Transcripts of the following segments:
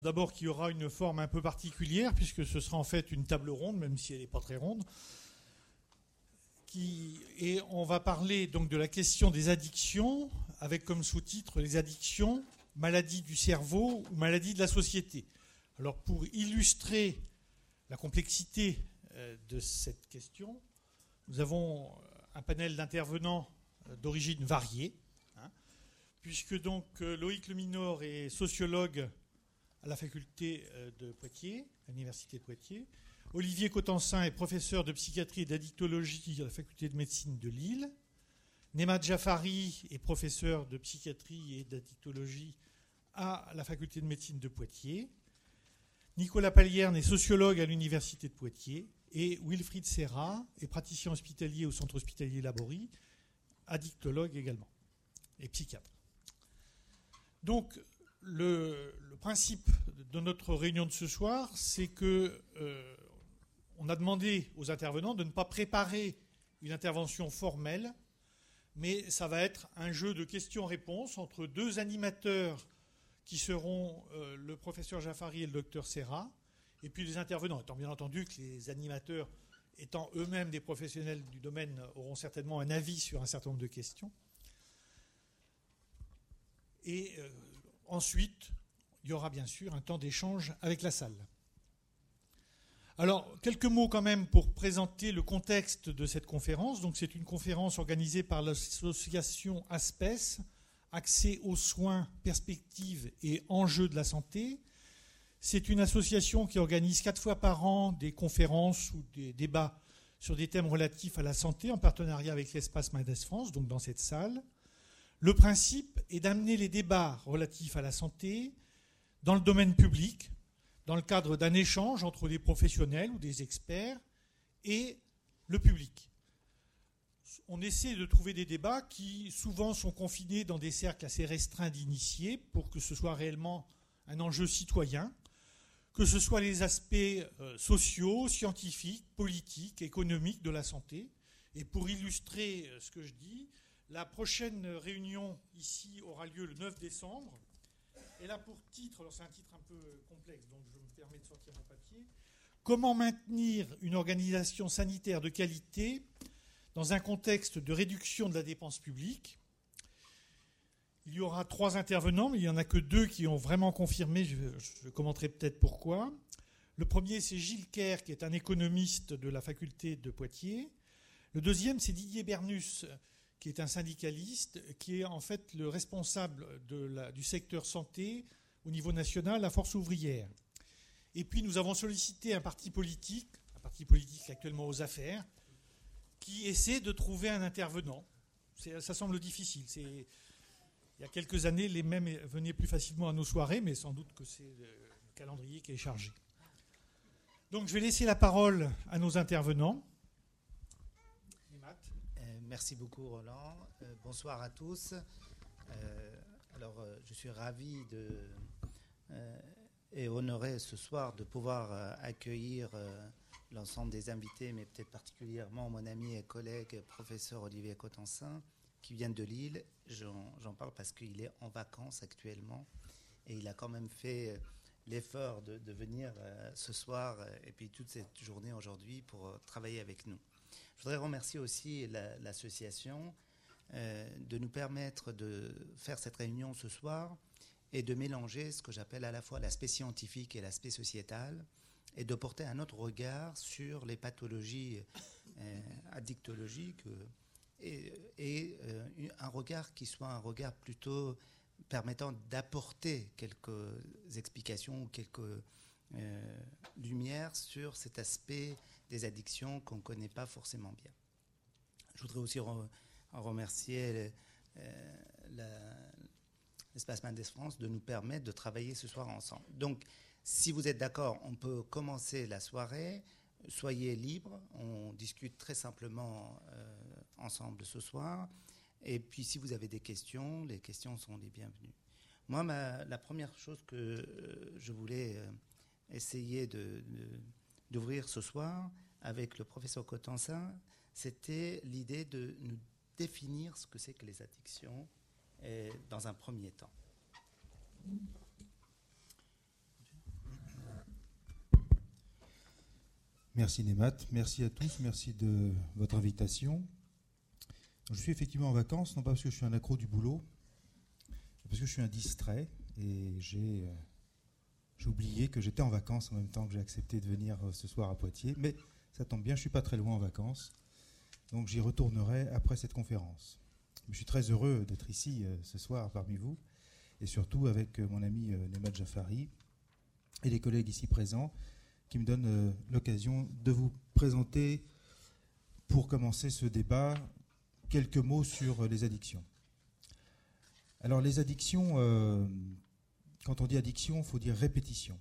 D'abord qu'il y aura une forme un peu particulière, puisque ce sera en fait une table ronde, même si elle n'est pas très ronde. Et on va parler donc de la question des addictions, avec comme sous-titre les addictions, maladies du cerveau ou maladies de la société. Alors pour illustrer la complexité de cette question, nous avons un panel d'intervenants d'origine variée, puisque donc Loïc Leminor est sociologue à la faculté de Poitiers, à l'université de Poitiers. Olivier Cotensin est professeur de psychiatrie et d'addictologie à la faculté de médecine de Lille. Nemad Jafari est professeur de psychiatrie et d'addictologie à la faculté de médecine de Poitiers. Nicolas Pallierne est sociologue à l'université de Poitiers. Et Wilfried Serra est praticien hospitalier au centre hospitalier Laborie, addictologue également, et psychiatre. Donc, le principe de notre réunion de ce soir, c'est que on a demandé aux intervenants de ne pas préparer une intervention formelle, mais ça va être un jeu de questions-réponses entre deux animateurs qui seront le professeur Jafari et le docteur Serra, et puis les intervenants, étant bien entendu que les animateurs, étant eux-mêmes des professionnels du domaine, auront certainement un avis sur un certain nombre de questions. Et ensuite, il y aura bien sûr un temps d'échange avec la salle. Alors, quelques mots quand même pour présenter le contexte de cette conférence. Donc, c'est une conférence organisée par l'association ASPES, Accès aux soins, perspectives et enjeux de la santé. C'est une association qui organise 4 fois par an des conférences ou des débats sur des thèmes relatifs à la santé en partenariat avec l'Espace Mendes France, donc dans cette salle. Le principe est d'amener les débats relatifs à la santé dans le domaine public, dans le cadre d'un échange entre des professionnels ou des experts et le public. On essaie de trouver des débats qui souvent sont confinés dans des cercles assez restreints d'initiés pour que ce soit réellement un enjeu citoyen, que ce soit les aspects sociaux, scientifiques, politiques, économiques de la santé. Et pour illustrer ce que je dis, la prochaine réunion ici aura lieu le 9 décembre. Elle a pour titre, alors c'est un titre un peu complexe, donc je me permets de sortir mon papier, comment maintenir une organisation sanitaire de qualité dans un contexte de réduction de la dépense publique. Il y aura 3 intervenants, mais il n'y en a que 2 qui ont vraiment confirmé, je commenterai peut-être pourquoi. Le premier, c'est Gilles Kerr, qui est un économiste de la faculté de Poitiers. Le deuxième, c'est Didier Bernus, qui est un syndicaliste, qui est en fait le responsable du secteur santé au niveau national, la Force ouvrière. Et puis nous avons sollicité un parti politique actuellement aux affaires, qui essaie de trouver un intervenant. Ça semble difficile. Il y a quelques années, les mêmes venaient plus facilement à nos soirées, mais sans doute que c'est le calendrier qui est chargé. Donc je vais laisser la parole à nos intervenants. Merci beaucoup Roland. Bonsoir à tous. Je suis ravi et honoré ce soir de pouvoir accueillir l'ensemble des invités, mais peut-être particulièrement mon ami et collègue professeur Olivier Cotensin, qui vient de Lille. J'en parle parce qu'il est en vacances actuellement et il a quand même fait l'effort de venir ce soir et puis toute cette journée aujourd'hui pour travailler avec nous. Je voudrais remercier aussi l'association de nous permettre de faire cette réunion ce soir et de mélanger ce que j'appelle à la fois l'aspect scientifique et l'aspect sociétal et de porter un autre regard sur les pathologies addictologiques et un regard qui soit un regard plutôt permettant d'apporter quelques explications ou quelques lumières sur cet aspect des addictions qu'on ne connaît pas forcément bien. Je voudrais aussi remercier l'Espace Mendes France de nous permettre de travailler ce soir ensemble. Donc, si vous êtes d'accord, on peut commencer la soirée. Soyez libres, on discute très simplement ensemble ce soir. Et puis, si vous avez des questions, les questions sont les bienvenues. Moi, la première chose que je voulais essayer d'ouvrir ce soir avec le professeur Cotensin, c'était l'idée de nous définir ce que c'est que les addictions dans un premier temps. Merci Némat, merci à tous, merci de votre invitation. Je suis effectivement en vacances, non pas parce que je suis un accro du boulot, mais parce que je suis un distrait et j'ai oublié que j'étais en vacances en même temps que j'ai accepté de venir ce soir à Poitiers. Mais ça tombe bien, je ne suis pas très loin en vacances, donc j'y retournerai après cette conférence. Je suis très heureux d'être ici ce soir parmi vous, et surtout avec mon ami Némat Jaffari et les collègues ici présents, qui me donnent l'occasion de vous présenter, pour commencer ce débat, quelques mots sur les addictions. Alors les addictions, quand on dit addiction, il faut dire répétition.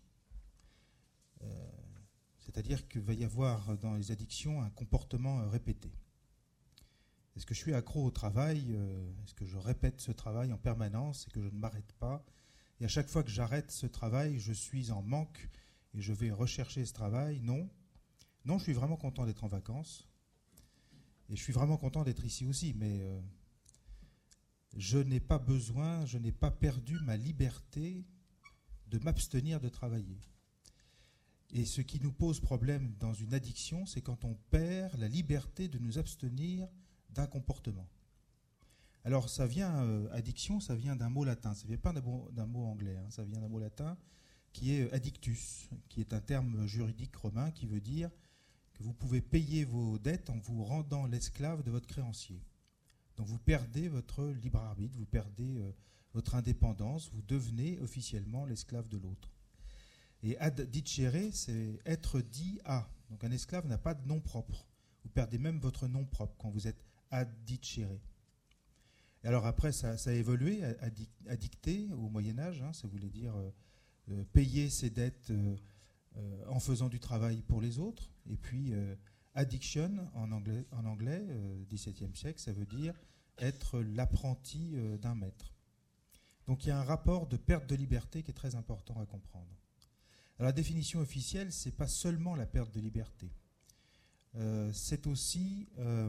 C'est-à-dire qu'il va y avoir dans les addictions un comportement répété. Est-ce que je suis accro au travail? Est-ce que je répète ce travail en permanence et que je ne m'arrête pas? Et à chaque fois que j'arrête ce travail, je suis en manque et je vais rechercher ce travail? Non. Non, je suis vraiment content d'être en vacances. Et je suis vraiment content d'être ici aussi. Mais je n'ai pas besoin, je n'ai pas perdu ma liberté de m'abstenir de travailler. Et ce qui nous pose problème dans une addiction, c'est quand on perd la liberté de nous abstenir d'un comportement. Alors ça vient, addiction, ça vient d'un mot latin, ça ne vient pas d'un mot anglais, hein, ça vient d'un mot latin qui est addictus, qui est un terme juridique romain qui veut dire que vous pouvez payer vos dettes en vous rendant l'esclave de votre créancier. Donc vous perdez votre libre arbitre, vous perdez votre indépendance, vous devenez officiellement l'esclave de l'autre. Et addicere, c'est être dit à. Donc un esclave n'a pas de nom propre. Vous perdez même votre nom propre quand vous êtes addicere. Et alors après, ça a évolué, addicter au Moyen-Âge, hein, ça voulait dire payer ses dettes en faisant du travail pour les autres. Et puis addiction, en anglais, XVIIe siècle, ça veut dire être l'apprenti d'un maître. Donc il y a un rapport de perte de liberté qui est très important à comprendre. Alors, la définition officielle, ce n'est pas seulement la perte de liberté. C'est aussi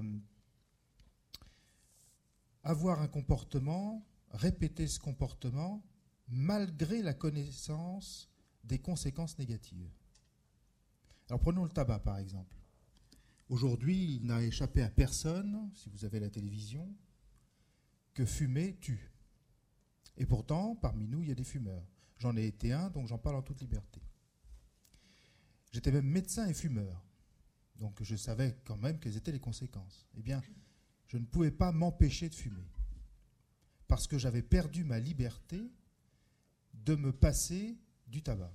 avoir un comportement, répéter ce comportement, malgré la connaissance des conséquences négatives. Alors prenons le tabac par exemple. Aujourd'hui, il n'a échappé à personne, si vous avez la télévision, que fumer tue. Et pourtant, parmi nous, il y a des fumeurs. J'en ai été un, donc j'en parle en toute liberté. J'étais même médecin et fumeur, donc je savais quand même quelles étaient les conséquences. Eh bien, je ne pouvais pas m'empêcher de fumer, parce que j'avais perdu ma liberté de me passer du tabac.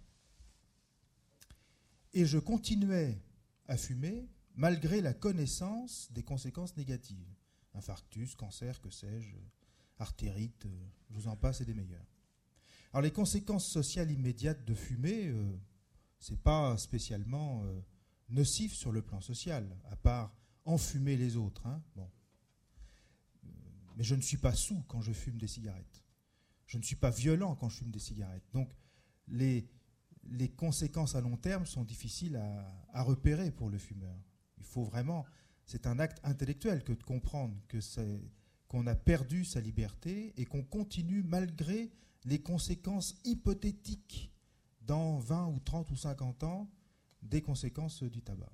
Et je continuais à fumer malgré la connaissance des conséquences négatives. Infarctus, cancer, que sais-je, artérite, je vous en passe et des meilleurs. Alors les conséquences sociales immédiates de fumer, ce n'est pas spécialement nocif sur le plan social, à part enfumer les autres. Hein. Bon. Mais je ne suis pas saoul quand je fume des cigarettes. Je ne suis pas violent quand je fume des cigarettes. Donc les conséquences à long terme sont difficiles à repérer pour le fumeur. Il faut vraiment, c'est un acte intellectuel que de comprendre qu'on a perdu sa liberté et qu'on continue malgré les conséquences hypothétiques dans 20 ou 30 ou 50 ans des conséquences du tabac.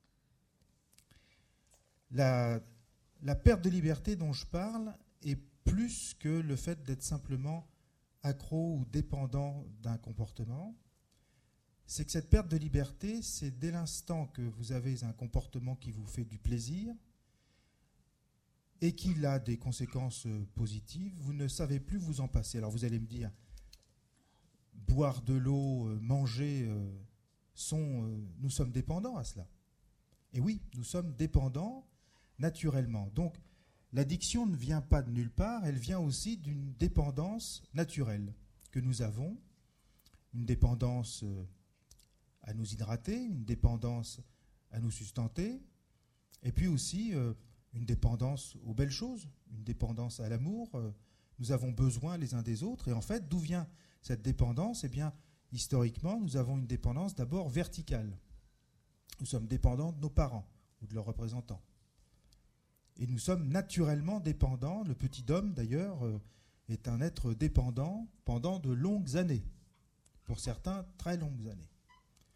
La perte de liberté dont je parle est plus que le fait d'être simplement accro ou dépendant d'un comportement. C'est que cette perte de liberté, c'est dès l'instant que vous avez un comportement qui vous fait du plaisir et qu'il a des conséquences positives, vous ne savez plus vous en passer. Alors vous allez me dire, boire de l'eau, manger, nous sommes dépendants à cela. Et oui, nous sommes dépendants naturellement. Donc l'addiction ne vient pas de nulle part, elle vient aussi d'une dépendance naturelle que nous avons, une dépendance à nous hydrater, une dépendance à nous sustenter, et puis aussi une dépendance aux belles choses, une dépendance à l'amour. Nous avons besoin les uns des autres. Et en fait, d'où vient cette dépendance? Eh bien, historiquement, nous avons une dépendance d'abord verticale. Nous sommes dépendants de nos parents ou de leurs représentants. Et nous sommes naturellement dépendants. Le petit homme, d'ailleurs, est un être dépendant pendant de longues années. Pour certains, très longues années.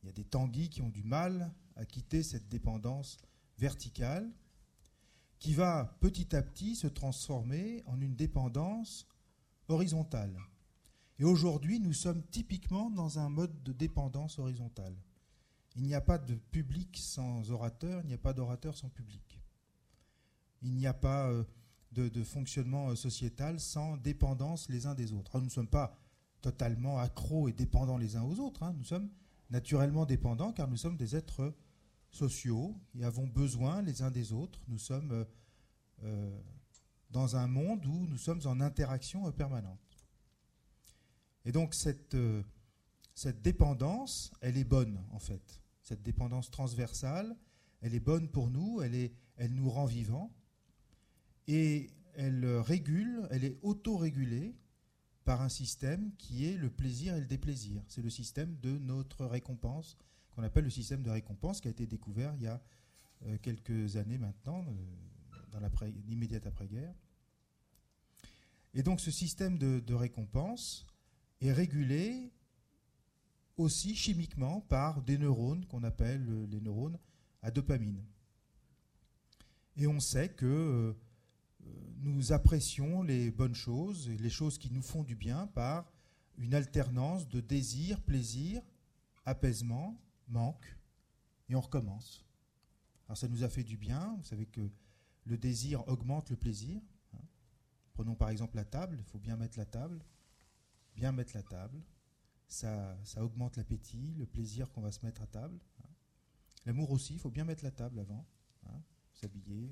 Il y a des tanguis qui ont du mal à quitter cette dépendance verticale qui va petit à petit se transformer en une dépendance horizontale. Et aujourd'hui, nous sommes typiquement dans un mode de dépendance horizontale. Il n'y a pas de public sans orateur, il n'y a pas d'orateur sans public. Il n'y a pas de fonctionnement sociétal sans dépendance les uns des autres. Alors, nous ne sommes pas totalement accros et dépendants les uns aux autres, hein. Nous sommes naturellement dépendants car nous sommes des êtres sociaux et avons besoin les uns des autres. Nous sommes dans un monde où nous sommes en interaction permanente. Et donc cette dépendance, elle est bonne en fait. Cette dépendance transversale, elle est bonne pour nous, elle nous rend vivants et elle est autorégulée par un système qui est le plaisir et le déplaisir. C'est le système de notre récompense, qu'on appelle le système de récompense, qui a été découvert il y a quelques années maintenant, dans l'immédiate après-guerre. Et donc ce système de récompense est régulé aussi chimiquement par des neurones qu'on appelle les neurones à dopamine. Et on sait que nous apprécions les bonnes choses, et les choses qui nous font du bien, par une alternance de désir, plaisir, apaisement, manque, et on recommence. Alors ça nous a fait du bien, vous savez que le désir augmente le plaisir. Prenons par exemple la table, il faut bien mettre la table. Bien mettre la table, ça augmente l'appétit, le plaisir qu'on va se mettre à table. L'amour aussi, il faut bien mettre la table avant, s'habiller.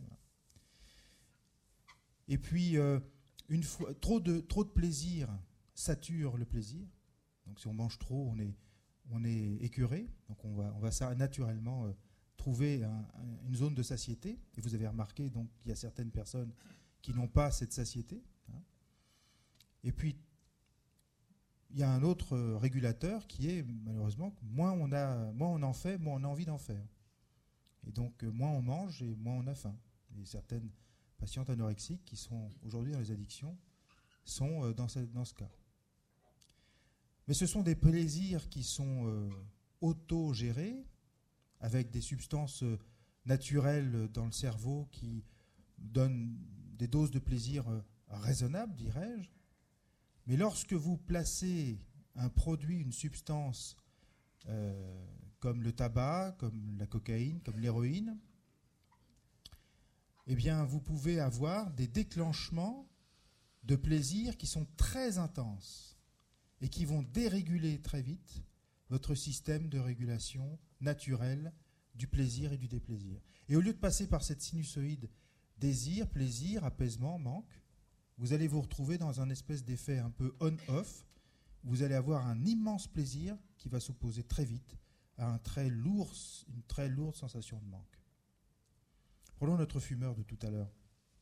Et puis, trop de plaisir sature le plaisir. Donc si on mange trop, on est écœuré. Donc on va naturellement trouver une zone de satiété. Et vous avez remarqué donc qu'il y a certaines personnes qui n'ont pas cette satiété. Et puis, il y a un autre régulateur qui est, malheureusement, moins on en fait, moins on a envie d'en faire. Et donc, moins on mange et moins on a faim. Et certaines patientes anorexiques qui sont aujourd'hui dans les addictions sont dans ce cas. Mais ce sont des plaisirs qui sont auto-gérés, avec des substances naturelles dans le cerveau qui donnent des doses de plaisir raisonnables, dirais-je. Mais lorsque vous placez un produit, une substance comme le tabac, comme la cocaïne, comme l'héroïne, eh bien, vous pouvez avoir des déclenchements de plaisir qui sont très intenses et qui vont déréguler très vite votre système de régulation naturelle du plaisir et du déplaisir. Et au lieu de passer par cette sinusoïde désir, plaisir, apaisement, manque, vous allez vous retrouver dans un espèce d'effet un peu on-off. Vous allez avoir un immense plaisir qui va s'opposer très vite à une très lourde sensation de manque. Prenons notre fumeur de tout à l'heure.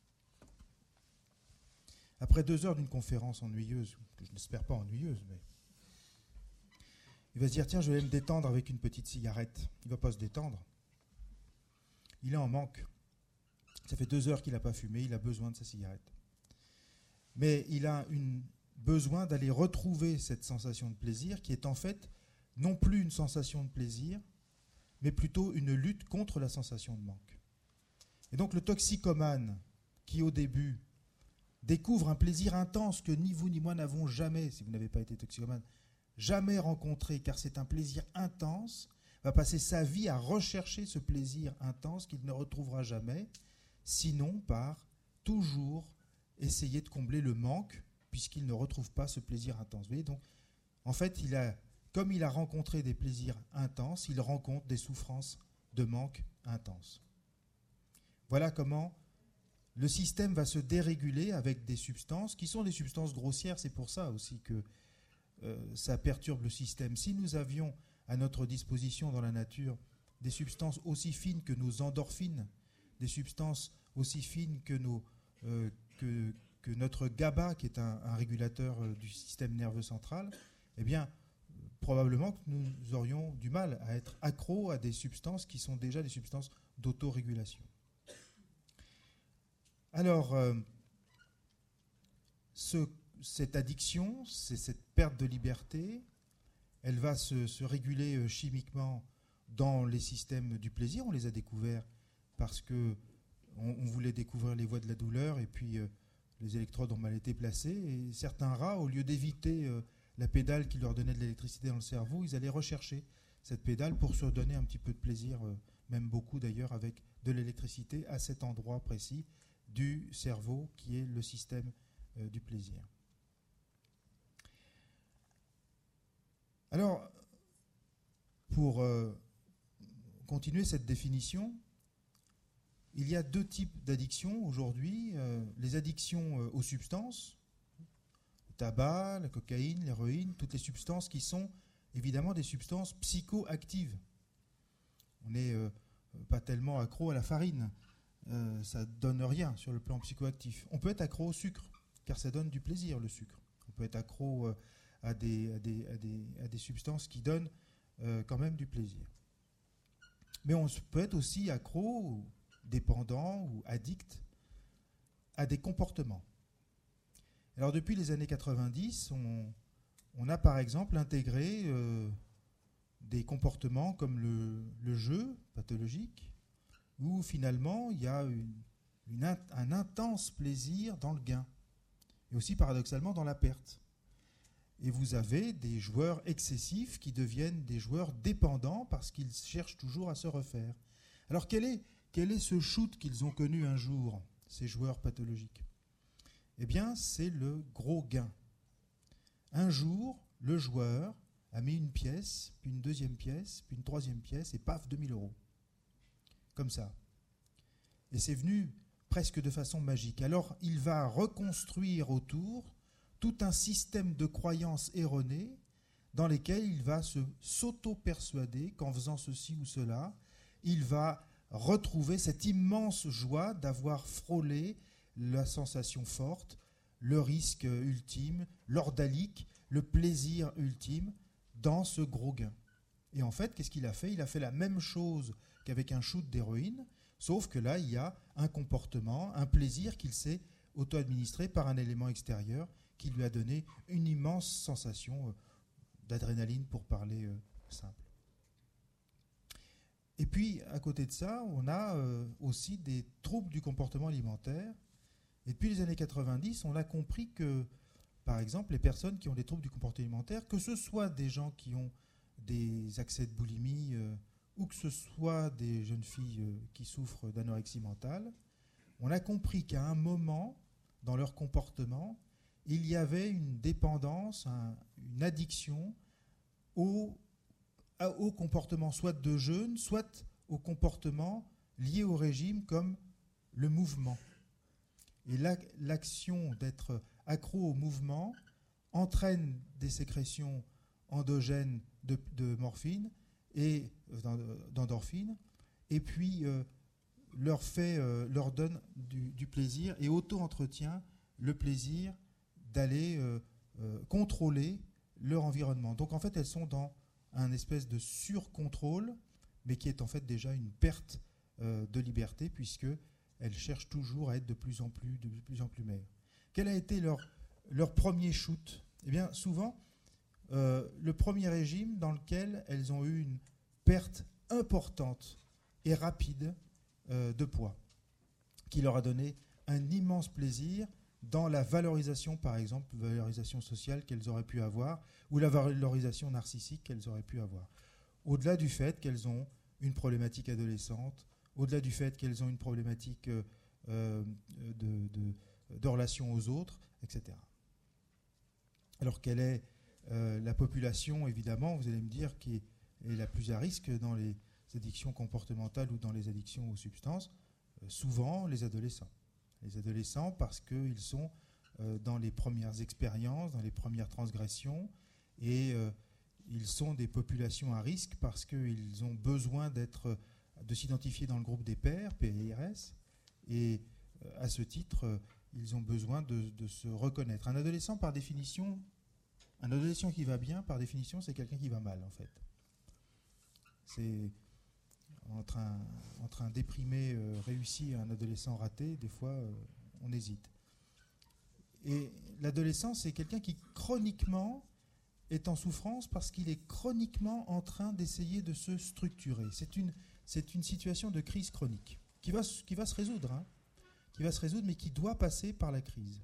Après 2 heures d'une conférence ennuyeuse, que je n'espère pas ennuyeuse, mais il va se dire, tiens, je vais me détendre avec une petite cigarette. Il ne va pas se détendre. Il est en manque. Ça fait 2 heures qu'il n'a pas fumé, il a besoin de sa cigarette. Mais il a besoin d'aller retrouver cette sensation de plaisir qui est en fait non plus une sensation de plaisir, mais plutôt une lutte contre la sensation de manque. Et donc le toxicomane qui au début découvre un plaisir intense que ni vous ni moi n'avons jamais, si vous n'avez pas été toxicomane, jamais rencontré, car c'est un plaisir intense, va passer sa vie à rechercher ce plaisir intense qu'il ne retrouvera jamais, sinon par toujours essayer de combler le manque, puisqu'il ne retrouve pas ce plaisir intense. Vous voyez, donc, en fait, comme il a rencontré des plaisirs intenses, il rencontre des souffrances de manque intenses. Voilà comment le système va se déréguler avec des substances qui sont des substances grossières. C'est pour ça aussi que ça perturbe le système. Si nous avions à notre disposition dans la nature des substances aussi fines que nos endorphines, des substances aussi fines que notre GABA, qui est un régulateur du système nerveux central, eh bien, probablement que nous aurions du mal à être accros à des substances qui sont déjà des substances d'autorégulation. Alors, cette addiction, c'est cette perte de liberté, elle va se réguler chimiquement dans les systèmes du plaisir. On les a découverts parce que on voulait découvrir les voies de la douleur et puis les électrodes ont mal été placées. Et certains rats, au lieu d'éviter la pédale qui leur donnait de l'électricité dans le cerveau, ils allaient rechercher cette pédale pour se donner un petit peu de plaisir, même beaucoup d'ailleurs, avec de l'électricité à cet endroit précis du cerveau qui est le système du plaisir. Alors, pour continuer cette définition, il y a deux types d'addictions aujourd'hui. Les addictions aux substances, le tabac, la cocaïne, l'héroïne, toutes les substances qui sont évidemment des substances psychoactives. On n'est pas tellement accro à la farine, ça ne donne rien sur le plan psychoactif. On peut être accro au sucre, car ça donne du plaisir, le sucre. On peut être accro à des substances qui donnent quand même du plaisir. Mais on peut être aussi accro, dépendant ou addict à des comportements. Alors depuis les années 90, on a par exemple intégré des comportements comme le jeu pathologique, où finalement il y a un intense plaisir dans le gain, et aussi paradoxalement dans la perte. Et vous avez des joueurs excessifs qui deviennent des joueurs dépendants parce qu'ils cherchent toujours à se refaire. Alors quel est ce shoot qu'ils ont connu un jour, ces joueurs pathologiques ? Eh bien, c'est le gros gain. Un jour, le joueur a mis une pièce, puis une deuxième pièce, puis une troisième pièce, et paf, 2000 €. Comme ça. Et c'est venu presque de façon magique. Alors, il va reconstruire autour tout un système de croyances erronées dans lesquelles il va s'auto-persuader qu'en faisant ceci ou cela, il va retrouver cette immense joie d'avoir frôlé la sensation forte, le risque ultime, l'ordalique, le plaisir ultime dans ce gros gain. Et en fait, qu'est-ce qu'il a fait ? Il a fait la même chose qu'avec un shoot d'héroïne, sauf que là, il y a un comportement, un plaisir qu'il s'est auto-administré par un élément extérieur qui lui a donné une immense sensation d'adrénaline, pour parler simple. Et puis, à côté de ça, on a aussi des troubles du comportement alimentaire. Et depuis les années 90, on a compris que, par exemple, les personnes qui ont des troubles du comportement alimentaire, que ce soit des gens qui ont des accès de boulimie ou que ce soit des jeunes filles qui souffrent d'anorexie mentale, on a compris qu'à un moment, dans leur comportement, il y avait une dépendance, une addiction au comportement soit de jeûne, soit au comportement lié au régime comme le mouvement. Et l'action d'être accro au mouvement entraîne des sécrétions endogènes de morphine et d'endorphine, et puis leur donne du plaisir et auto-entretient le plaisir d'aller contrôler leur environnement. Donc en fait, elles sont dans un espèce de surcontrôle, mais qui est en fait déjà une perte de liberté, puisqu'elles cherchent toujours à être de plus en plus maigres. Quel a été leur premier shoot ? Eh bien, souvent, le premier régime dans lequel elles ont eu une perte importante et rapide de poids, qui leur a donné un immense plaisir dans la valorisation, par exemple, valorisation sociale qu'elles auraient pu avoir, ou la valorisation narcissique qu'elles auraient pu avoir. Au-delà du fait qu'elles ont une problématique adolescente, au-delà du fait qu'elles ont une problématique de relation aux autres, etc. Alors quelle est la population, évidemment, vous allez me dire, qui est la plus à risque dans les addictions comportementales ou dans les addictions aux substances ? Souvent les adolescents. Les adolescents, parce qu'ils sont dans les premières expériences, dans les premières transgressions, et ils sont des populations à risque parce qu'ils ont besoin de s'identifier dans le groupe des pairs, PIRS, et à ce titre, ils ont besoin de se reconnaître. Un adolescent qui va bien, par définition, c'est quelqu'un qui va mal, en fait. C'est entre un déprimé réussi et un adolescent raté, des fois, on hésite. Et l'adolescent, c'est quelqu'un qui, chroniquement, est en souffrance parce qu'il est chroniquement en train d'essayer de se structurer. C'est une situation de crise chronique qui va se résoudre, mais qui doit passer par la crise.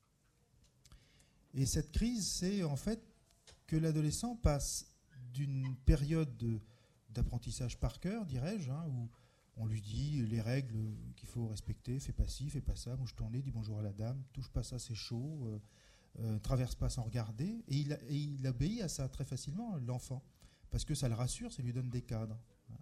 Et cette crise, c'est en fait que l'adolescent passe d'une période d'apprentissage par cœur, dirais-je, où on lui dit les règles qu'il faut respecter, fais pas ci, fais pas ça, bouge ton nez, dis bonjour à la dame, touche pas ça, c'est chaud, traverse pas sans regarder, et il obéit à ça très facilement, l'enfant, parce que ça le rassure, ça lui donne des cadres.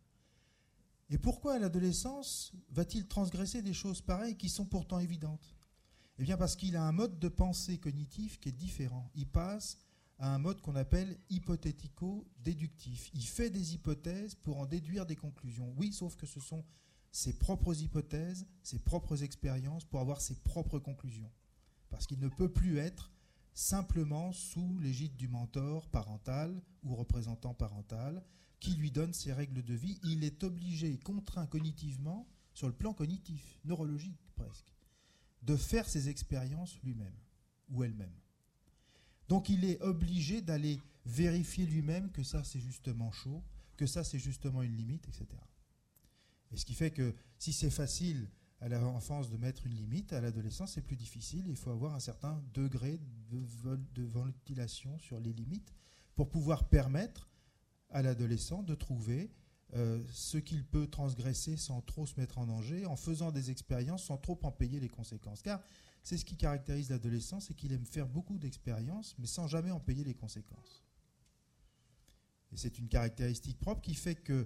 Et pourquoi à l'adolescence va-t-il transgresser des choses pareilles qui sont pourtant évidentes ? Eh bien parce qu'il a un mode de pensée cognitif qui est différent. Il passe à un mode qu'on appelle hypothético-déductif. Il fait des hypothèses pour en déduire des conclusions. Oui, sauf que ce sont ses propres hypothèses, ses propres expériences pour avoir ses propres conclusions. Parce qu'il ne peut plus être simplement sous l'égide du mentor parental ou représentant parental qui lui donne ses règles de vie. Il est obligé, contraint cognitivement, sur le plan cognitif, neurologique presque, de faire ses expériences lui-même ou elle-même. Donc il est obligé d'aller vérifier lui-même que ça c'est justement chaud, que ça c'est justement une limite, etc. Et ce qui fait que si c'est facile à l'enfance de mettre une limite, à l'adolescence c'est plus difficile. Il faut avoir un certain degré de ventilation sur les limites pour pouvoir permettre à l'adolescent de trouver ce qu'il peut transgresser sans trop se mettre en danger, en faisant des expériences sans trop en payer les conséquences. Car c'est ce qui caractérise l'adolescent, c'est qu'il aime faire beaucoup d'expériences, mais sans jamais en payer les conséquences. Et c'est une caractéristique propre qui fait que,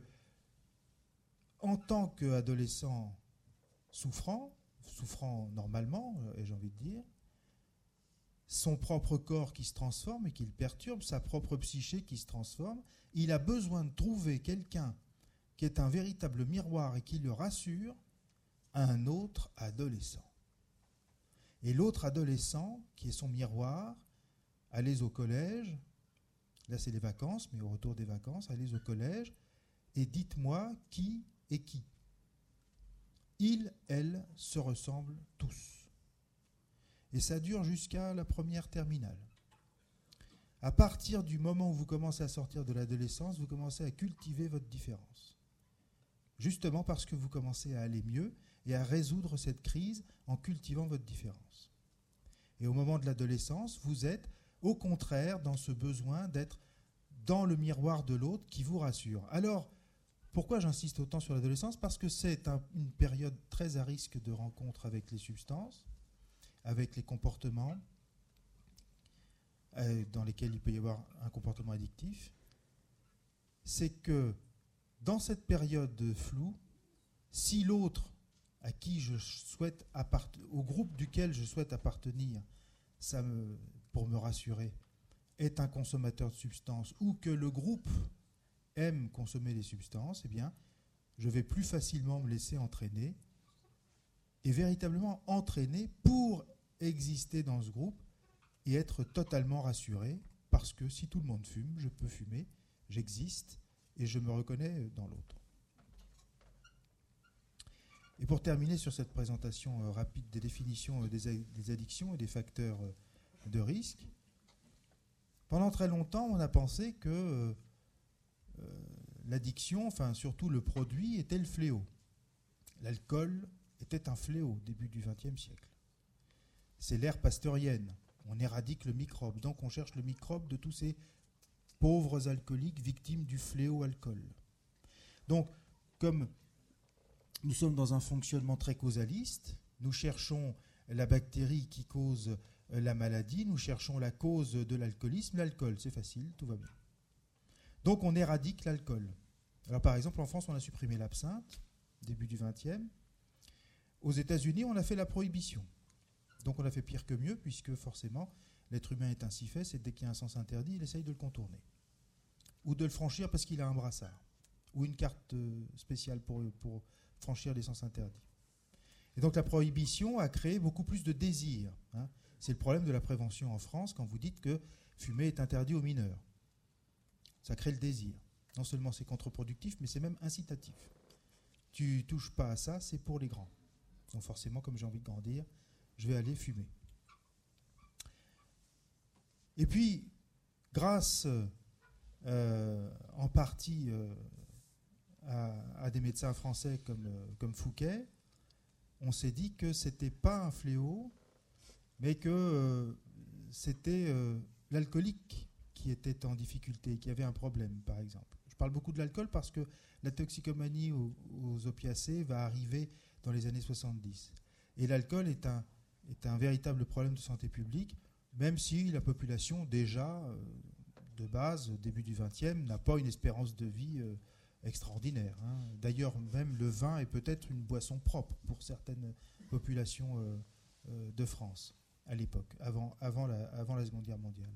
en tant qu'adolescent souffrant normalement, j'ai envie de dire, son propre corps qui se transforme et qui le perturbe, sa propre psyché qui se transforme, il a besoin de trouver quelqu'un qui est un véritable miroir et qui le rassure, un autre adolescent. Et l'autre adolescent, qui est son miroir, allez au collège, là c'est les vacances, mais au retour des vacances, allez au collège, et dites-moi qui est qui. Ils, elles, se ressemblent tous. Et ça dure jusqu'à la première terminale. À partir du moment où vous commencez à sortir de l'adolescence, vous commencez à cultiver votre différence. Justement parce que vous commencez à aller mieux et à résoudre cette crise en cultivant votre différence. Et au moment de l'adolescence, vous êtes au contraire dans ce besoin d'être dans le miroir de l'autre qui vous rassure. Alors, pourquoi j'insiste autant sur l'adolescence ? Parce que c'est une période très à risque de rencontre avec les substances, avec les comportements dans lesquels il peut y avoir un comportement addictif. C'est que dans cette période de flou, si l'autre à qui je souhaite au groupe duquel je souhaite appartenir, pour me rassurer, est un consommateur de substances ou que le groupe aime consommer des substances, eh bien, je vais plus facilement me laisser entraîner et véritablement entraîner pour exister dans ce groupe et être totalement rassuré parce que si tout le monde fume, je peux fumer, j'existe et je me reconnais dans l'autre. Et pour terminer sur cette présentation rapide des définitions des addictions et des facteurs de risque, pendant très longtemps, on a pensé que l'addiction, enfin surtout le produit, était le fléau. L'alcool était un fléau au début du XXe siècle. C'est l'ère pasteurienne. On éradique le microbe, donc on cherche le microbe de tous ces pauvres alcooliques victimes du fléau alcool. Donc, comme nous sommes dans un fonctionnement très causaliste, nous cherchons la bactérie qui cause la maladie, nous cherchons la cause de l'alcoolisme. L'alcool, c'est facile, tout va bien. Donc on éradique l'alcool. Alors par exemple, en France, on a supprimé l'absinthe, début du XXe. Aux États-Unis, on a fait la prohibition. Donc on a fait pire que mieux, puisque forcément, l'être humain est ainsi fait, c'est dès qu'il y a un sens interdit, il essaye de le contourner. Ou de le franchir parce qu'il a un brassard. Ou une carte spéciale pour franchir les sens interdits. Et donc la prohibition a créé beaucoup plus de désir. C'est le problème de la prévention en France, quand vous dites que fumer est interdit aux mineurs. Ça crée le désir. Non seulement c'est contre-productif, mais c'est même incitatif. Tu touches pas à ça, c'est pour les grands. Donc forcément, comme j'ai envie de grandir, je vais aller fumer. Et puis, grâce en partie à des médecins français comme Fouquet, on s'est dit que ce n'était pas un fléau, mais que c'était l'alcoolique qui était en difficulté, qui avait un problème, par exemple. Je parle beaucoup de l'alcool parce que la toxicomanie aux opiacés va arriver dans les années 70. Et l'alcool est un véritable problème de santé publique, même si la population, déjà, de base, au début du XXe, n'a pas une espérance de vie extraordinaire. D'ailleurs, même le vin est peut-être une boisson propre pour certaines populations de France, à l'époque, avant la Seconde Guerre mondiale.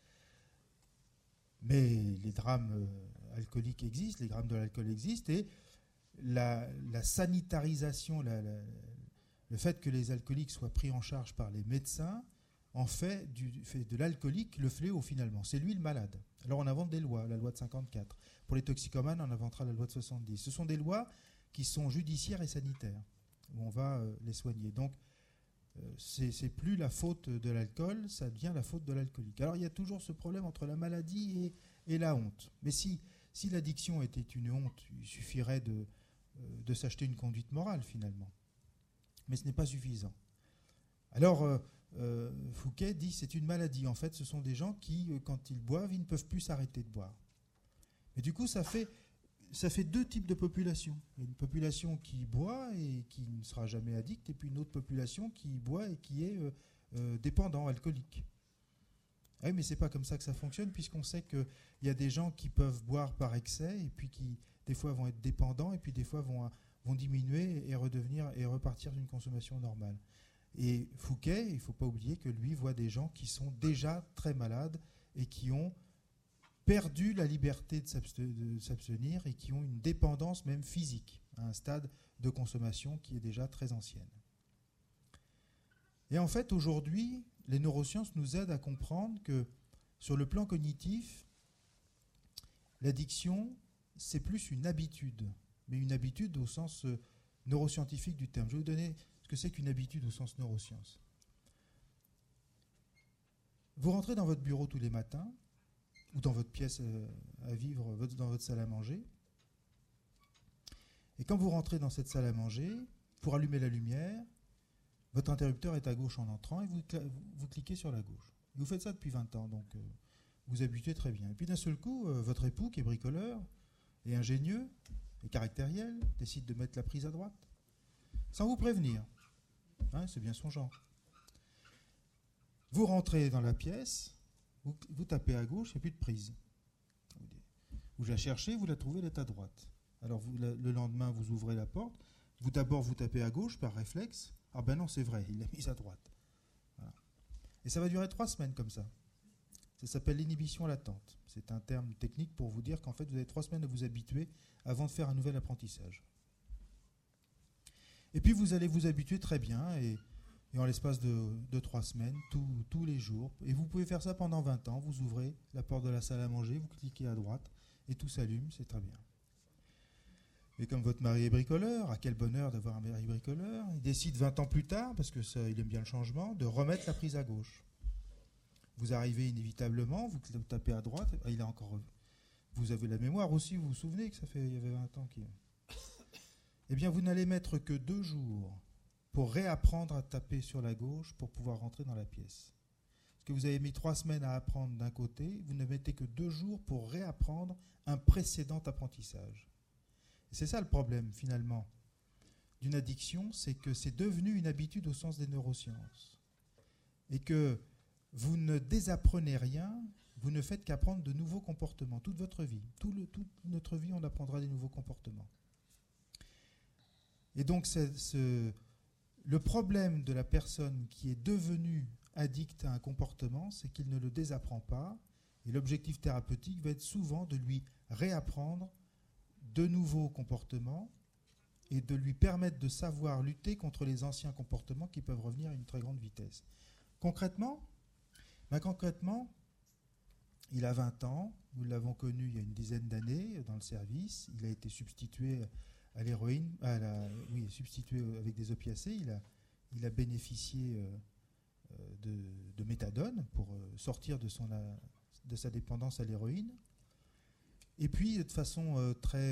Mais les drames alcooliques existent, les drames de l'alcool existent, et la sanitarisation, le fait que les alcooliques soient pris en charge par les médecins en fait de l'alcoolique le fléau finalement. C'est lui le malade. Alors on invente des lois, la loi de 54. Pour les toxicomanes, on inventera la loi de 70. Ce sont des lois qui sont judiciaires et sanitaires, où on va les soigner. Donc c'est plus la faute de l'alcool, ça devient la faute de l'alcoolique. Alors il y a toujours ce problème entre la maladie et la honte. Mais si l'addiction était une honte, il suffirait de s'acheter une conduite morale finalement. Mais ce n'est pas suffisant. Alors Fouquet dit c'est une maladie. En fait, ce sont des gens qui, quand ils boivent, ils ne peuvent plus s'arrêter de boire. Et du coup, ça fait deux types de populations. Il y a une population qui boit et qui ne sera jamais addict, et puis une autre population qui boit et qui est dépendant, alcoolique. Ah oui, mais c'est pas comme ça que ça fonctionne, puisqu'on sait qu'il y a des gens qui peuvent boire par excès, et puis qui, des fois, vont être dépendants, et puis des fois vont diminuer et repartir d'une consommation normale. Et Fouquet, il ne faut pas oublier que lui voit des gens qui sont déjà très malades et qui ont perdu la liberté de s'abstenir et qui ont une dépendance même physique, à un stade de consommation qui est déjà très ancienne. Et en fait, aujourd'hui, les neurosciences nous aident à comprendre que sur le plan cognitif, l'addiction, c'est plus une habitude, mais une habitude au sens neuroscientifique du terme. Je vais vous donner ce que c'est qu'une habitude au sens neurosciences. Vous rentrez dans votre bureau tous les matins, ou dans votre pièce à vivre, dans votre salle à manger, et quand vous rentrez dans cette salle à manger, pour allumer la lumière, votre interrupteur est à gauche en entrant, et vous cliquez sur la gauche. Et vous faites ça depuis 20 ans, donc vous habituez très bien. Et puis d'un seul coup, votre époux, qui est bricoleur, et ingénieux, et caractériel, décide de mettre la prise à droite, sans vous prévenir. C'est bien son genre. Vous rentrez dans la pièce, vous tapez à gauche, il n'y a plus de prise. Vous la cherchez, vous la trouvez, elle est à droite. Alors le lendemain, vous ouvrez la porte, d'abord vous tapez à gauche par réflexe. Ah ben non, c'est vrai, il l'a mise à droite. Voilà. Et ça va durer 3 semaines comme ça. Ça s'appelle l'inhibition latente. C'est un terme technique pour vous dire qu'en fait, vous avez 3 semaines à vous habituer avant de faire un nouvel apprentissage. Et puis vous allez vous habituer très bien, et en l'espace de 3 semaines, tous les jours. Et vous pouvez faire ça pendant 20 ans. Vous ouvrez la porte de la salle à manger, vous cliquez à droite, et tout s'allume, c'est très bien. Et comme votre mari est bricoleur, à quel bonheur d'avoir un mari bricoleur, il décide 20 ans plus tard, parce que ça, il aime bien le changement, de remettre la prise à gauche. Vous arrivez inévitablement, vous tapez à droite, il a encore... Vous avez la mémoire aussi, vous vous souvenez que il y avait 20 ans qu'il... Eh bien, vous n'allez mettre que 2 jours pour réapprendre à taper sur la gauche pour pouvoir rentrer dans la pièce. Parce que vous avez mis 3 semaines à apprendre d'un côté, vous ne mettez que 2 jours pour réapprendre un précédent apprentissage. Et c'est ça le problème, finalement, d'une addiction, c'est que c'est devenu une habitude au sens des neurosciences. Et que vous ne désapprenez rien, vous ne faites qu'apprendre de nouveaux comportements, toute votre vie. Toute notre vie, on apprendra des nouveaux comportements. Et donc, le problème de la personne qui est devenue addict à un comportement, c'est qu'il ne le désapprend pas. Et l'objectif thérapeutique va être souvent de lui réapprendre de nouveaux comportements et de lui permettre de savoir lutter contre les anciens comportements qui peuvent revenir à une très grande vitesse. Concrètement, il a 20 ans, nous l'avons connu il y a une dizaine d'années dans le service, il a été substitué à l'héroïne, substitué avec des opiacés, il a bénéficié de méthadone pour sortir de de sa dépendance à l'héroïne. Et puis, de façon très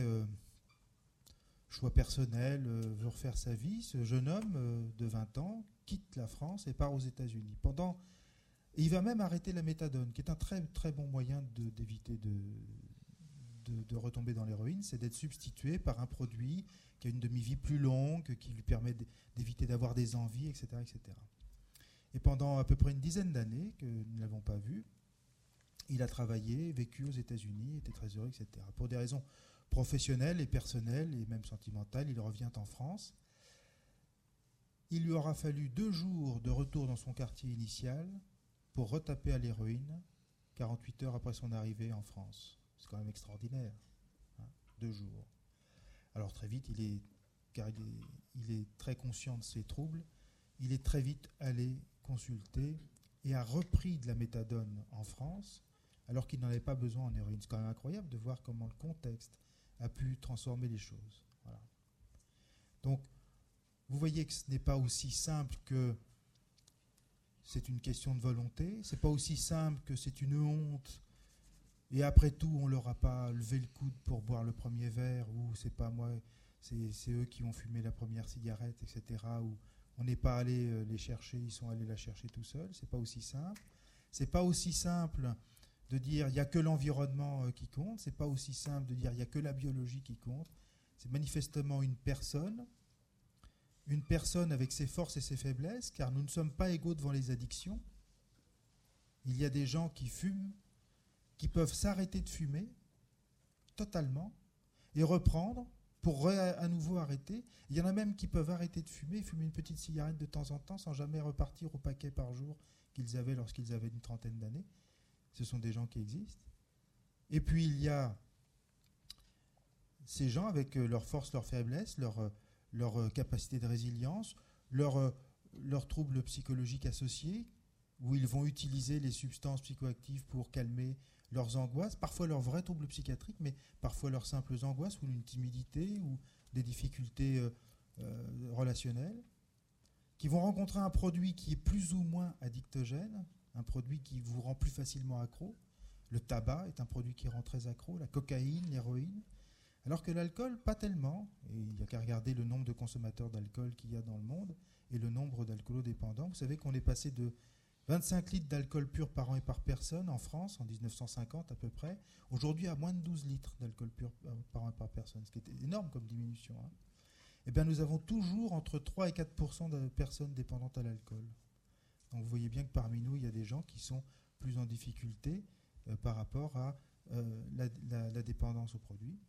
choix personnel, veut refaire sa vie, ce jeune homme de 20 ans quitte la France et part aux États-Unis. Et il va même arrêter la méthadone, qui est un très, très bon moyen d'éviter de retomber dans l'héroïne, c'est d'être substitué par un produit qui a une demi-vie plus longue, qui lui permet d'éviter d'avoir des envies, etc., etc. Et pendant à peu près une dizaine d'années, que nous ne l'avons pas vu, il a travaillé, vécu aux États-Unis, était très heureux, etc. Pour des raisons professionnelles et personnelles, et même sentimentales, il revient en France. Il lui aura fallu 2 jours de retour dans son quartier initial pour retaper à l'héroïne 48 heures après son arrivée en France. C'est quand même extraordinaire. 2 jours. Alors très vite, car il est très conscient de ses troubles, il est très vite allé consulter et a repris de la méthadone en France, alors qu'il n'en avait pas besoin en héroïne. C'est quand même incroyable de voir comment le contexte a pu transformer les choses. Voilà. Donc, vous voyez que ce n'est pas aussi simple que c'est une question de volonté, c'est pas aussi simple que c'est une honte, et après tout, on leur a pas levé le coude pour boire le premier verre, ou c'est pas moi, c'est eux qui ont fumé la première cigarette, etc., ou on n'est pas allé les chercher, ils sont allés la chercher tout seuls. C'est pas aussi simple. C'est pas aussi simple de dire il n'y a que l'environnement qui compte. C'est pas aussi simple de dire il n'y a que la biologie qui compte. C'est manifestement une personne avec ses forces et ses faiblesses, car nous ne sommes pas égaux devant les addictions. Il y a des gens qui fument, qui peuvent s'arrêter de fumer totalement et reprendre pour à nouveau arrêter. Il y en a même qui peuvent arrêter de fumer une petite cigarette de temps en temps sans jamais repartir au paquet par jour qu'ils avaient lorsqu'ils avaient une trentaine d'années. Ce sont des gens qui existent. Et puis il y a ces gens avec leurs forces, leurs faiblesses, leur capacité de résilience, leurs troubles psychologiques associés, où ils vont utiliser les substances psychoactives pour calmer leurs angoisses, parfois leurs vrais troubles psychiatriques, mais parfois leurs simples angoisses ou une timidité ou des difficultés relationnelles, qui vont rencontrer un produit qui est plus ou moins addictogène, un produit qui vous rend plus facilement accro. Le tabac est un produit qui rend très accro, la cocaïne, l'héroïne, alors que l'alcool, pas tellement. Et il n'y a qu'à regarder le nombre de consommateurs d'alcool qu'il y a dans le monde et le nombre d'alcoolodépendants. Vous savez qu'on est passé de 25 litres d'alcool pur par an et par personne en France, en 1950 à peu près, aujourd'hui à moins de 12 litres d'alcool pur par an et par personne, ce qui est énorme comme diminution. Eh bien, nous avons toujours entre 3 et 4% de personnes dépendantes à l'alcool. Donc vous voyez bien que parmi nous, il y a des gens qui sont plus en difficulté par rapport à la dépendance au produit.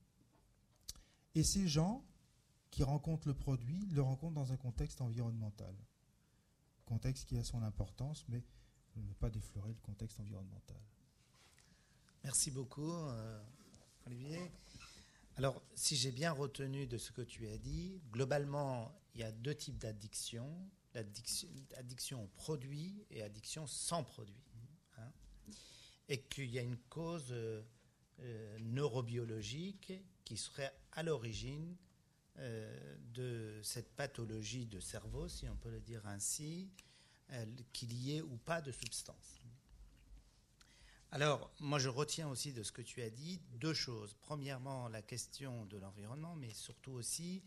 Et ces gens qui rencontrent le produit, le rencontrent dans un contexte environnemental. Contexte qui a son importance, mais je ne veux pas déflorer le contexte environnemental. Merci beaucoup, Olivier. Alors, si j'ai bien retenu de ce que tu as dit, globalement, il y a 2 types d'addiction. Addiction au produit et addiction sans produit. Hein, et qu'il y a une cause neurobiologique qui serait à l'origine de cette pathologie de cerveau, si on peut le dire ainsi, qu'il y ait ou pas de substance. Alors, moi je retiens aussi de ce que tu as dit 2 choses. Premièrement, la question de l'environnement, mais surtout aussi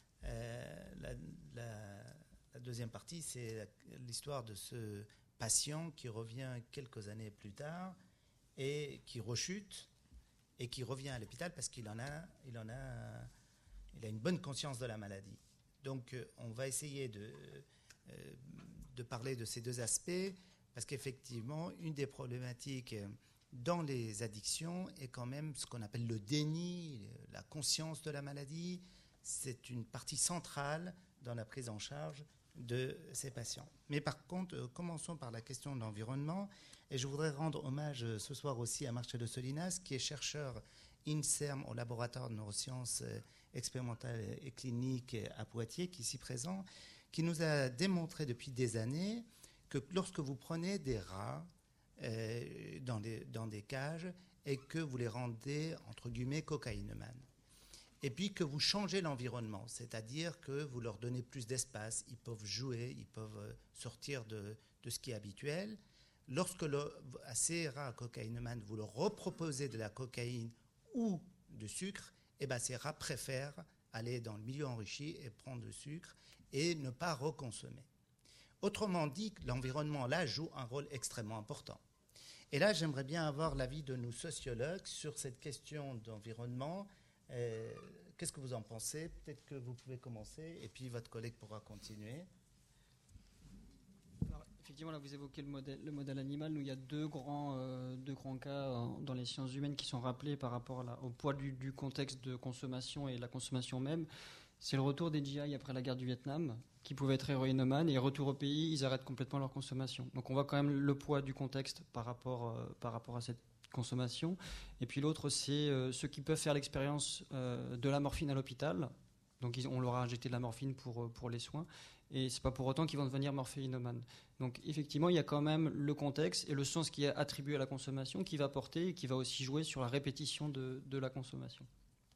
la deuxième partie, c'est l'histoire de ce patient qui revient quelques années plus tard et qui rechute et qui revient à l'hôpital parce qu'il a une bonne conscience de la maladie. Donc, on va essayer de parler de ces 2 aspects parce qu'effectivement, une des problématiques dans les addictions est quand même ce qu'on appelle le déni, la conscience de la maladie. C'est une partie centrale dans la prise en charge de ces patients. Mais par contre, commençons par la question de l'environnement. Et je voudrais rendre hommage ce soir aussi à Marcelo Solinas, qui est chercheur INSERM au laboratoire de neurosciences expérimentales et cliniques à Poitiers, qui est ici présent, qui nous a démontré depuis des années que lorsque vous prenez des rats dans des cages et que vous les rendez, entre guillemets, cocaïnomanes, et puis que vous changez l'environnement, c'est-à-dire que vous leur donnez plus d'espace, ils peuvent jouer, ils peuvent sortir de ce qui est habituel, lorsque ces rats cocaïnomanes, vous leur reproposez de la cocaïne ou du sucre, eh ben, ces rats préfèrent aller dans le milieu enrichi et prendre du sucre et ne pas reconsommer. Autrement dit, l'environnement là joue un rôle extrêmement important. Et là, j'aimerais bien avoir l'avis de nos sociologues sur cette question d'environnement. Qu'est-ce que vous en pensez? Peut-être que vous pouvez commencer et puis votre collègue pourra continuer. Alors, effectivement, là, vous évoquez le modèle animal. Nous, il y a deux grands cas dans les sciences humaines qui sont rappelés par rapport au poids du contexte de consommation et la consommation même. C'est le retour des GI après la guerre du Vietnam, qui pouvaient être héroïnomanes, et retour au pays, ils arrêtent complètement leur consommation. Donc on voit quand même le poids du contexte par rapport à cette consommation. Et puis l'autre, c'est ceux qui peuvent faire l'expérience de la morphine à l'hôpital. Donc on leur a injecté de la morphine pour les soins. Et c'est pas pour autant qu'ils vont devenir morphéinomanes. Donc effectivement, il y a quand même le contexte et le sens qui est attribué à la consommation qui va porter et qui va aussi jouer sur la répétition de la consommation.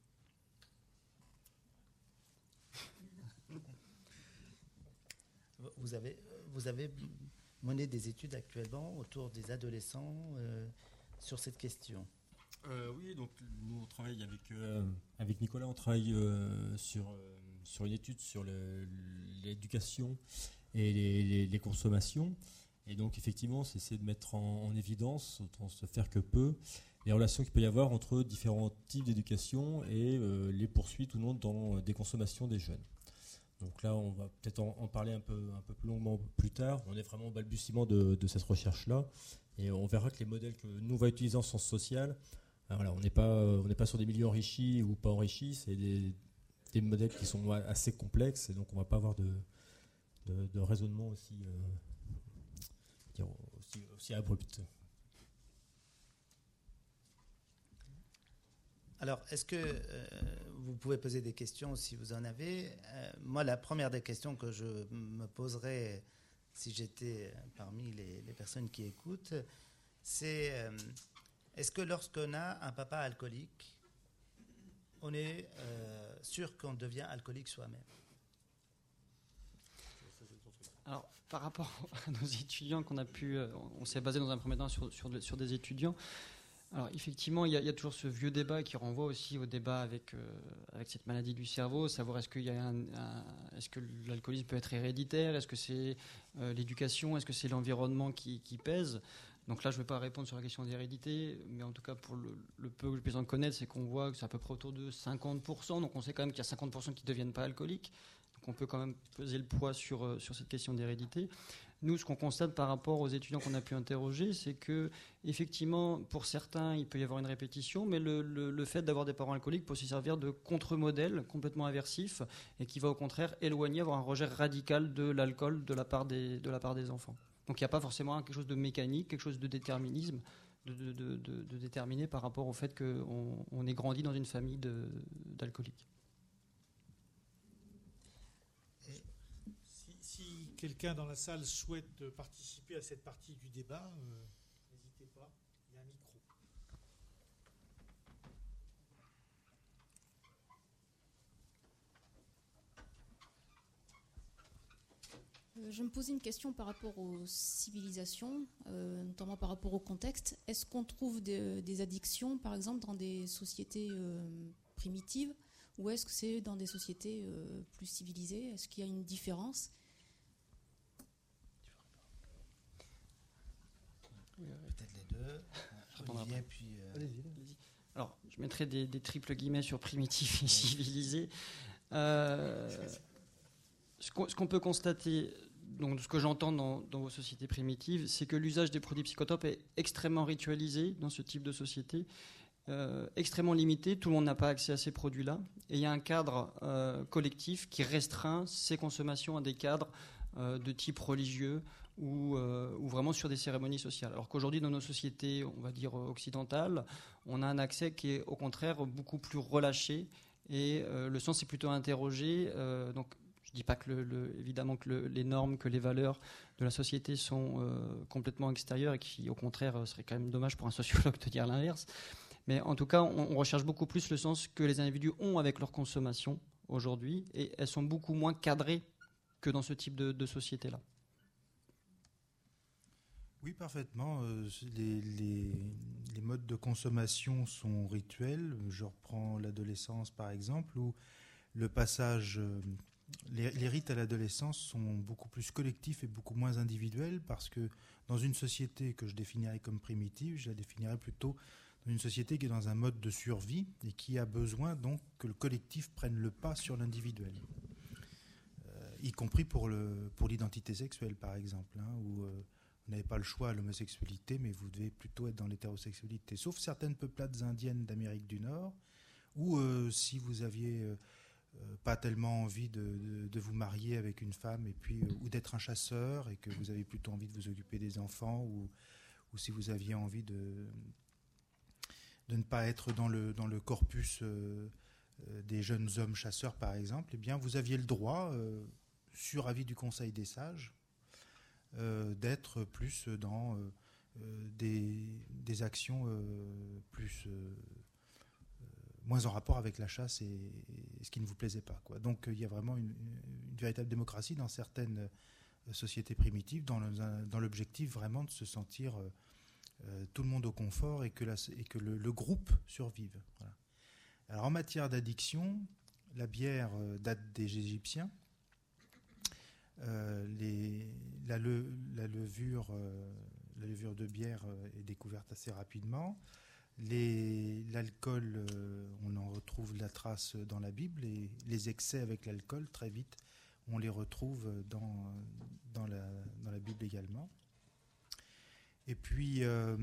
Vous avez mené des études actuellement autour des adolescents sur cette question. Oui, donc nous on travaille avec Nicolas, on travaille sur une étude sur l'éducation et les consommations. Et donc effectivement, c'est essayer de mettre en évidence, autant se faire que peu, les relations qu'il peut y avoir entre différents types d'éducation et les poursuites ou non dans des consommations des jeunes. Donc là, on va peut-être en parler un peu plus longuement plus tard. On est vraiment au balbutiement de cette recherche-là. Et on verra que les modèles que nous, on va utiliser en sciences sociales, voilà, on n'est pas sur des milieux enrichis ou pas enrichis. C'est des modèles qui sont assez complexes. Et donc, on ne va pas avoir de raisonnement aussi abrupt. Alors, est-ce que vous pouvez poser des questions si vous en avez? Moi, la première des questions que je me poserais si j'étais parmi les personnes qui écoutent, c'est est-ce que lorsqu'on a un papa alcoolique, on est sûr qu'on devient alcoolique soi-même? Alors, par rapport à nos étudiants on s'est basé dans un premier temps sur des étudiants. Alors effectivement, il y a toujours ce vieux débat qui renvoie aussi au débat avec cette maladie du cerveau, savoir est-ce que l'alcoolisme peut être héréditaire, est-ce que c'est l'éducation, est-ce que c'est l'environnement qui pèse. Donc là, je ne vais pas répondre sur la question d'hérédité, mais en tout cas pour le peu que je puisse en connaître, c'est qu'on voit que c'est à peu près autour de 50%, donc on sait quand même qu'il y a 50% qui ne deviennent pas alcooliques, donc on peut quand même peser le poids sur cette question d'hérédité. Nous, ce qu'on constate par rapport aux étudiants qu'on a pu interroger, c'est que, effectivement, pour certains, il peut y avoir une répétition, mais le fait d'avoir des parents alcooliques peut aussi servir de contre-modèle complètement aversif et qui va au contraire éloigner, avoir un rejet radical de l'alcool de la part des enfants. Donc il n'y a pas forcément quelque chose de mécanique, quelque chose de déterminisme, de déterminé par rapport au fait qu'on ait grandi dans une famille d'alcooliques. Si quelqu'un dans la salle souhaite participer à cette partie du débat, n'hésitez pas, il y a un micro. Je me posais une question par rapport aux civilisations, notamment par rapport au contexte. Est-ce qu'on trouve des addictions, par exemple, dans des sociétés primitives, ou est-ce que c'est dans des sociétés plus civilisées? Est-ce qu'il y a une différence? Peut-être les deux. Olivier, puis... Allez-y. Alors, je mettrai des triples guillemets sur primitif et civilisé. Ce qu'on peut constater, donc, ce que j'entends dans vos sociétés primitives, c'est que l'usage des produits psychotropes est extrêmement ritualisé dans ce type de société, extrêmement limité. Tout le monde n'a pas accès à ces produits-là. Et il y a un cadre collectif qui restreint ces consommations à des cadres de type religieux ou vraiment sur des cérémonies sociales. Alors qu'aujourd'hui, dans nos sociétés, on va dire occidentales, on a un accès qui est au contraire beaucoup plus relâché et le sens est plutôt interrogé. Donc, je ne dis pas évidemment que les normes, que les valeurs de la société sont complètement extérieures et qui, au contraire, serait quand même dommage pour un sociologue de dire l'inverse. Mais en tout cas, on recherche beaucoup plus le sens que les individus ont avec leur consommation aujourd'hui et elles sont beaucoup moins cadrées que dans ce type de société-là. Oui, parfaitement. Les modes de consommation sont rituels. Je reprends l'adolescence par exemple, où le passage, les rites à l'adolescence sont beaucoup plus collectifs et beaucoup moins individuels, parce que dans une société que je définirais comme primitive, je la définirais plutôt dans une société qui est dans un mode de survie et qui a besoin donc que le collectif prenne le pas sur l'individuel. Y compris pour l'identité sexuelle par exemple, où vous n'avez pas le choix à l'homosexualité, mais vous devez plutôt être dans l'hétérosexualité. Sauf certaines peuplades indiennes d'Amérique du Nord, où si vous aviez pas tellement envie de vous marier avec une femme, et puis ou d'être un chasseur, et que vous avez plutôt envie de vous occuper des enfants, ou si vous aviez envie de ne pas être dans le corpus des jeunes hommes chasseurs, par exemple, eh bien, vous aviez le droit, sur avis du Conseil des sages, d'être plus dans des actions moins en rapport avec la chasse et ce qui ne vous plaisait pas, quoi. Donc il y a vraiment une véritable démocratie dans certaines sociétés primitives, dans l'objectif vraiment de se sentir tout le monde au confort et que le groupe survive. Voilà. Alors en matière d'addiction, la bière date des Égyptiens. La levure de bière est découverte assez rapidement. L'alcool, on en retrouve la trace dans la Bible, et les excès avec l'alcool, très vite, on les retrouve dans la Bible également. Et puis,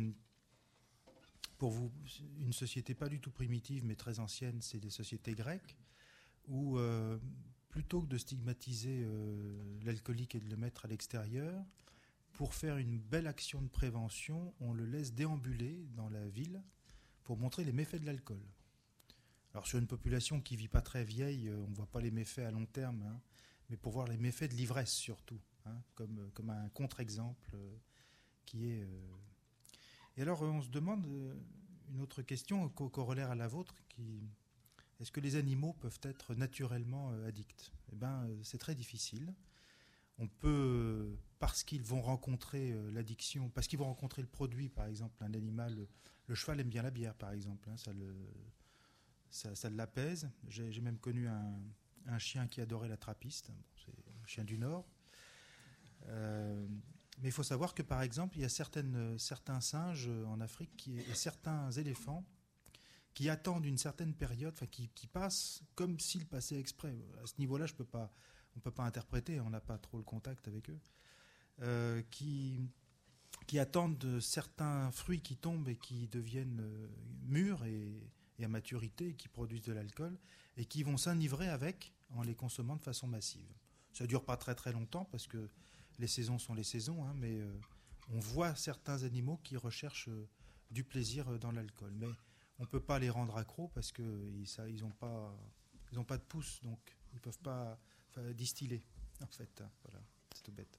pour vous, une société pas du tout primitive, mais très ancienne, c'est des sociétés grecques, où plutôt que de stigmatiser l'alcoolique et de le mettre à l'extérieur, pour faire une belle action de prévention, on le laisse déambuler dans la ville pour montrer les méfaits de l'alcool. Alors sur une population qui ne vit pas très vieille, on ne voit pas les méfaits à long terme, hein, mais pour voir les méfaits de l'ivresse surtout, hein, comme un contre-exemple qui est... Et alors on se demande une autre question corollaire à la vôtre, est-ce que les animaux peuvent être naturellement addicts ? Eh bien, c'est très difficile. On peut, parce qu'ils vont rencontrer l'addiction, parce qu'ils vont rencontrer le produit, par exemple, un animal, le cheval aime bien la bière, par exemple, hein, ça l'apaise. J'ai même connu un chien qui adorait la trappiste, bon, c'est un chien du Nord. Mais il faut savoir que, par exemple, il y a certains singes en Afrique et certains éléphants qui attendent une certaine période, enfin qui passent comme s'ils passaient exprès. À ce niveau-là, on ne peut pas interpréter, on n'a pas trop le contact avec eux, qui attendent certains fruits qui tombent et qui deviennent mûrs et à maturité, et qui produisent de l'alcool, et qui vont s'enivrer avec en les consommant de façon massive. Ça ne dure pas très très longtemps, parce que les saisons sont les saisons, hein, mais on voit certains animaux qui recherchent du plaisir dans l'alcool. Mais on ne peut pas les rendre accros, parce qu'ils n'ont pas de pouce, donc ils ne peuvent pas distiller, en fait. Voilà, c'est tout bête.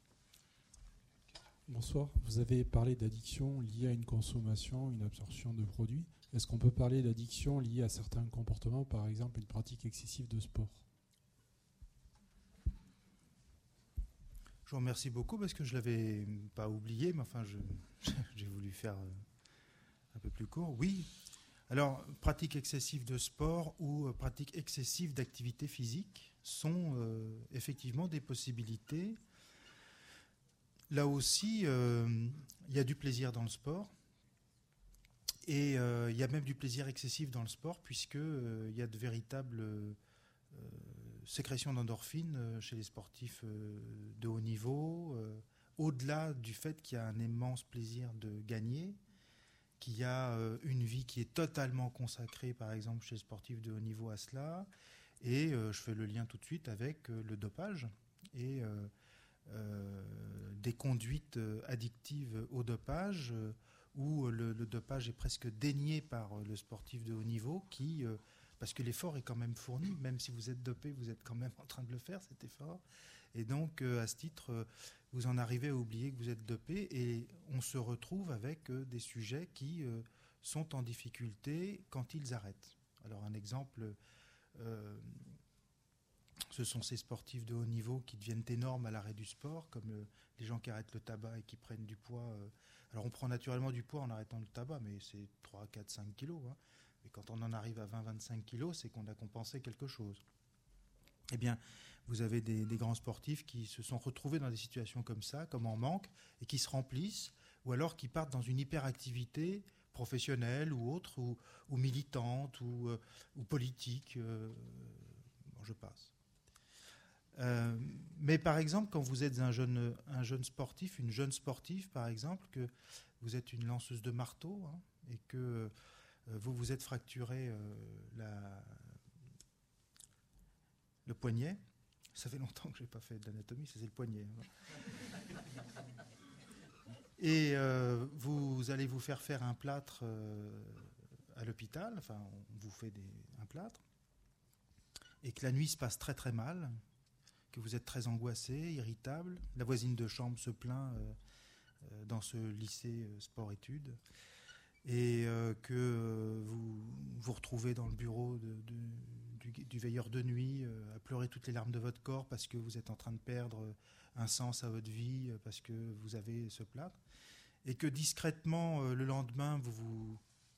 Bonsoir. Vous avez parlé d'addiction liée à une consommation, une absorption de produits. Est-ce qu'on peut parler d'addiction liée à certains comportements, par exemple une pratique excessive de sport ? Je vous remercie beaucoup, parce que je ne l'avais pas oublié, mais enfin, j'ai voulu faire un peu plus court. Oui. Alors, pratique excessive de sport ou pratique excessive d'activité physique sont effectivement des possibilités. Là aussi, il y a du plaisir dans le sport, et il y a même du plaisir excessif dans le sport, puisqu'il y a de véritables sécrétions d'endorphines chez les sportifs de haut niveau, au-delà du fait qu'il y a un immense plaisir de gagner, qu'il y a une vie qui est totalement consacrée, par exemple, chez les sportifs de haut niveau à cela. Et je fais le lien tout de suite avec le dopage et des conduites addictives au dopage, où le dopage est presque dénié par le sportif de haut niveau, parce que l'effort est quand même fourni, même si vous êtes dopé, vous êtes quand même en train de le faire, cet effort. Et donc, à ce titre, vous en arrivez à oublier que vous êtes dopé, et on se retrouve avec des sujets qui sont en difficulté quand ils arrêtent. Alors, un exemple Ce sont ces sportifs de haut niveau qui deviennent énormes à l'arrêt du sport, comme les gens qui arrêtent le tabac et qui prennent du poids. Alors on prend naturellement du poids en arrêtant le tabac, mais c'est 3, 4, 5 kilos. Hein. Et quand on en arrive à 20, 25 kilos, c'est qu'on a compensé quelque chose. Eh bien, vous avez des grands sportifs qui se sont retrouvés dans des situations comme ça, comme en manque, et qui se remplissent, ou alors qui partent dans une hyperactivité professionnelle ou autre, ou militante, ou politique. Bon, je passe. Mais par exemple, quand vous êtes un jeune sportif, une jeune sportive, par exemple, que vous êtes une lanceuse de marteau, hein, et que vous vous êtes fracturé le poignet. Ça fait longtemps que je n'ai pas fait d'anatomie, c'est le poignet. Et vous allez vous faire un plâtre à l'hôpital, enfin on vous fait un plâtre, et que la nuit se passe très très mal, que vous êtes très angoissé, irritable. La voisine de chambre se plaint dans ce lycée sport-études, et que vous vous retrouvez dans le bureau du veilleur de nuit à pleurer toutes les larmes de votre corps parce que vous êtes en train de perdre un sens à votre vie, parce que vous avez ce plâtre, et que discrètement le lendemain vous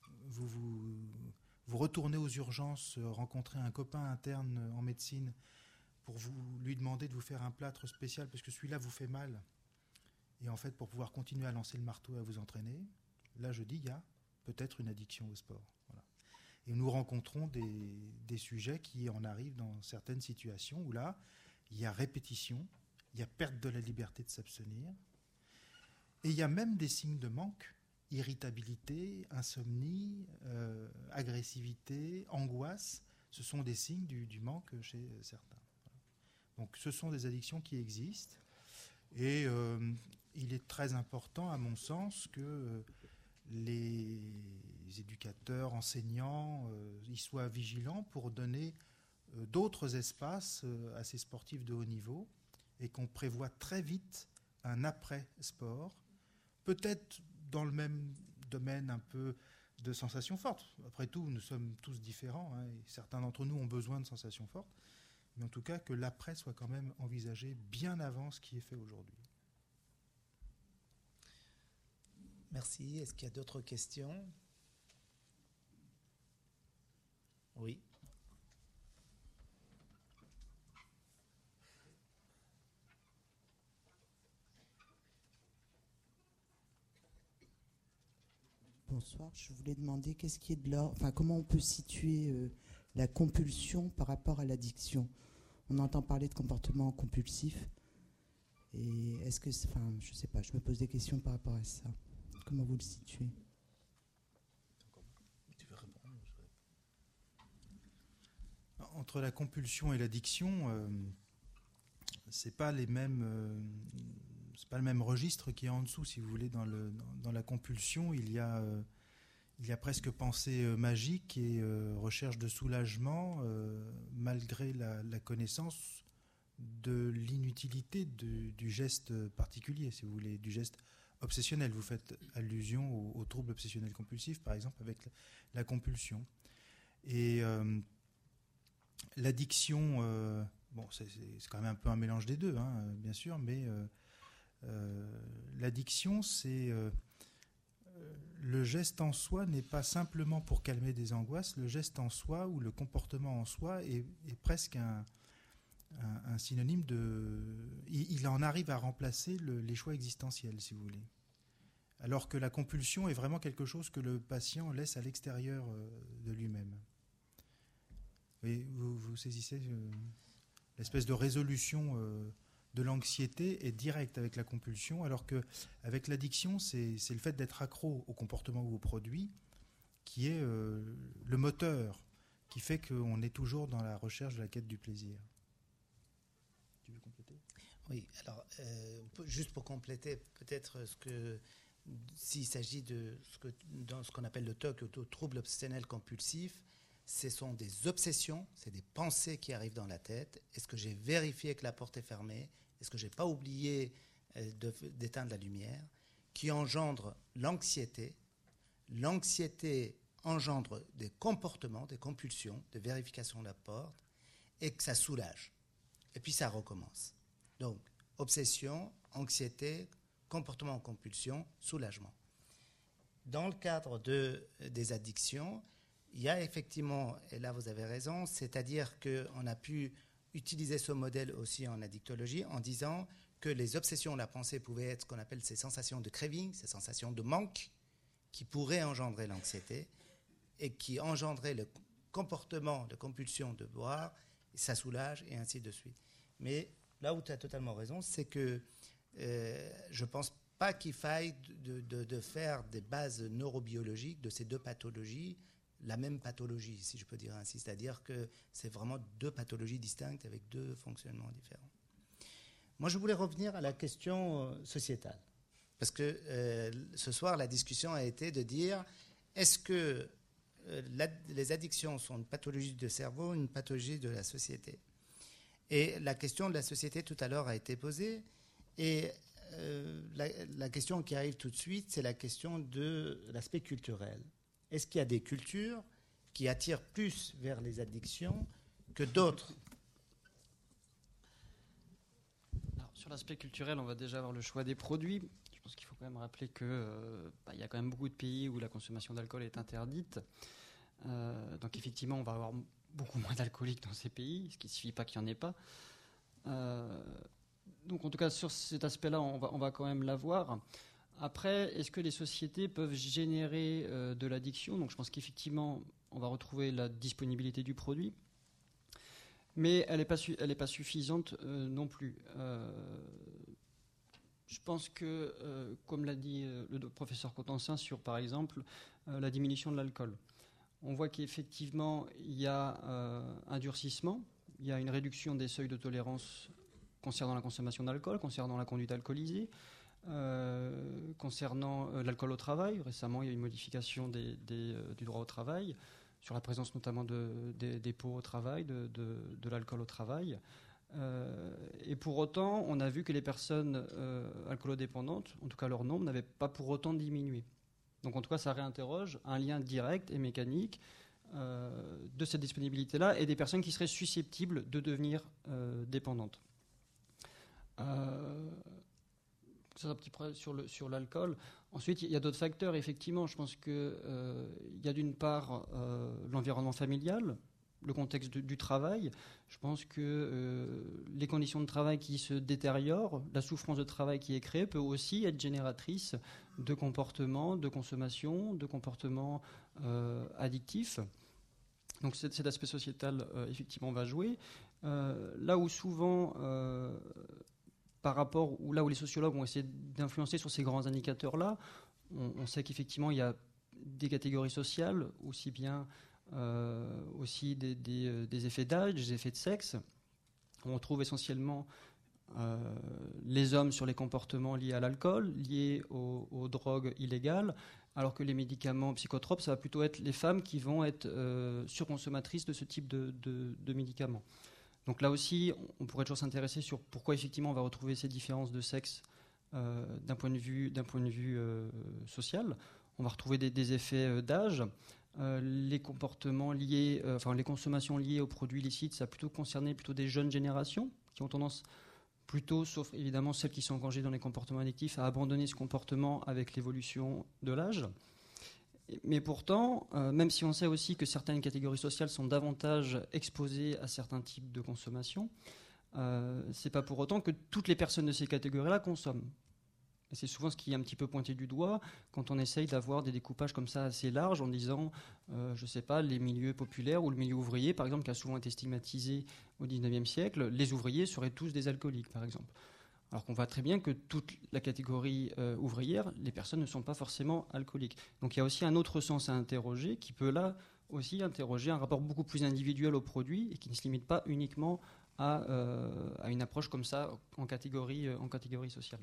retournez aux urgences rencontrer un copain interne en médecine pour lui demander de vous faire un plâtre spécial parce que celui-là vous fait mal, et en fait pour pouvoir continuer à lancer le marteau et à vous entraîner. Là je dis il y a peut-être une addiction au sport. Voilà. Et nous rencontrons des sujets qui en arrivent dans certaines situations où là il y a répétition, il y a perte de la liberté de s'abstenir, et il y a même des signes de manque, irritabilité, insomnie, agressivité, angoisse. Ce sont des signes du manque chez certains. Donc ce sont des addictions qui existent, et il est très important à mon sens que les éducateurs, enseignants, y soient vigilants pour donner d'autres espaces à ces sportifs de haut niveau, et qu'on prévoit très vite un après-sport, peut-être dans le même domaine un peu de sensations fortes. Après tout, nous sommes tous différents, hein, et certains d'entre nous ont besoin de sensations fortes, mais en tout cas que l'après soit quand même envisagé bien avant ce qui est fait aujourd'hui. Merci. Est-ce qu'il y a d'autres questions? Oui. Bonsoir. Je voulais demander qu'est-ce qui est de l'ordre, enfin comment on peut situer la compulsion par rapport à l'addiction. On entend parler de comportement compulsif, et est-ce que, enfin, je sais pas, je me pose des questions par rapport à ça. Comment vous le situez? Tu veux répondre? Entre la compulsion et l'addiction, c'est pas les mêmes. C'est pas le même registre qui est en dessous, si vous voulez. Dans la compulsion, il y a presque pensée magique et recherche de soulagement, malgré la connaissance de l'inutilité du geste particulier, si vous voulez, du geste obsessionnel. Vous faites allusion au trouble obsessionnel compulsif, par exemple, avec la compulsion. Et l'addiction, bon, c'est quand même un peu un mélange des deux, hein, bien sûr, mais l'addiction, c'est le geste en soi n'est pas simplement pour calmer des angoisses. Le geste en soi ou le comportement en soi est presque un synonyme de... Il en arrive à remplacer les choix existentiels, si vous voulez. Alors que la compulsion est vraiment quelque chose que le patient laisse à l'extérieur de lui-même. Vous saisissez l'espèce de résolution de l'anxiété est directe avec la compulsion, alors qu'avec l'addiction, c'est le fait d'être accro au comportement ou au produit qui est le moteur, qui fait qu'on est toujours dans la recherche de la quête du plaisir. Tu veux compléter ? Oui, alors, juste pour compléter, peut-être s'il s'agit dans ce qu'on appelle le TOC, le trouble obsessionnel compulsif, ce sont des obsessions, c'est des pensées qui arrivent dans la tête. Est-ce que j'ai vérifié que la porte est fermée ? Est-ce que je n'ai pas oublié d'éteindre la lumière ? Qui engendre l'anxiété. L'anxiété engendre des comportements, des compulsions, de vérification de la porte, et que ça soulage. et puis ça recommence. Donc, obsession, anxiété, comportement en compulsion, soulagement. Dans le cadre des addictions, il y a effectivement, et là vous avez raison, c'est-à-dire qu'on a pu utiliser ce modèle aussi en addictologie en disant que les obsessions de la pensée pouvaient être ce qu'on appelle ces sensations de craving, ces sensations de manque qui pourraient engendrer l'anxiété et qui engendraient le comportement de compulsion de boire, ça soulage et ainsi de suite. Mais là où tu as totalement raison, c'est que je ne pense pas qu'il faille de faire des bases neurobiologiques de ces deux pathologies, la même pathologie, si je peux dire ainsi. C'est-à-dire que c'est vraiment deux pathologies distinctes avec deux fonctionnements différents. Moi, je voulais revenir à la question sociétale. Parce que ce soir, la discussion a été de dire, est-ce que les addictions sont une pathologie du cerveau ou une pathologie de la société? Et la question de la société, tout à l'heure, a été posée. Et la question qui arrive tout de suite, c'est la question de l'aspect culturel. Est-ce qu'il y a des cultures qui attirent plus vers les addictions que d'autres? Alors, sur l'aspect culturel, on va déjà avoir le choix des produits. Je pense qu'il faut quand même rappeler que y a quand même beaucoup de pays où la consommation d'alcool est interdite. Donc effectivement, on va avoir beaucoup moins d'alcooliques dans ces pays, ce qui ne signifie pas qu'il n'y en ait pas. Donc en tout cas, sur cet aspect-là, on va quand même l'avoir. Après, est-ce que les sociétés peuvent générer de l'addiction? Donc je pense qu'effectivement, on va retrouver la disponibilité du produit, mais elle n'est pas suffisante non plus. Je pense que, comme l'a dit le professeur Cotensin sur, par exemple, la diminution de l'alcool, on voit qu'effectivement, il y a un durcissement, il y a une réduction des seuils de tolérance concernant la consommation d'alcool, concernant la conduite alcoolisée, concernant l'alcool au travail. Récemment, il y a eu une modification du droit au travail, sur la présence notamment des pots au travail, de l'alcool au travail. Et pour autant, on a vu que les personnes alcoolodépendantes, en tout cas leur nombre, n'avait pas pour autant diminué. Donc en tout cas, ça réinterroge un lien direct et mécanique de cette disponibilité-là et des personnes qui seraient susceptibles de devenir dépendantes. C'est un petit peu sur l'alcool. Ensuite, il y a d'autres facteurs. Effectivement, je pense qu'il y a d'une part l'environnement familial, le contexte du travail. Je pense que les conditions de travail qui se détériorent, la souffrance de travail qui est créée peut aussi être génératrice de comportements de consommation, de comportements addictifs. Donc cet aspect sociétal, effectivement, va jouer. Là où souvent, là où les sociologues ont essayé d'influencer sur ces grands indicateurs-là, on sait qu'effectivement, il y a des catégories sociales, aussi bien aussi des effets d'âge, des effets de sexe. On trouve essentiellement les hommes sur les comportements liés à l'alcool, liés aux drogues illégales, alors que les médicaments psychotropes, ça va plutôt être les femmes qui vont être surconsommatrices de ce type de médicaments. Donc là aussi, on pourrait toujours s'intéresser sur pourquoi effectivement on va retrouver ces différences de sexe d'un point de vue social. On va retrouver des effets d'âge. Les comportements liés, les consommations liées aux produits illicites, ça a plutôt concerné des jeunes générations qui ont tendance plutôt, sauf évidemment celles qui sont engagées dans les comportements addictifs, à abandonner ce comportement avec l'évolution de l'âge. Mais pourtant, même si on sait aussi que certaines catégories sociales sont davantage exposées à certains types de consommation, c'est pas pour autant que toutes les personnes de ces catégories-là consomment. Et c'est souvent ce qui est un petit peu pointé du doigt quand on essaye d'avoir des découpages comme ça assez larges en disant, je sais pas, les milieux populaires ou le milieu ouvrier, par exemple, qui a souvent été stigmatisé au XIXe siècle, les ouvriers seraient tous des alcooliques, par exemple. Alors qu'on voit très bien que toute la catégorie ouvrière, les personnes ne sont pas forcément alcooliques. Donc il y a aussi un autre sens à interroger qui peut là aussi interroger un rapport beaucoup plus individuel au produit et qui ne se limite pas uniquement à une approche comme ça en catégorie sociale.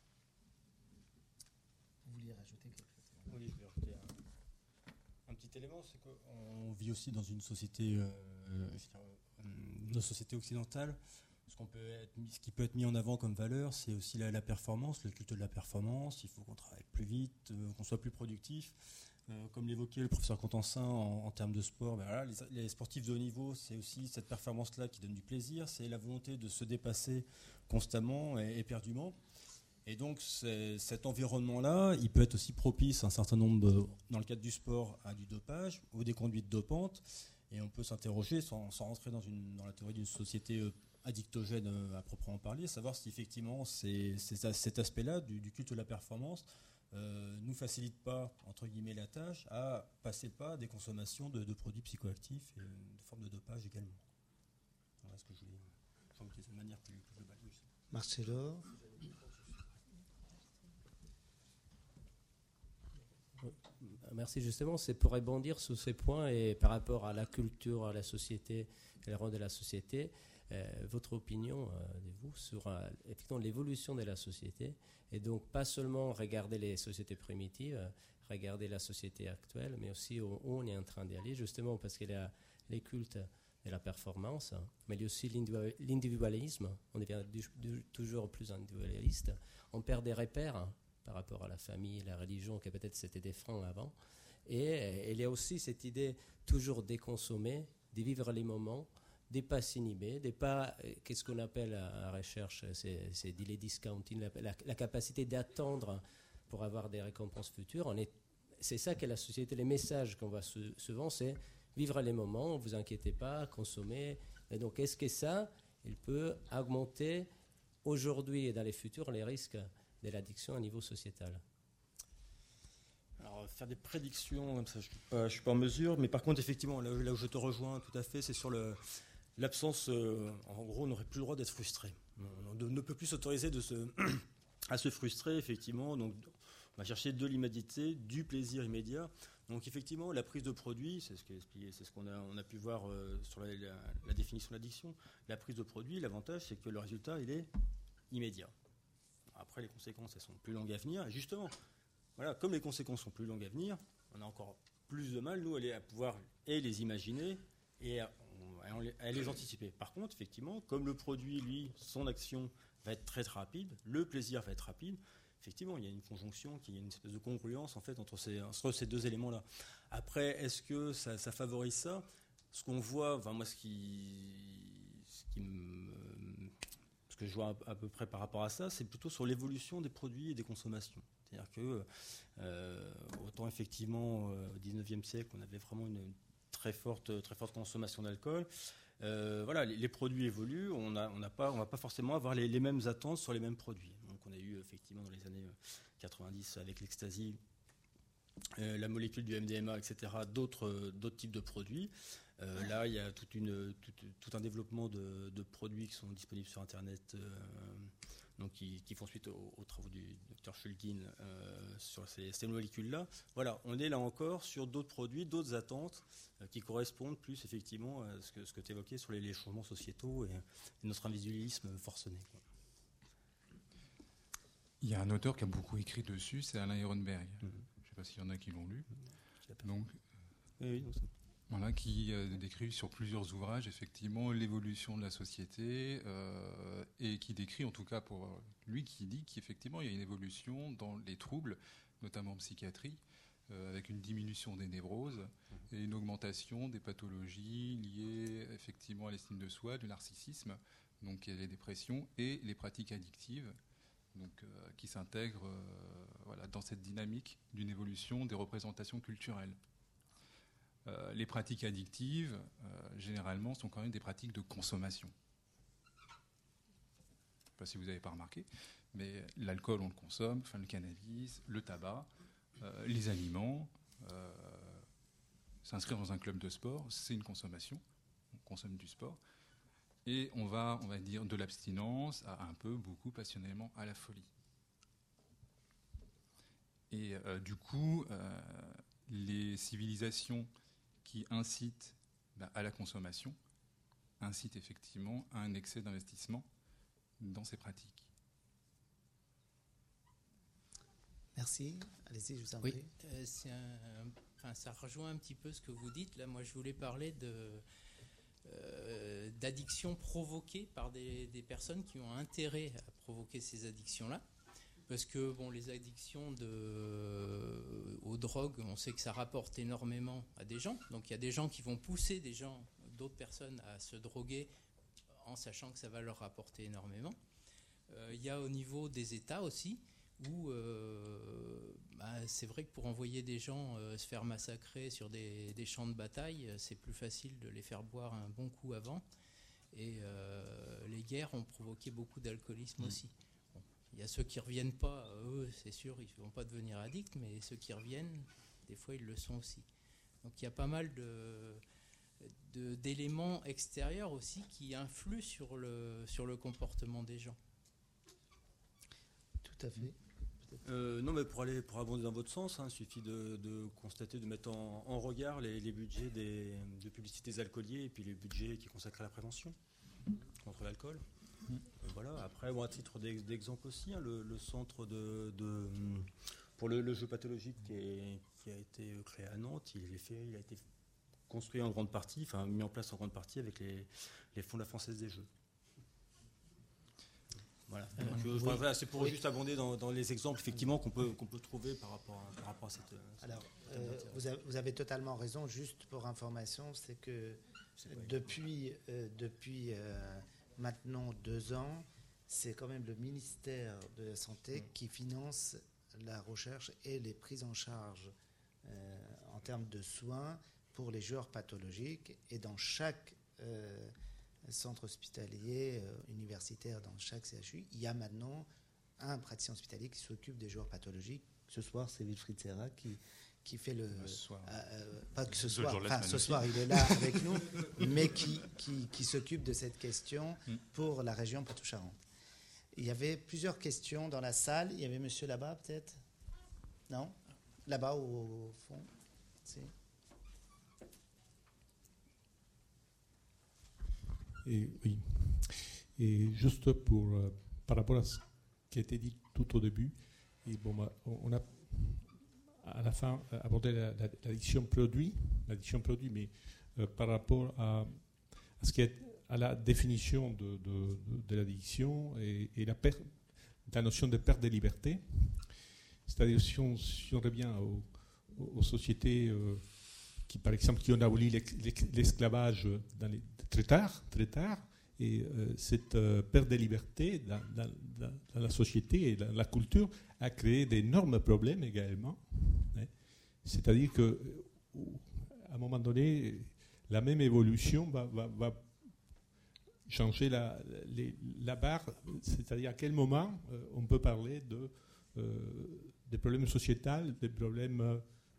Oui, je vais rajouter un petit élément, c'est qu'on vit aussi dans une société, nos sociétés occidentales. Ce qui peut être mis en avant comme valeur, c'est aussi la performance, le culte de la performance. Il faut qu'on travaille plus vite, qu'on soit plus productif. Comme l'évoquait le professeur Contensin en termes de sport, ben voilà, les sportifs de haut niveau, c'est aussi cette performance-là qui donne du plaisir, c'est la volonté de se dépasser constamment et éperdument. Et donc cet environnement-là, il peut être aussi propice à un certain nombre, dans le cadre du sport, à du dopage ou des conduites dopantes. Et on peut s'interroger, sans rentrer dans la théorie d'une société addictogène à proprement parler, savoir si effectivement cet aspect-là du culte de la performance nous facilite pas, entre guillemets, la tâche à passer le pas des consommations de produits psychoactifs et de formes de dopage également. Voilà ce que je voulais formuler de manière plus globale. Marcelo. Merci, justement, c'est pour rebondir sur ces points et par rapport à la culture, à la société, et le rôle de la société, votre opinion de vous sur effectivement l'évolution de la société, et donc pas seulement regarder les sociétés primitives, regarder la société actuelle, mais aussi où on est en train d'aller, justement parce qu'il y a les cultes de la performance, mais il y a aussi l'individualisme, on devient toujours plus individualiste, on perd des repères par rapport à la famille, la religion, qui peut-être c'était des freins avant. Et il y a aussi cette idée toujours de consommer, de vivre les moments, de ne pas s'inhiber, de ne pas, qu'est-ce qu'on appelle à la recherche, c'est delay discounting, la capacité d'attendre pour avoir des récompenses futures. C'est ça qu'est la société, les messages qu'on voit souvent, c'est vivre les moments, ne vous inquiétez pas, consommer. Et donc, est-ce que ça, il peut augmenter aujourd'hui et dans les futurs les risques de l'addiction à niveau sociétal? Alors, faire des prédictions, comme ça, je ne suis pas en mesure, mais par contre, effectivement, là où je te rejoins tout à fait, c'est sur l'absence, en gros, on n'aurait plus le droit d'être frustré. On ne peut plus s'autoriser à se frustrer, effectivement, donc on va chercher de l'immédiateté, du plaisir immédiat. Donc effectivement, la prise de produit, c'est ce qu'on a pu voir sur la définition de l'addiction, la prise de produit, l'avantage, c'est que le résultat, il est immédiat. Après, les conséquences, elles sont plus longues à venir. Et justement, voilà, comme les conséquences sont plus longues à venir, on a encore plus de mal, nous, à pouvoir les imaginer et à les anticiper. Par contre, effectivement, comme le produit, lui, son action va être très, très rapide, le plaisir va être rapide, effectivement, il y a une conjonction, il y a une espèce de congruence en fait, entre ces deux éléments-là. Après, est-ce que ça favorise ça? Ce qu'on voit, enfin, moi, ce que je vois à peu près par rapport à ça, c'est plutôt sur l'évolution des produits et des consommations. C'est-à-dire que, autant effectivement, au XIXe siècle, on avait vraiment une très forte consommation d'alcool. Voilà, les produits évoluent, on va pas forcément avoir les mêmes attentes sur les mêmes produits. Donc on a eu effectivement dans les années 90 avec l'ecstasy, la molécule du MDMA, etc., d'autres types de produits. Là, il y a tout un développement de produits qui sont disponibles sur Internet, donc qui font suite aux travaux du Dr Shulgin sur ces molécules-là. Voilà, on est là encore sur d'autres produits, d'autres attentes qui correspondent plus effectivement à ce que tu évoquais sur les changements sociétaux et notre individualisme forcené, quoi. Il y a un auteur qui a beaucoup écrit dessus, c'est Alain Ehrenberg. Je ne sais pas s'il y en a qui l'ont lu. Donc, voilà, qui décrit sur plusieurs ouvrages effectivement l'évolution de la société et qui décrit, en tout cas pour lui, qui dit qu'effectivement il y a une évolution dans les troubles, notamment en psychiatrie, avec une diminution des névroses et une augmentation des pathologies liées effectivement à l'estime de soi, du narcissisme, donc les dépressions et les pratiques addictives, donc qui s'intègrent voilà, dans cette dynamique d'une évolution des représentations culturelles. Les pratiques addictives, généralement, sont quand même des pratiques de consommation. Je ne sais pas si vous n'avez pas remarqué, mais l'alcool, on le consomme, enfin, le cannabis, le tabac, les aliments, s'inscrire dans un club de sport, c'est une consommation. On consomme du sport. Et on va dire, de l'abstinence à un peu, beaucoup, passionnément, à la folie. Et du coup, les civilisations qui incitent à la consommation, incitent effectivement à un excès d'investissement dans ces pratiques. Merci. Allez-y, je vous en prie. Oui, ça rejoint un petit peu ce que vous dites. Là, moi, je voulais parler d'addiction provoquée par des personnes qui ont intérêt à provoquer ces addictions-là. parce que bon, les addictions aux drogues, on sait que ça rapporte énormément à des gens. Donc il y a des gens qui vont pousser d'autres personnes à se droguer en sachant que ça va leur rapporter énormément. Il y a au niveau des États aussi, où c'est vrai que pour envoyer des gens se faire massacrer sur des champs de bataille, c'est plus facile de les faire boire un bon coup avant. Et les guerres ont provoqué beaucoup d'alcoolisme aussi. Bon, il y a ceux qui ne reviennent pas, eux c'est sûr, ils ne vont pas devenir addicts, mais ceux qui reviennent, des fois ils le sont aussi. Donc il y a pas mal d'éléments extérieurs aussi qui influent sur le comportement des gens. Tout à fait. Non, mais pour abonder dans votre sens, il suffit de constater, de mettre en regard les budgets de publicité des alcooliers et puis les budgets qui consacrent à la prévention contre l'alcool. Voilà. Après, à titre d'exemple aussi, le centre pour le jeu pathologique qui a été créé à Nantes, il a été construit en grande partie, mis en place en grande partie avec les fonds de la Française des Jeux. Voilà. Voilà, c'est pour juste abonder dans les exemples effectivement qu'on peut trouver par rapport à cette. Alors, vous avez totalement raison. Juste pour information, c'est que depuis maintenant 2 ans, c'est quand même le ministère de la Santé qui finance la recherche et les prises en charge en termes de soins pour les joueurs pathologiques. Et dans chaque centre hospitalier, universitaire, dans chaque CHU, il y a maintenant un praticien hospitalier qui s'occupe des joueurs pathologiques. Ce soir, c'est Wilfried Serra qui fait pas que ce soir, ce soir il est là avec nous, mais qui s'occupe de cette question pour la région Poitou-Charentes. Il y avait plusieurs questions dans la salle. Il y avait monsieur là-bas, peut-être? Non? Là-bas, au fond? Si. Oui. Et juste par rapport à ce qui a été dit tout au début, on a à la fin abordé l'addiction produit, mais par rapport à ce qui est à la définition de l'addiction et la notion de perte de liberté. C'est-à-dire si on revient aux sociétés qui, par exemple, qui ont aboli l'esclavage très tard, et cette perte de liberté dans la société et dans la culture a créé d'énormes problèmes également. C'est-à-dire qu'à un moment donné, la même évolution va changer la barre, c'est-à-dire à quel moment on peut parler des problèmes sociétals, des problèmes...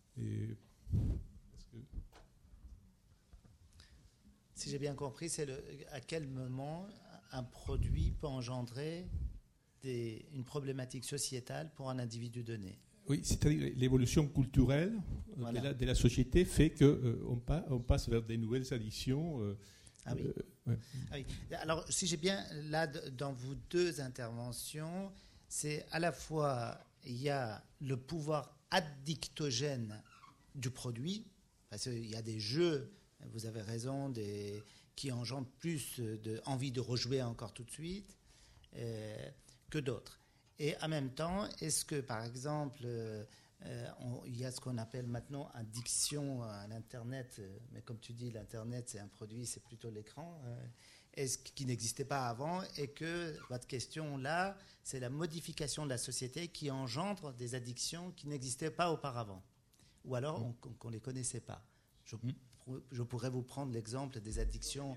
Si j'ai bien compris, c'est à quel moment un produit peut engendrer une problématique sociétale pour un individu donné. Oui, c'est-à-dire l'évolution culturelle de la société fait qu'on passe vers des nouvelles addictions. Ah oui. Ouais. Ah oui. Alors, si j'ai bien, là, dans vos 2 interventions, c'est à la fois, il y a le pouvoir addictogène du produit, parce qu'il y a des jeux, vous avez raison, qui engendrent plus d'envie de rejouer encore tout de suite que d'autres. Et en même temps, est-ce que, par exemple, il y a ce qu'on appelle maintenant addiction à l'Internet, mais comme tu dis, l'Internet, c'est un produit, c'est plutôt l'écran, qui n'existait pas avant, et que votre question là, c'est la modification de la société qui engendre des addictions qui n'existaient pas auparavant, ou alors qu'on ne les connaissait pas. Je pourrais vous prendre l'exemple des addictions.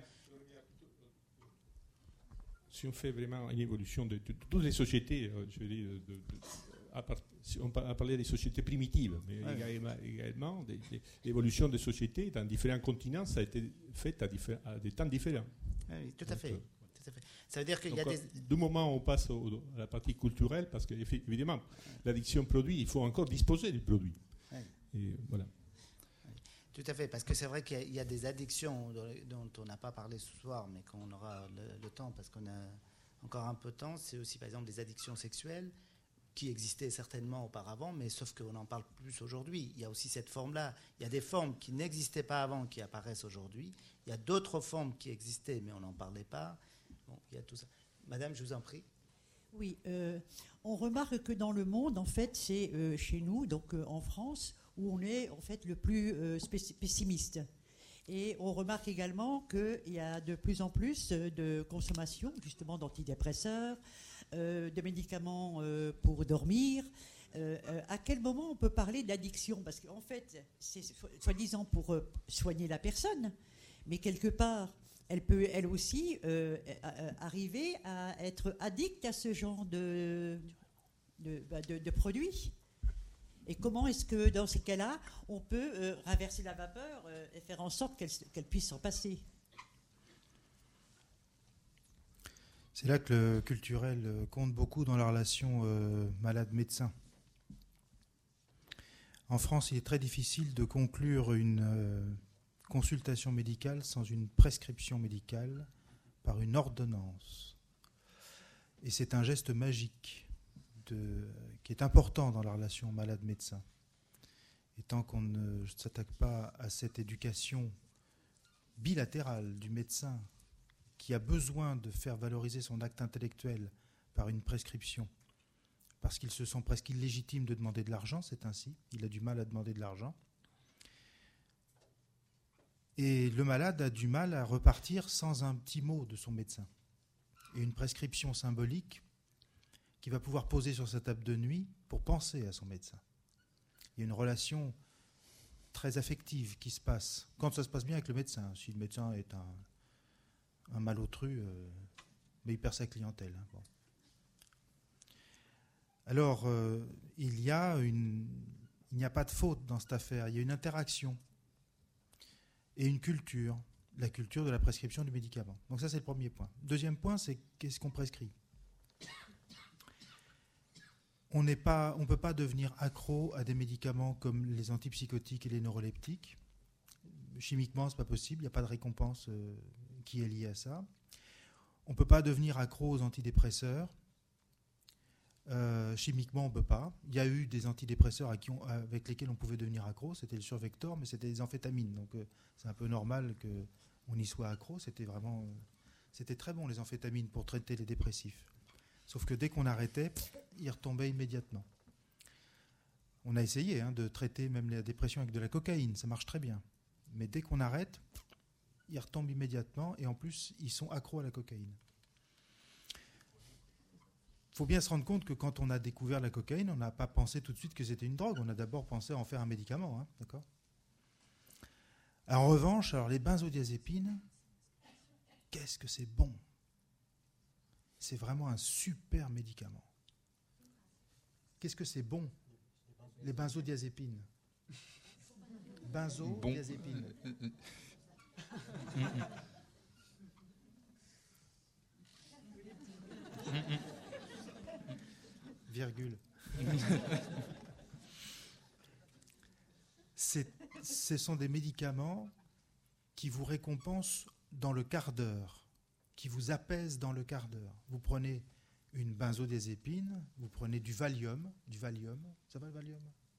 Si on fait vraiment une évolution de toutes les sociétés, je veux dire, si on parlait des sociétés primitives, mais également l'évolution des sociétés dans différents continents, ça a été fait à des temps différents. Oui, tout à fait. Tout à fait. Ça veut dire qu'il y a du moment où on passe à la partie culturelle, parce qu'évidemment, l'addiction produit, il faut encore disposer du produit. Et voilà. Tout à fait, parce que c'est vrai qu'il y a des addictions dont on n'a pas parlé ce soir, mais qu'on aura le temps, parce qu'on a encore un peu de temps. C'est aussi, par exemple, des addictions sexuelles qui existaient certainement auparavant, mais sauf qu'on en parle plus aujourd'hui. Il y a aussi cette forme-là. Il y a des formes qui n'existaient pas avant qui apparaissent aujourd'hui. Il y a d'autres formes qui existaient, mais on n'en parlait pas. Bon, il y a tout ça. Madame, je vous en prie. Oui, on remarque que dans le monde, en fait, c'est chez nous, donc en France, où on est en fait le plus pessimiste. Et on remarque également qu'il y a de plus en plus de consommation, justement, d'antidépresseurs, de médicaments pour dormir. À quel moment on peut parler d'addiction? Parce qu'en fait, c'est soi-disant pour soigner la personne, mais quelque part, elle peut, elle aussi, arriver à être addicte à ce genre de produits. Et comment est-ce que, dans ces cas-là, on peut inverser la vapeur et faire en sorte qu'elle puisse s'en passer? C'est là que le culturel compte beaucoup dans la relation malade-médecin. En France, il est très difficile de conclure une consultation médicale sans une prescription médicale par une ordonnance. Et c'est un geste magique qui est important dans la relation malade-médecin. Et tant qu'on ne s'attaque pas à cette éducation bilatérale du médecin qui a besoin de faire valoriser son acte intellectuel par une prescription, parce qu'il se sent presque illégitime de demander de l'argent, c'est ainsi, il a du mal à demander de l'argent. Et le malade a du mal à repartir sans un petit mot de son médecin. Et une prescription symbolique qui va pouvoir poser sur sa table de nuit pour penser à son médecin. Il y a une relation très affective qui se passe, quand ça se passe bien avec le médecin. Si le médecin est un malotru, mais il perd sa clientèle. Bon. Alors, il n'y a pas de faute dans cette affaire, il y a une interaction et une culture, la culture de la prescription du médicament. Donc ça, c'est le premier point. Deuxième point, c'est qu'est-ce qu'on prescrit. On ne peut pas devenir accro à des médicaments comme les antipsychotiques et les neuroleptiques. Chimiquement, ce n'est pas possible, il n'y a pas de récompense qui est liée à ça. On ne peut pas devenir accro aux antidépresseurs. Chimiquement, on ne peut pas. Il y a eu des antidépresseurs avec lesquels on pouvait devenir accro, c'était le Survector, mais c'était des amphétamines. Donc c'est un peu normal qu'on y soit accro. C'était très bon, les amphétamines, pour traiter les dépressifs. Sauf que dès qu'on arrêtait, ils retombaient immédiatement. On a essayé de traiter même la dépression avec de la cocaïne, ça marche très bien. Mais dès qu'on arrête, ils retombent immédiatement et en plus, ils sont accros à la cocaïne. Il faut bien se rendre compte que quand on a découvert la cocaïne, on n'a pas pensé tout de suite que c'était une drogue. On a d'abord pensé à en faire un médicament. D'accord ? En revanche, alors les benzodiazépines, qu'est-ce que c'est bon ? C'est vraiment un super médicament. Qu'est-ce que c'est bon ? Les benzodiazépines. Benzodiazépines. Virgule. Ce sont des médicaments qui vous récompensent dans le quart d'heure, qui vous apaisent dans le quart d'heure. Vous prenez une benzodiazépine, vous prenez du Valium, ça va le Valium ?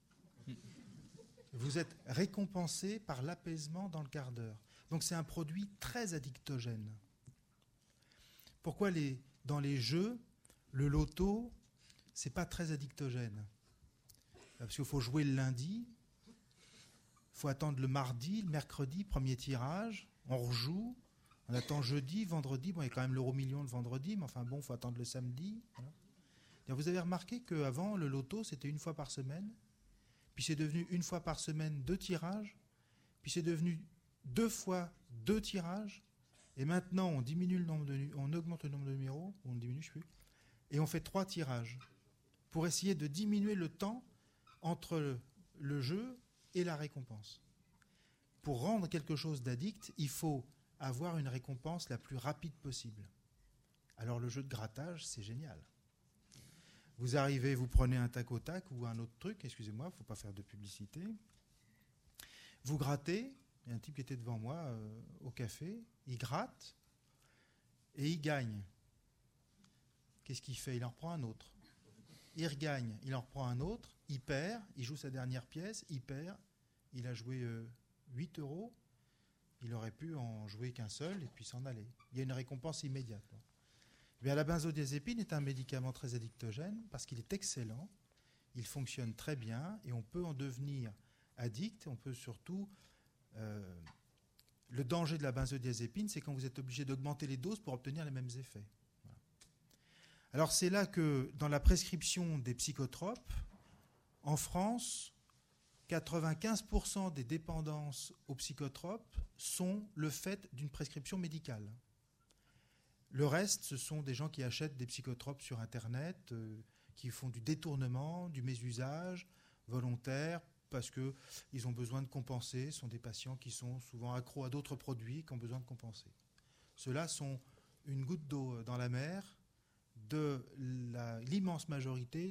Vous êtes récompensé par l'apaisement dans le quart d'heure. Donc c'est un produit très addictogène. Pourquoi dans les jeux, le loto, c'est pas très addictogène? Parce qu'il faut jouer le lundi, il faut attendre le mardi, le mercredi, premier tirage, on rejoue, on attend jeudi, vendredi, bon, il y a quand même l'euro-million le vendredi, mais enfin bon, il faut attendre le samedi. Voilà. Vous avez remarqué qu'avant, le loto, c'était une fois par semaine, puis c'est devenu une fois par semaine 2 tirages, puis c'est devenu 2 fois 2 tirages, et maintenant on diminue on augmente le nombre de numéros, ou on le diminue, je ne sais plus, et on fait 3 tirages, pour essayer de diminuer le temps entre le jeu et la récompense. Pour rendre quelque chose d'addict, il faut avoir une récompense la plus rapide possible. Alors le jeu de grattage, c'est génial. Vous arrivez, vous prenez un tac au tac ou un autre truc, excusez-moi, il ne faut pas faire de publicité. Vous grattez, il y a un type qui était devant moi au café, il gratte et il gagne. Qu'est-ce qu'il fait ? Il en reprend un autre. Il regagne, il en reprend un autre, il perd, il joue sa dernière pièce, il perd, il a joué 8 €, il aurait pu en jouer qu'un seul et puis s'en aller. Il y a une récompense immédiate. La benzodiazépine est un médicament très addictogène parce qu'il est excellent, il fonctionne très bien et on peut en devenir addict. On peut surtout... le danger de la benzodiazépine, c'est quand vous êtes obligé d'augmenter les doses pour obtenir les mêmes effets. Voilà. Alors c'est là que dans la prescription des psychotropes, en France, 95% des dépendances aux psychotropes sont le fait d'une prescription médicale. Le reste, ce sont des gens qui achètent des psychotropes sur Internet, qui font du détournement, du mésusage volontaire, parce qu'ils ont besoin de compenser. Ce sont des patients qui sont souvent accros à d'autres produits qui ont besoin de compenser. Ceux-là sont une goutte d'eau dans la mer de l'immense majorité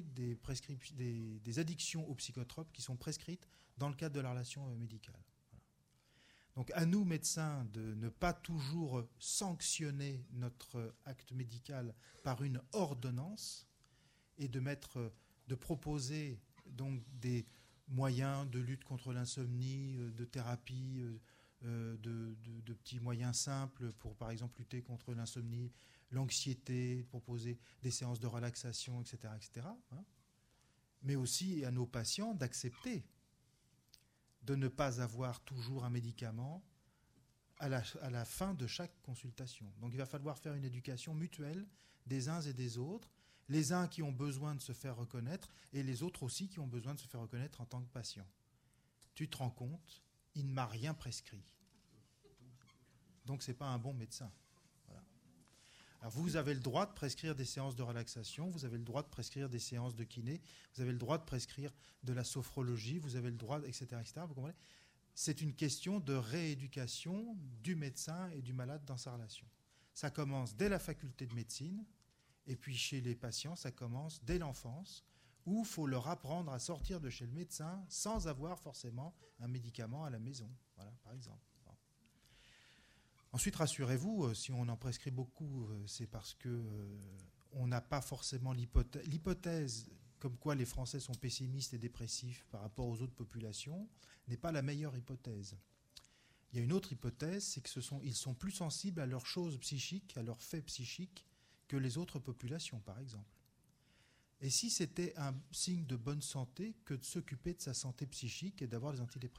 des addictions aux psychotropes qui sont prescrites dans le cadre de la relation médicale. Voilà. Donc à nous, médecins, de ne pas toujours sanctionner notre acte médical par une ordonnance et de proposer donc des moyens de lutte contre l'insomnie, de thérapie, de petits moyens simples pour, par exemple, lutter contre l'insomnie, l'anxiété, proposer des séances de relaxation, etc., etc. Hein. Mais aussi à nos patients d'accepter de ne pas avoir toujours un médicament à la fin de chaque consultation. Donc il va falloir faire une éducation mutuelle des uns et des autres, les uns qui ont besoin de se faire reconnaître et les autres aussi qui ont besoin de se faire reconnaître en tant que patient. Tu te rends compte, il ne m'a rien prescrit. Donc ce n'est pas un bon médecin. Voilà. Alors vous avez le droit de prescrire des séances de relaxation, vous avez le droit de prescrire des séances de kiné, vous avez le droit de prescrire de la sophrologie, vous avez le droit, etc., etc. Vous comprenez ? C'est une question de rééducation du médecin et du malade dans sa relation. Ça commence dès la faculté de médecine, et puis chez les patients, ça commence dès l'enfance, où il faut leur apprendre à sortir de chez le médecin sans avoir forcément un médicament à la maison, voilà, par exemple. Bon. Ensuite, rassurez-vous, si on en prescrit beaucoup, c'est parce qu'on n'a pas forcément l'hypothèse comme quoi les Français sont pessimistes et dépressifs par rapport aux autres populations, n'est pas la meilleure hypothèse. Il y a une autre hypothèse, c'est qu'ils sont plus sensibles à leurs choses psychiques, à leurs faits psychiques, que les autres populations, par exemple. Et si c'était un signe de bonne santé que de s'occuper de sa santé psychique et d'avoir des antidépresseurs ?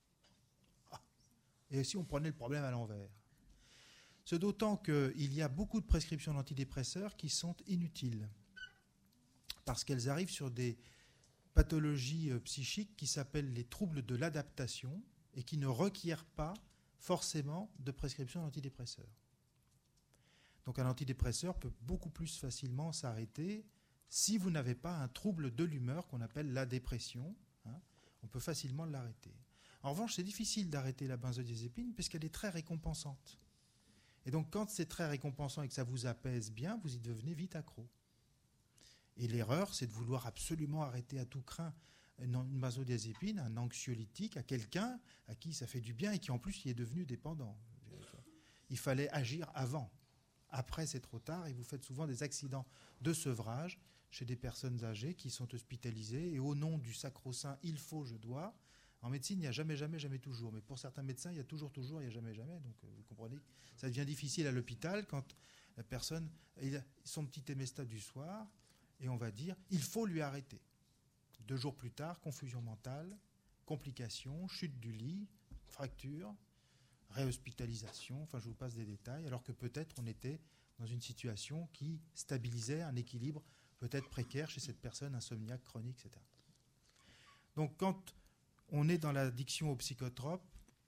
Et si on prenait le problème à l'envers ? C'est d'autant qu'il y a beaucoup de prescriptions d'antidépresseurs qui sont inutiles, parce qu'elles arrivent sur des pathologies psychiques qui s'appellent les troubles de l'adaptation et qui ne requièrent pas forcément de prescription d'antidépresseurs. Donc un antidépresseur peut beaucoup plus facilement s'arrêter si vous n'avez pas un trouble de l'humeur qu'on appelle la dépression. Hein, on peut facilement l'arrêter. En revanche, c'est difficile d'arrêter la benzodiazépine puisqu'elle est très récompensante. Et donc quand c'est très récompensant et que ça vous apaise bien, vous y devenez vite accro. Et l'erreur, c'est de vouloir absolument arrêter à tout craint une benzodiazépine, un anxiolytique, à quelqu'un à qui ça fait du bien et qui en plus y est devenu dépendant. Il fallait agir avant. Après, c'est trop tard et vous faites souvent des accidents de sevrage chez des personnes âgées qui sont hospitalisées et au nom du sacro-saint « il faut, je dois », en médecine, il n'y a jamais, jamais, jamais toujours. Mais pour certains médecins, il y a toujours, toujours, il n'y a jamais, jamais. Donc vous comprenez, ça devient difficile à l'hôpital quand la personne a son petit hémestat du soir et on va dire « il faut lui arrêter ». 2 jours plus tard, confusion mentale, complications, chute du lit, fracture, réhospitalisation, enfin je vous passe des détails, alors que peut-être on était dans une situation qui stabilisait un équilibre peut-être précaire chez cette personne insomniaque chronique, etc. Donc quand on est dans l'addiction aux psychotropes,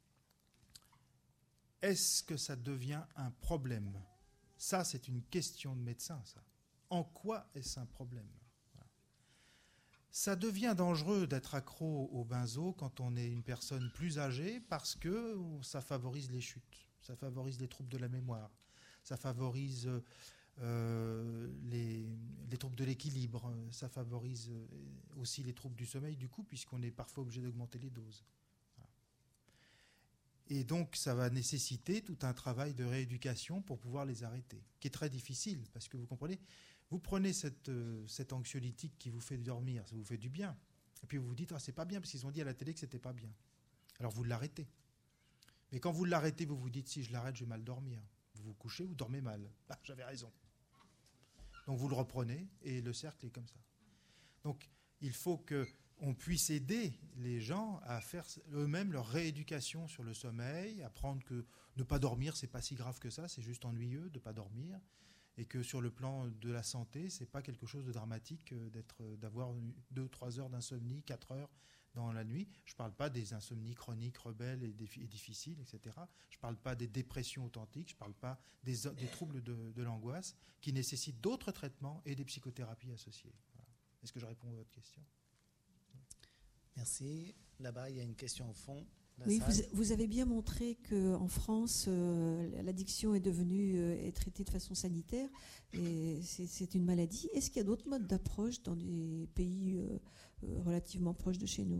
est-ce que ça devient un problème ? Ça, c'est une question de médecin, ça. En quoi est-ce un problème ? Voilà. Ça devient dangereux d'être accro au benzo quand on est une personne plus âgée parce que ça favorise les chutes, ça favorise les troubles de la mémoire, ça favorise les troubles de l'équilibre, ça favorise aussi les troubles du sommeil du coup puisqu'on est parfois obligé d'augmenter les doses. Voilà. Et donc ça va nécessiter tout un travail de rééducation pour pouvoir les arrêter, qui est très difficile parce que vous comprenez, vous prenez cet anxiolytique qui vous fait dormir, ça vous fait du bien, et puis vous vous dites c'est pas bien parce qu'ils ont dit à la télé que c'était pas bien. Alors vous l'arrêtez. Mais quand vous l'arrêtez, vous vous dites si je l'arrête, je vais mal dormir. Vous vous couchez, vous dormez mal. Ah, j'avais raison. Donc vous le reprenez et le cercle est comme ça. Donc il faut qu'on puisse aider les gens à faire eux-mêmes leur rééducation sur le sommeil, apprendre que ne pas dormir, c'est pas si grave que ça, c'est juste ennuyeux de ne pas dormir, et que sur le plan de la santé, c'est pas quelque chose de dramatique d'avoir 2-3 heures d'insomnie, 4 heures dans la nuit. Je ne parle pas des insomnies chroniques, rebelles et difficiles, etc. Je ne parle pas des dépressions authentiques, je ne parle pas des troubles de l'angoisse qui nécessitent d'autres traitements et des psychothérapies associées. Voilà. Est-ce que je réponds à votre question ? Merci. Là-bas, il y a une question au fond. Oui, vous avez bien montré qu'en France, l'addiction est traitée de façon sanitaire et c'est une maladie. Est-ce qu'il y a d'autres modes d'approche dans des pays relativement proches de chez nous ?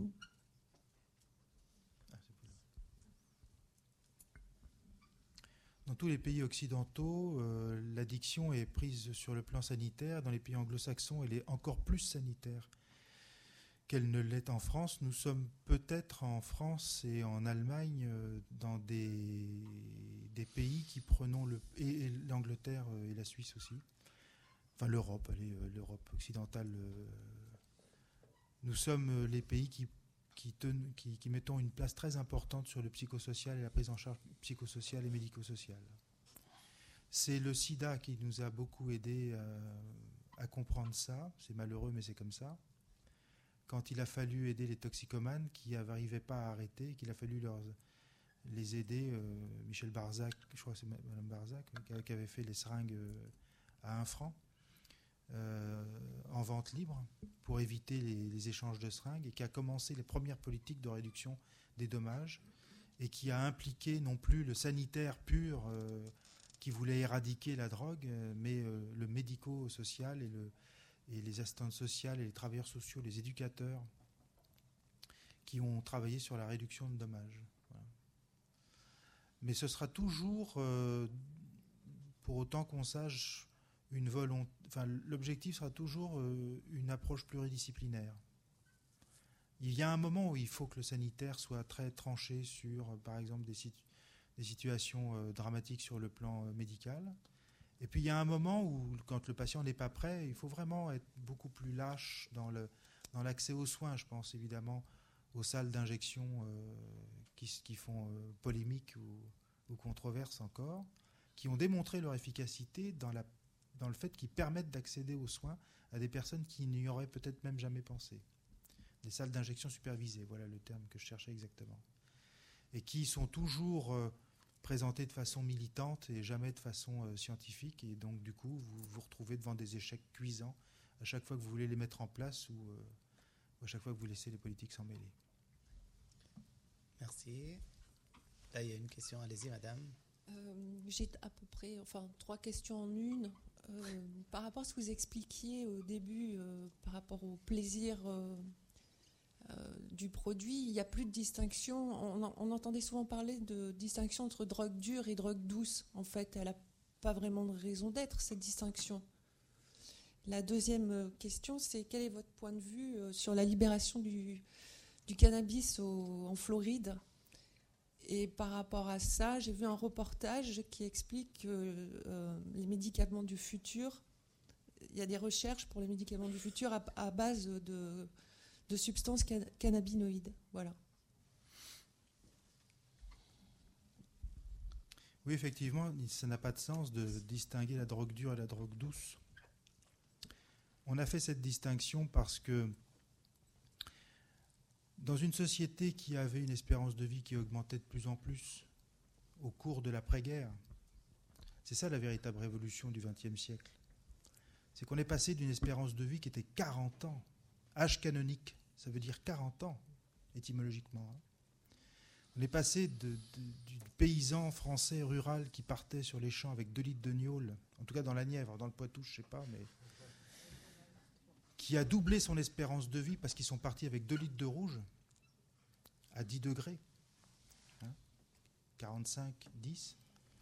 Dans tous les pays occidentaux, l'addiction est prise sur le plan sanitaire. Dans les pays anglo-saxons, elle est encore plus sanitaire qu'elle ne l'est en France. Nous sommes peut-être en France et en Allemagne dans des pays qui prenons et l'Angleterre et la Suisse aussi. Enfin l'Europe, l'Europe occidentale. Nous sommes les pays qui mettons une place très importante sur le psychosocial et la prise en charge psychosociale et médico-sociale. C'est le sida qui nous a beaucoup aidés à comprendre ça. C'est malheureux, mais c'est comme ça. Quand il a fallu aider les toxicomanes qui n'arrivaient pas à arrêter, qu'il a fallu les aider, Michel Barzac, je crois que c'est Mme Barzac, qui avait fait les seringues à 1 franc en vente libre pour éviter les échanges de seringues et qui a commencé les premières politiques de réduction des dommages et qui a impliqué non plus le sanitaire pur qui voulait éradiquer la drogue, mais le médico-social et les assistantes sociales et les travailleurs sociaux, les éducateurs qui ont travaillé sur la réduction de dommages. Voilà. Mais ce sera toujours, pour autant qu'on sache, l'objectif sera toujours une approche pluridisciplinaire. Il y a un moment où il faut que le sanitaire soit très tranché sur, par exemple, des situations dramatiques sur le plan médical. Et puis il y a un moment où, quand le patient n'est pas prêt, il faut vraiment être beaucoup plus lâche dans l'accès aux soins. Je pense évidemment aux salles d'injection qui font polémique ou controverse encore, qui ont démontré leur efficacité dans le fait qu'ils permettent d'accéder aux soins à des personnes qui n'y auraient peut-être même jamais pensé. Des salles d'injection supervisées, voilà le terme que je cherchais exactement. Et qui sont toujours présentées de façon militante et jamais de façon scientifique. Et donc, du coup, vous vous retrouvez devant des échecs cuisants à chaque fois que vous voulez les mettre en place ou à chaque fois que vous laissez les politiques s'en mêler. Merci. Là, il y a une question. Allez-y, madame. J'ai à peu près 3 questions en une. Par rapport à ce que vous expliquiez au début, par rapport au plaisir du produit, il n'y a plus de distinction. On entendait souvent parler de distinction entre drogue dure et drogue douce. En fait, elle n'a pas vraiment de raison d'être, cette distinction. La deuxième question, c'est quel est votre point de vue sur la libération du cannabis en Floride ? Et par rapport à ça, j'ai vu un reportage qui explique que les médicaments du futur, il y a des recherches pour les médicaments du futur à base de substances cannabinoïdes. Voilà. Oui, effectivement, ça n'a pas de sens de distinguer la drogue dure et la drogue douce. On a fait cette distinction parce que dans une société qui avait une espérance de vie qui augmentait de plus en plus au cours de l'après-guerre, c'est ça la véritable révolution du XXe siècle. C'est qu'on est passé d'une espérance de vie qui était 40 ans, âge canonique, ça veut dire 40 ans, étymologiquement. On est passé du paysan français rural qui partait sur les champs avec 2 litres de gnôle, en tout cas dans la Nièvre, dans le Poitou, je ne sais pas, mais qui a doublé son espérance de vie parce qu'ils sont partis avec 2 litres de rouge à 10 degrés, 45, 10,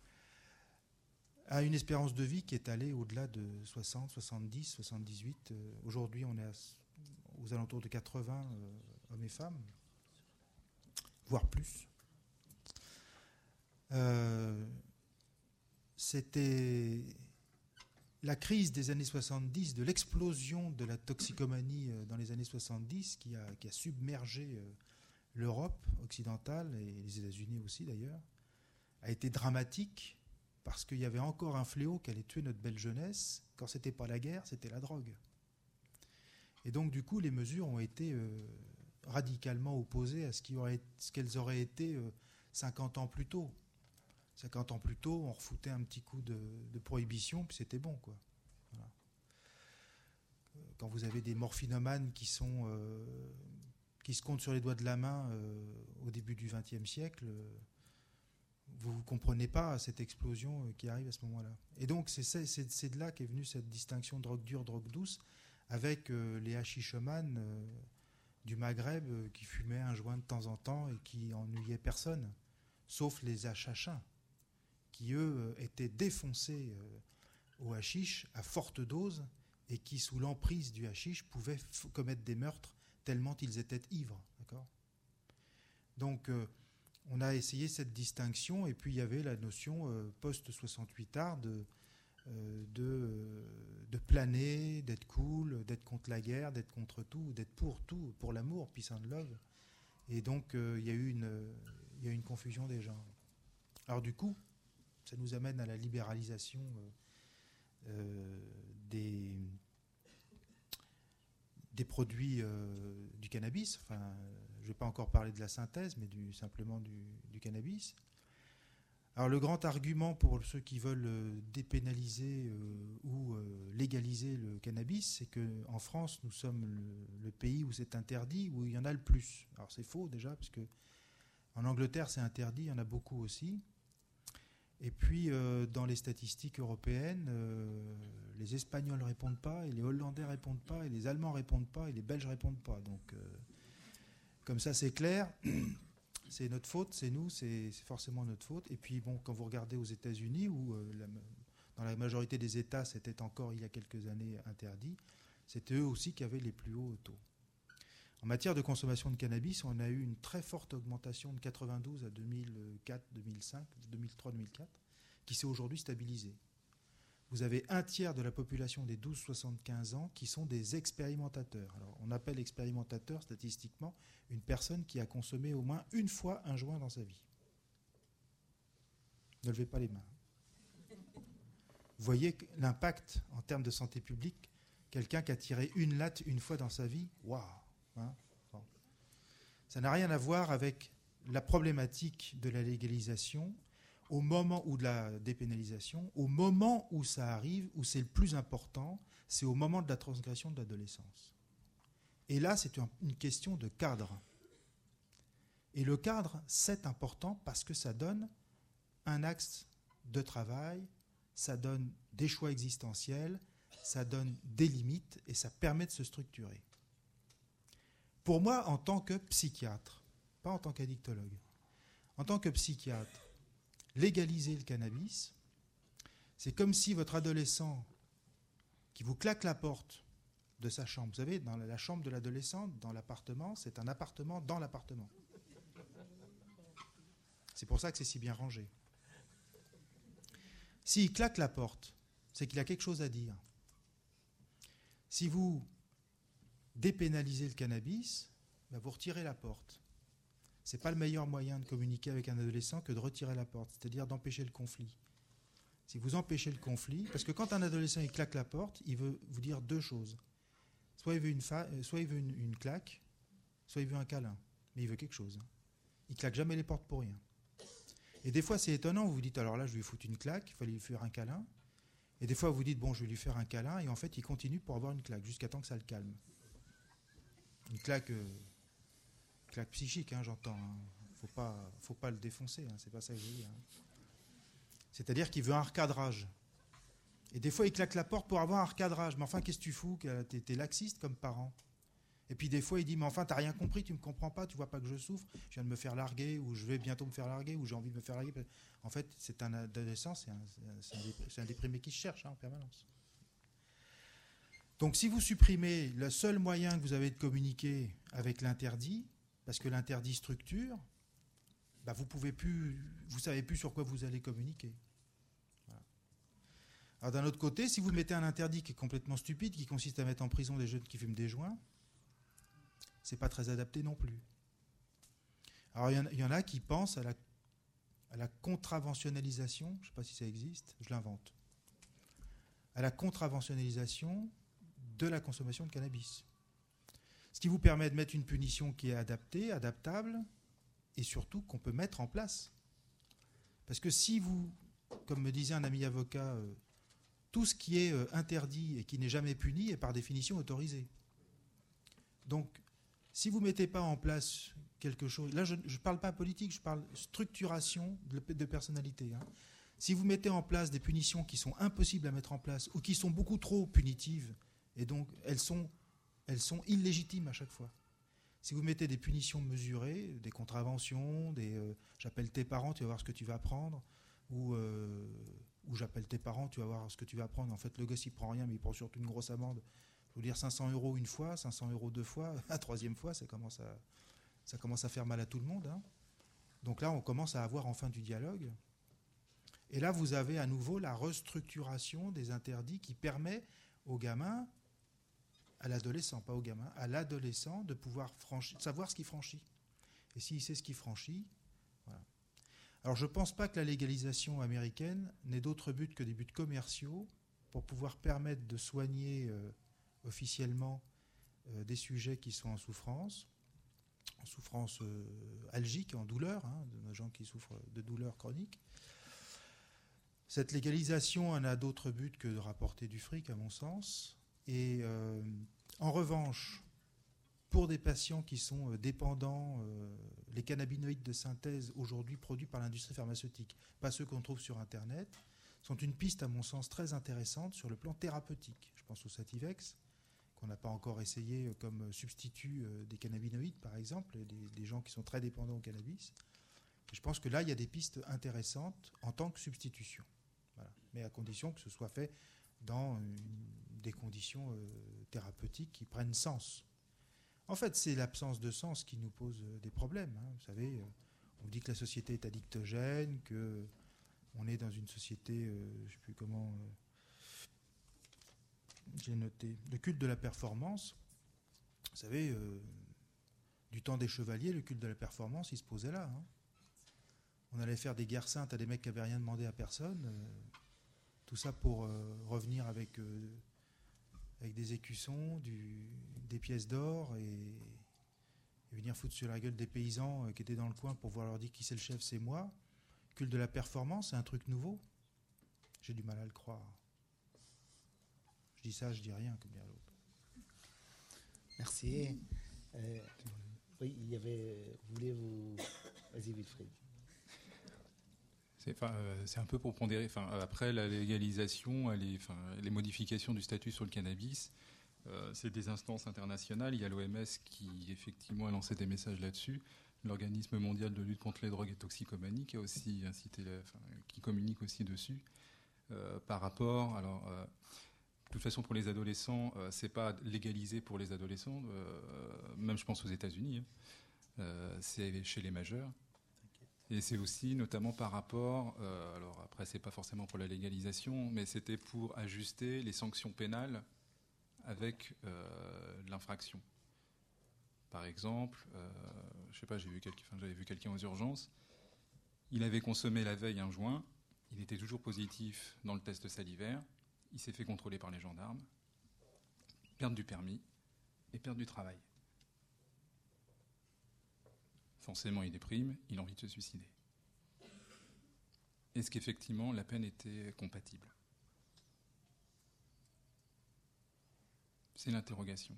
à une espérance de vie qui est allée au-delà de 60, 70, 78. Aujourd'hui, on est aux alentours de 80 hommes et femmes, voire plus. la crise des années 70, de l'explosion de la toxicomanie dans les années 70, qui a submergé l'Europe occidentale et les États-Unis aussi d'ailleurs, a été dramatique parce qu'il y avait encore un fléau qui allait tuer notre belle jeunesse. Quand c'était pas la guerre, c'était la drogue. Et donc du coup, les mesures ont été radicalement opposées à ce qu'elles auraient été 50 ans plus tôt. 50 ans plus tôt, on refoutait un petit coup de prohibition, puis c'était bon, quoi. Voilà. Quand vous avez des morphinomanes qui se comptent sur les doigts de la main au début du XXe siècle, vous ne comprenez pas cette explosion qui arrive à ce moment-là. Et donc c'est de là qu'est venue cette distinction drogue dure, drogue douce, avec les hashichomanes du Maghreb qui fumaient un joint de temps en temps et qui ennuyaient personne, sauf les hachachins, qui eux étaient défoncés au hashish à forte dose et qui, sous l'emprise du hashish, pouvaient commettre des meurtres tellement ils étaient ivres. D'accord ? Donc, on a essayé cette distinction, et puis il y avait la notion post-68 art de planer, d'être cool, d'être contre la guerre, d'être contre tout, d'être pour tout, pour l'amour, peace and love. Et donc, il y a eu une confusion des genres. Alors du coup, ça nous amène à la libéralisation des produits du cannabis. Enfin, je ne vais pas encore parler de la synthèse, mais simplement du cannabis. Alors le grand argument pour ceux qui veulent dépénaliser ou légaliser le cannabis, c'est qu'en France, nous sommes le pays où c'est interdit, où il y en a le plus. Alors c'est faux déjà, parce que en Angleterre c'est interdit, il y en a beaucoup aussi. Et puis, dans les statistiques européennes, les Espagnols ne répondent pas, et les Hollandais ne répondent pas, et les Allemands ne répondent pas, et les Belges ne répondent pas. Donc, comme ça, c'est clair. C'est notre faute, c'est nous, c'est forcément notre faute. Et puis, bon, quand vous regardez aux États-Unis, où dans la majorité des États, c'était encore, il y a quelques années, interdit, c'était eux aussi qui avaient les plus hauts taux. En matière de consommation de cannabis, on a eu une très forte augmentation de 92 à 2004, 2005, 2003, 2004, qui s'est aujourd'hui stabilisée. Vous avez un tiers de la population des 12-75 ans qui sont des expérimentateurs. Alors, on appelle expérimentateur statistiquement une personne qui a consommé au moins une fois un joint dans sa vie. Ne levez pas les mains. Vous voyez l'impact en termes de santé publique. Quelqu'un qui a tiré une latte une fois dans sa vie, waouh! Hein, bon. Ça n'a rien à voir avec la problématique de la légalisation au moment ou de la dépénalisation, au moment où ça arrive, où c'est le plus important, c'est au moment de la transgression de l'adolescence. Et là, c'est une question de cadre. Et le cadre, c'est important parce que ça donne un axe de travail, ça donne des choix existentiels, ça donne des limites et ça permet de se structurer. Pour moi, en tant que psychiatre, pas en tant qu'addictologue, en tant que psychiatre, légaliser le cannabis, c'est comme si votre adolescent qui vous claque la porte de sa chambre, vous savez, dans la chambre de l'adolescent, dans l'appartement, c'est un appartement dans l'appartement. C'est pour ça que c'est si bien rangé. S'il claque la porte, c'est qu'il a quelque chose à dire. Si vous dépénalisez le cannabis, vous retirez la porte. Ce n'est pas le meilleur moyen de communiquer avec un adolescent que de retirer la porte, c'est-à-dire d'empêcher le conflit. Si vous empêchez le conflit, parce que quand un adolescent il claque la porte, il veut vous dire deux choses. Soit il veut une claque, soit il veut un câlin. Mais il veut quelque chose. Il ne claque jamais les portes pour rien. Et des fois, c'est étonnant, vous vous dites, alors là, je vais lui foutre une claque, il fallait lui faire un câlin. Et des fois, vous dites, bon, je vais lui faire un câlin, et en fait, il continue pour avoir une claque, jusqu'à temps que ça le calme. Une claque psychique, hein, j'entends. Hein. Faut pas le défoncer, hein, c'est pas ça que je veux dire. Hein. C'est-à-dire qu'il veut un recadrage. Et des fois, il claque la porte pour avoir un recadrage. Mais enfin, qu'est-ce que tu fous? T'es laxiste comme parent. Et puis des fois, il dit, mais enfin, t'as rien compris, tu me comprends pas, tu vois pas que je souffre, je viens de me faire larguer, ou je vais bientôt me faire larguer, ou j'ai envie de me faire larguer. En fait, c'est un adolescent, c'est un déprimé qui se cherche, hein, en permanence. Donc si vous supprimez le seul moyen que vous avez de communiquer avec l'interdit, parce que l'interdit structure, vous savez plus sur quoi vous allez communiquer. Voilà. Alors d'un autre côté, si vous mettez un interdit qui est complètement stupide, qui consiste à mettre en prison des jeunes qui fument des joints, c'est pas très adapté non plus. Alors il y en a qui pensent à la contraventionnalisation, je ne sais pas si ça existe, je l'invente, à la contraventionnalisation de la consommation de cannabis. Ce qui vous permet de mettre une punition qui est adaptée, adaptable, et surtout qu'on peut mettre en place. Parce que si vous, comme me disait un ami avocat, tout ce qui est interdit et qui n'est jamais puni est par définition autorisé. Donc, si vous ne mettez pas en place quelque chose, là je ne parle pas politique, je parle structuration de personnalité. Hein. Si vous mettez en place des punitions qui sont impossibles à mettre en place ou qui sont beaucoup trop punitives, et donc elles sont illégitimes à chaque fois. Si vous mettez des punitions mesurées, des contraventions, j'appelle tes parents, tu vas voir ce que tu vas prendre, ou j'appelle tes parents, tu vas voir ce que tu vas prendre. En fait, le gosse, il prend rien, mais il prend surtout une grosse amende. Je veux dire 500 € une fois, 500 € deux fois, la troisième fois, ça commence à faire mal à tout le monde. Hein. Donc là, on commence à avoir enfin du dialogue. Et là, vous avez à nouveau la restructuration des interdits qui permet aux gamins, à l'adolescent, pas aux gamins, à l'adolescent de pouvoir savoir ce qu'il franchit. Et s'il sait ce qu'il franchit, voilà. Alors je ne pense pas que la légalisation américaine n'ait d'autre but que des buts commerciaux pour pouvoir permettre de soigner officiellement des sujets qui sont en souffrance algique, en douleur, hein, de gens qui souffrent de douleurs chroniques. Cette légalisation en a d'autres buts que de rapporter du fric, à mon sens. Et en revanche, pour des patients qui sont dépendants, les cannabinoïdes de synthèse aujourd'hui produits par l'industrie pharmaceutique, pas ceux qu'on trouve sur Internet, sont une piste, à mon sens, très intéressante sur le plan thérapeutique. Je pense au Sativex, qu'on n'a pas encore essayé comme substitut des cannabinoïdes, par exemple, des gens qui sont très dépendants au cannabis. Et je pense que là, il y a des pistes intéressantes en tant que substitution. Voilà. Mais à condition que ce soit fait dans des conditions thérapeutiques qui prennent sens. En fait, c'est l'absence de sens qui nous pose des problèmes. Hein. Vous savez, on dit que la société est addictogène, qu'on est dans une société, je ne sais plus comment, j'ai noté, le culte de la performance. Vous savez, du temps des chevaliers, le culte de la performance, il se posait là. Hein. On allait faire des guerres saintes à des mecs qui n'avaient rien demandé à personne. Tout ça pour revenir avec des écussons, des pièces d'or et venir foutre sur la gueule des paysans qui étaient dans le coin pour pouvoir leur dire qui c'est le chef, c'est moi. Le culte de la performance, c'est un truc nouveau. J'ai du mal à le croire. Je dis ça, je dis rien, comme dirait l'autre. Merci. Oui, il y avait... Voulez-vous... Vas-y, Wilfried. C'est un peu pour pondérer. Après la légalisation, les modifications du statut sur le cannabis, c'est des instances internationales. Il y a l'OMS qui effectivement a lancé des messages là-dessus. L'Organisme mondial de lutte contre les drogues et toxicomanie qui a aussi incité, qui communique aussi dessus. Par rapport, de toute façon pour les adolescents, c'est pas légalisé pour les adolescents. Même je pense aux États-Unis. C'est chez les majeurs. Et c'est aussi notamment par rapport, alors après c'est pas forcément pour la légalisation, mais c'était pour ajuster les sanctions pénales avec l'infraction. Par exemple, je sais pas, j'avais vu quelqu'un aux urgences, il avait consommé la veille un joint, il était toujours positif dans le test salivaire, il s'est fait contrôler par les gendarmes, perte du permis et perte du travail. Forcément, il déprime, il a envie de se suicider. Est-ce qu'effectivement, la peine était compatible ? C'est l'interrogation.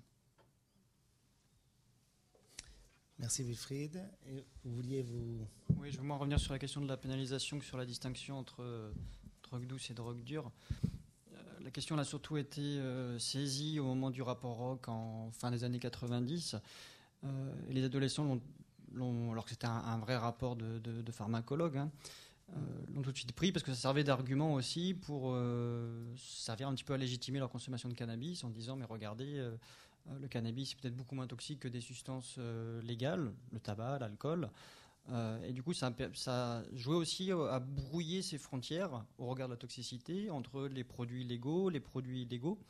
Merci Wilfried. Et vous vouliez vous... Oui, je veux moins revenir sur la question de la pénalisation que sur la distinction entre drogue douce et drogue dure. La question a surtout été saisie au moment du rapport Roch en fin des années 90. Et les adolescents alors que c'était un vrai rapport de pharmacologue, hein, l'ont tout de suite pris parce que ça servait d'argument aussi pour servir un petit peu à légitimer leur consommation de cannabis en disant mais regardez, le cannabis est peut-être beaucoup moins toxique que des substances légales, le tabac, l'alcool. Et du coup, ça a joué aussi à brouiller ces frontières au regard de la toxicité entre les produits légaux, les produits illégaux.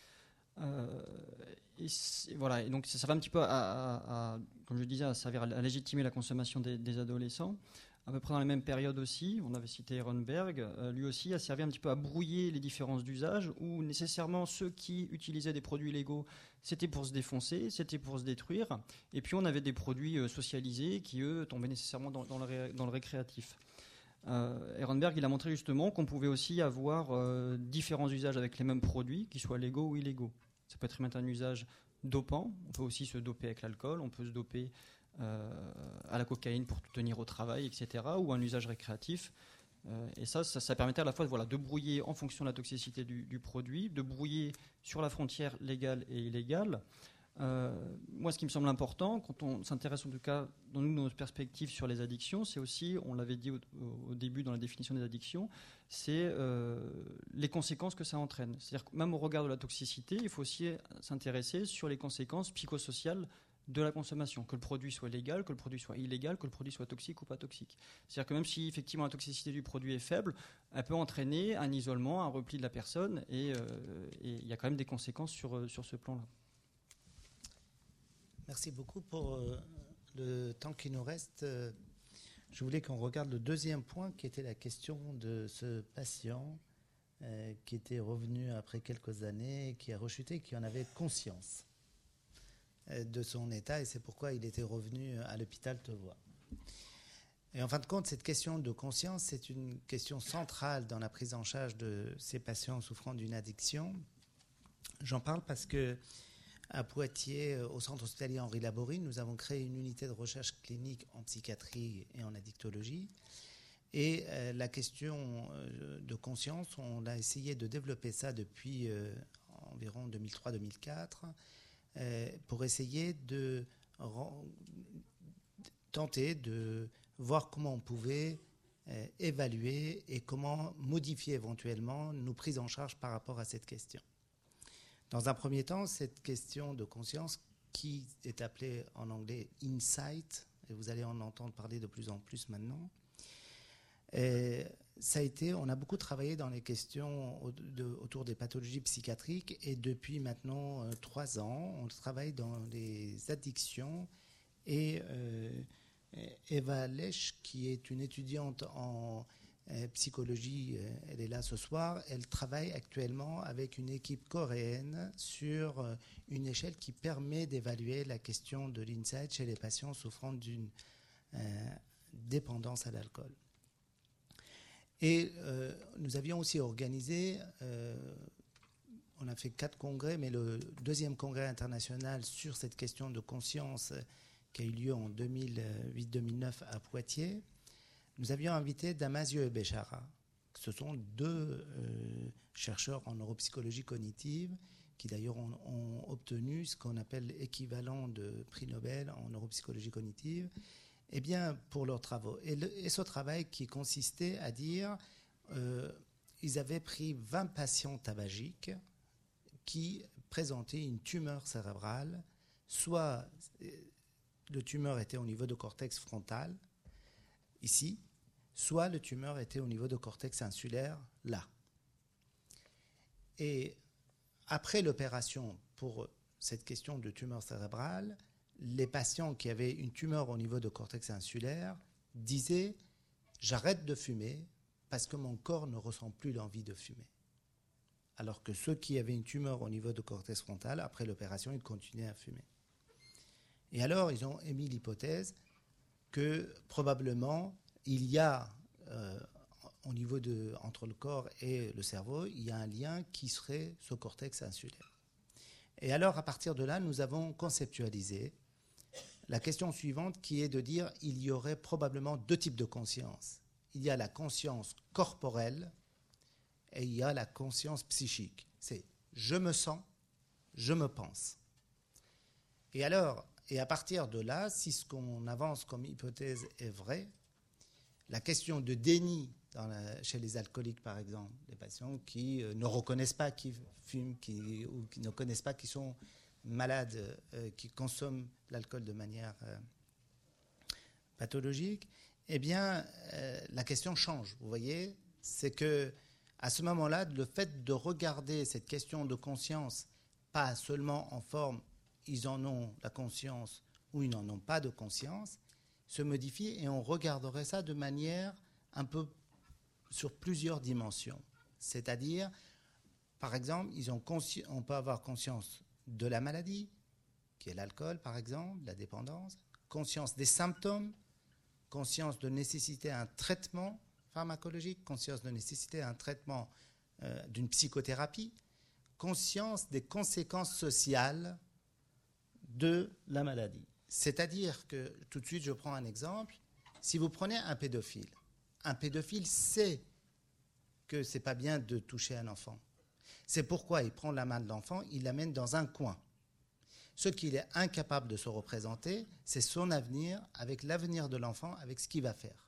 Voilà, et donc ça va un petit peu comme je disais, à servir à légitimer la consommation des adolescents. À peu près dans la même période aussi, on avait cité Ehrenberg, lui aussi a servi un petit peu à brouiller les différences d'usage, où nécessairement ceux qui utilisaient des produits légaux, c'était pour se défoncer, c'était pour se détruire, et puis on avait des produits socialisés qui, eux, tombaient nécessairement dans le récréatif. Ehrenberg, il a montré justement qu'on pouvait aussi avoir différents usages avec les mêmes produits, qu'ils soient légaux ou illégaux. Ça peut être même un usage dopant, on peut aussi se doper avec l'alcool, on peut se doper à la cocaïne pour tenir au travail, etc., ou un usage récréatif. Et ça permettait à la fois de brouiller en fonction de la toxicité du produit, de brouiller sur la frontière légale et illégale. Moi, ce qui me semble important, quand on s'intéresse en tout cas dans notre perspective sur les addictions, c'est aussi, on l'avait dit au début dans la définition des addictions, c'est les conséquences que ça entraîne. C'est-à-dire que même au regard de la toxicité, il faut aussi s'intéresser sur les conséquences psychosociales de la consommation, que le produit soit légal, que le produit soit illégal, que le produit soit toxique ou pas toxique. C'est-à-dire que même si effectivement la toxicité du produit est faible, elle peut entraîner un isolement, un repli de la personne, et il y a quand même des conséquences sur ce plan-là. Merci beaucoup pour le temps qui nous reste. Je voulais qu'on regarde le deuxième point, qui était la question de ce patient qui était revenu après quelques années, qui a rechuté, qui en avait conscience de son état, et c'est pourquoi il était revenu à l'hôpital te voir. Et en fin de compte, cette question de conscience, c'est une question centrale dans la prise en charge de ces patients souffrant d'une addiction. J'en parle parce que à Poitiers, au centre hospitalier Henri Laborie, nous avons créé une unité de recherche clinique en psychiatrie et en addictologie. Et la question de conscience, on a essayé de développer ça depuis environ 2003-2004 pour essayer de tenter de voir comment on pouvait évaluer et comment modifier éventuellement nos prises en charge par rapport à cette question. Dans un premier temps, cette question de conscience, qui est appelée en anglais insight, et vous allez en entendre parler de plus en plus maintenant, on a beaucoup travaillé dans les questions autour des pathologies psychiatriques, et depuis maintenant 3 ans, on travaille dans les addictions, et Eva Lesch, qui est une étudiante en psychologie, elle est là ce soir, elle travaille actuellement avec une équipe coréenne sur une échelle qui permet d'évaluer la question de l'insight chez les patients souffrant d'une dépendance à l'alcool. Et nous avions aussi organisé, on a fait 4 congrès, mais le 2e congrès international sur cette question de conscience qui a eu lieu en 2008-2009 à Poitiers, nous avions invité Damasio et Béchara. Ce sont 2 chercheurs en neuropsychologie cognitive qui d'ailleurs ont obtenu ce qu'on appelle l'équivalent de prix Nobel en neuropsychologie cognitive, eh bien, pour leurs travaux. Et ce travail qui consistait à dire, ils avaient pris 20 patients tabagiques qui présentaient une tumeur cérébrale, soit le tumeur était au niveau du cortex frontal, ici, soit le tumeur était au niveau du cortex insulaire, là. Et après l'opération pour cette question de tumeur cérébrale, les patients qui avaient une tumeur au niveau du cortex insulaire disaient « j'arrête de fumer parce que mon corps ne ressent plus l'envie de fumer ». Alors que ceux qui avaient une tumeur au niveau du cortex frontal, après l'opération, ils continuaient à fumer. Et alors, ils ont émis l'hypothèse que probablement, il y a, au niveau entre le corps et le cerveau, il y a un lien qui serait ce cortex insulaire. Et alors, à partir de là, nous avons conceptualisé la question suivante, qui est de dire il y aurait probablement 2 types de conscience. Il y a la conscience corporelle et il y a la conscience psychique. C'est je me sens, je me pense. Et alors, et à partir de là, si ce qu'on avance comme hypothèse est vrai, la question de déni chez les alcooliques, par exemple, les patients qui ne reconnaissent pas qu'ils fument ou qui ne connaissent pas qu'ils sont malades, qui consomment l'alcool de manière pathologique, eh bien, la question change. Vous voyez, c'est que à ce moment-là, le fait de regarder cette question de conscience, pas seulement en forme, ils en ont la conscience ou ils n'en ont pas de conscience, se modifie et on regarderait ça de manière un peu sur plusieurs dimensions. C'est-à-dire, par exemple, on peut avoir conscience de la maladie, qui est l'alcool par exemple, la dépendance, conscience des symptômes, conscience de nécessiter un traitement pharmacologique, conscience de nécessiter un traitement d'une psychothérapie, conscience des conséquences sociales de la maladie. C'est-à-dire que, tout de suite je prends un exemple, si vous prenez un pédophile sait que ce n'est pas bien de toucher un enfant. C'est pourquoi il prend la main de l'enfant, il l'amène dans un coin. Ce qu'il est incapable de se représenter, c'est son avenir, avec l'avenir de l'enfant, avec ce qu'il va faire.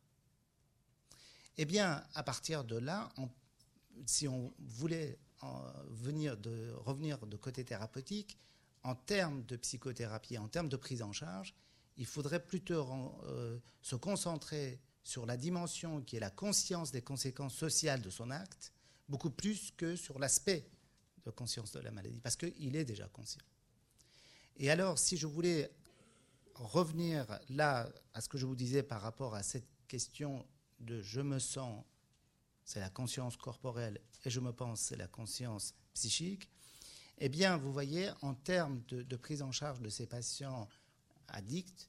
Eh bien, à partir de là, si on voulait revenir de côté thérapeutique, en termes de psychothérapie, en termes de prise en charge, il faudrait plutôt se concentrer sur la dimension qui est la conscience des conséquences sociales de son acte, beaucoup plus que sur l'aspect de conscience de la maladie, parce qu'il est déjà conscient. Et alors, si je voulais revenir là à ce que je vous disais par rapport à cette question de « je me sens », c'est la conscience corporelle, et « je me pense », c'est la conscience psychique, eh bien, vous voyez, en termes de prise en charge de ces patients addicts,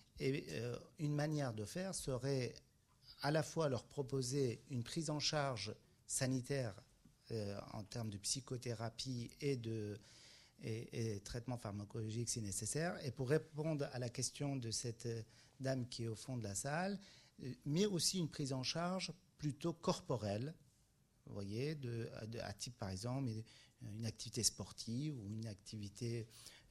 une manière de faire serait à la fois leur proposer une prise en charge sanitaire en termes de psychothérapie et traitement pharmacologique si nécessaire, et pour répondre à la question de cette dame qui est au fond de la salle, mais aussi une prise en charge plutôt corporelle, vous voyez, à type par exemple une activité sportive ou une activité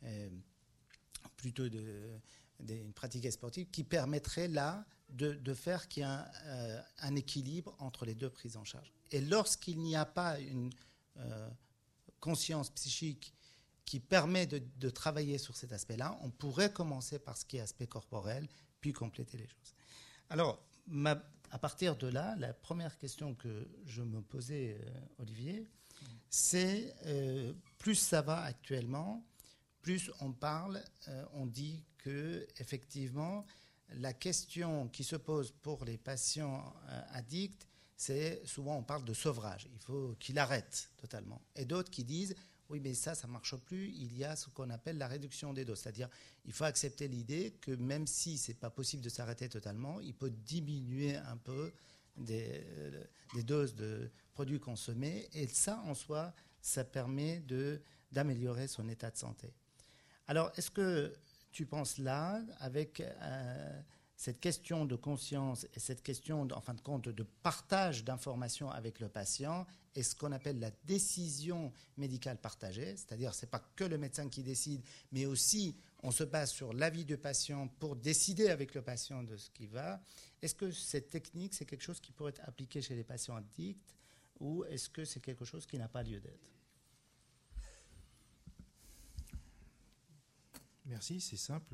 plutôt une pratique sportive qui permettrait là de faire qu'il y ait un équilibre entre les deux prises en charge. Et lorsqu'il n'y a pas une conscience psychique qui permet de travailler sur cet aspect-là, on pourrait commencer par ce qui est aspect corporel, puis compléter les choses. Alors, à partir de là, la première question que je me posais, Olivier, c'est plus ça va actuellement, plus on parle, on dit que effectivement la question qui se pose pour les patients addicts, c'est souvent on parle de sevrage, il faut qu'il arrête totalement. Et d'autres qui disent oui mais ça marche plus, il y a ce qu'on appelle la réduction des doses, c'est-à-dire il faut accepter l'idée que même si c'est pas possible de s'arrêter totalement, il peut diminuer un peu des doses de produits consommés, et ça en soi, ça permet d'améliorer son état de santé. Alors, est-ce que tu penses là, avec cette question de conscience et cette question, en fin de compte, de partage d'informations avec le patient, et ce qu'on appelle la décision médicale partagée, c'est-à-dire ce n'est pas que le médecin qui décide, mais aussi on se base sur l'avis du patient pour décider avec le patient de ce qui va. Est-ce que cette technique, c'est quelque chose qui pourrait être appliqué chez les patients addicts, ou est-ce que c'est quelque chose qui n'a pas lieu d'être ? Merci, c'est simple.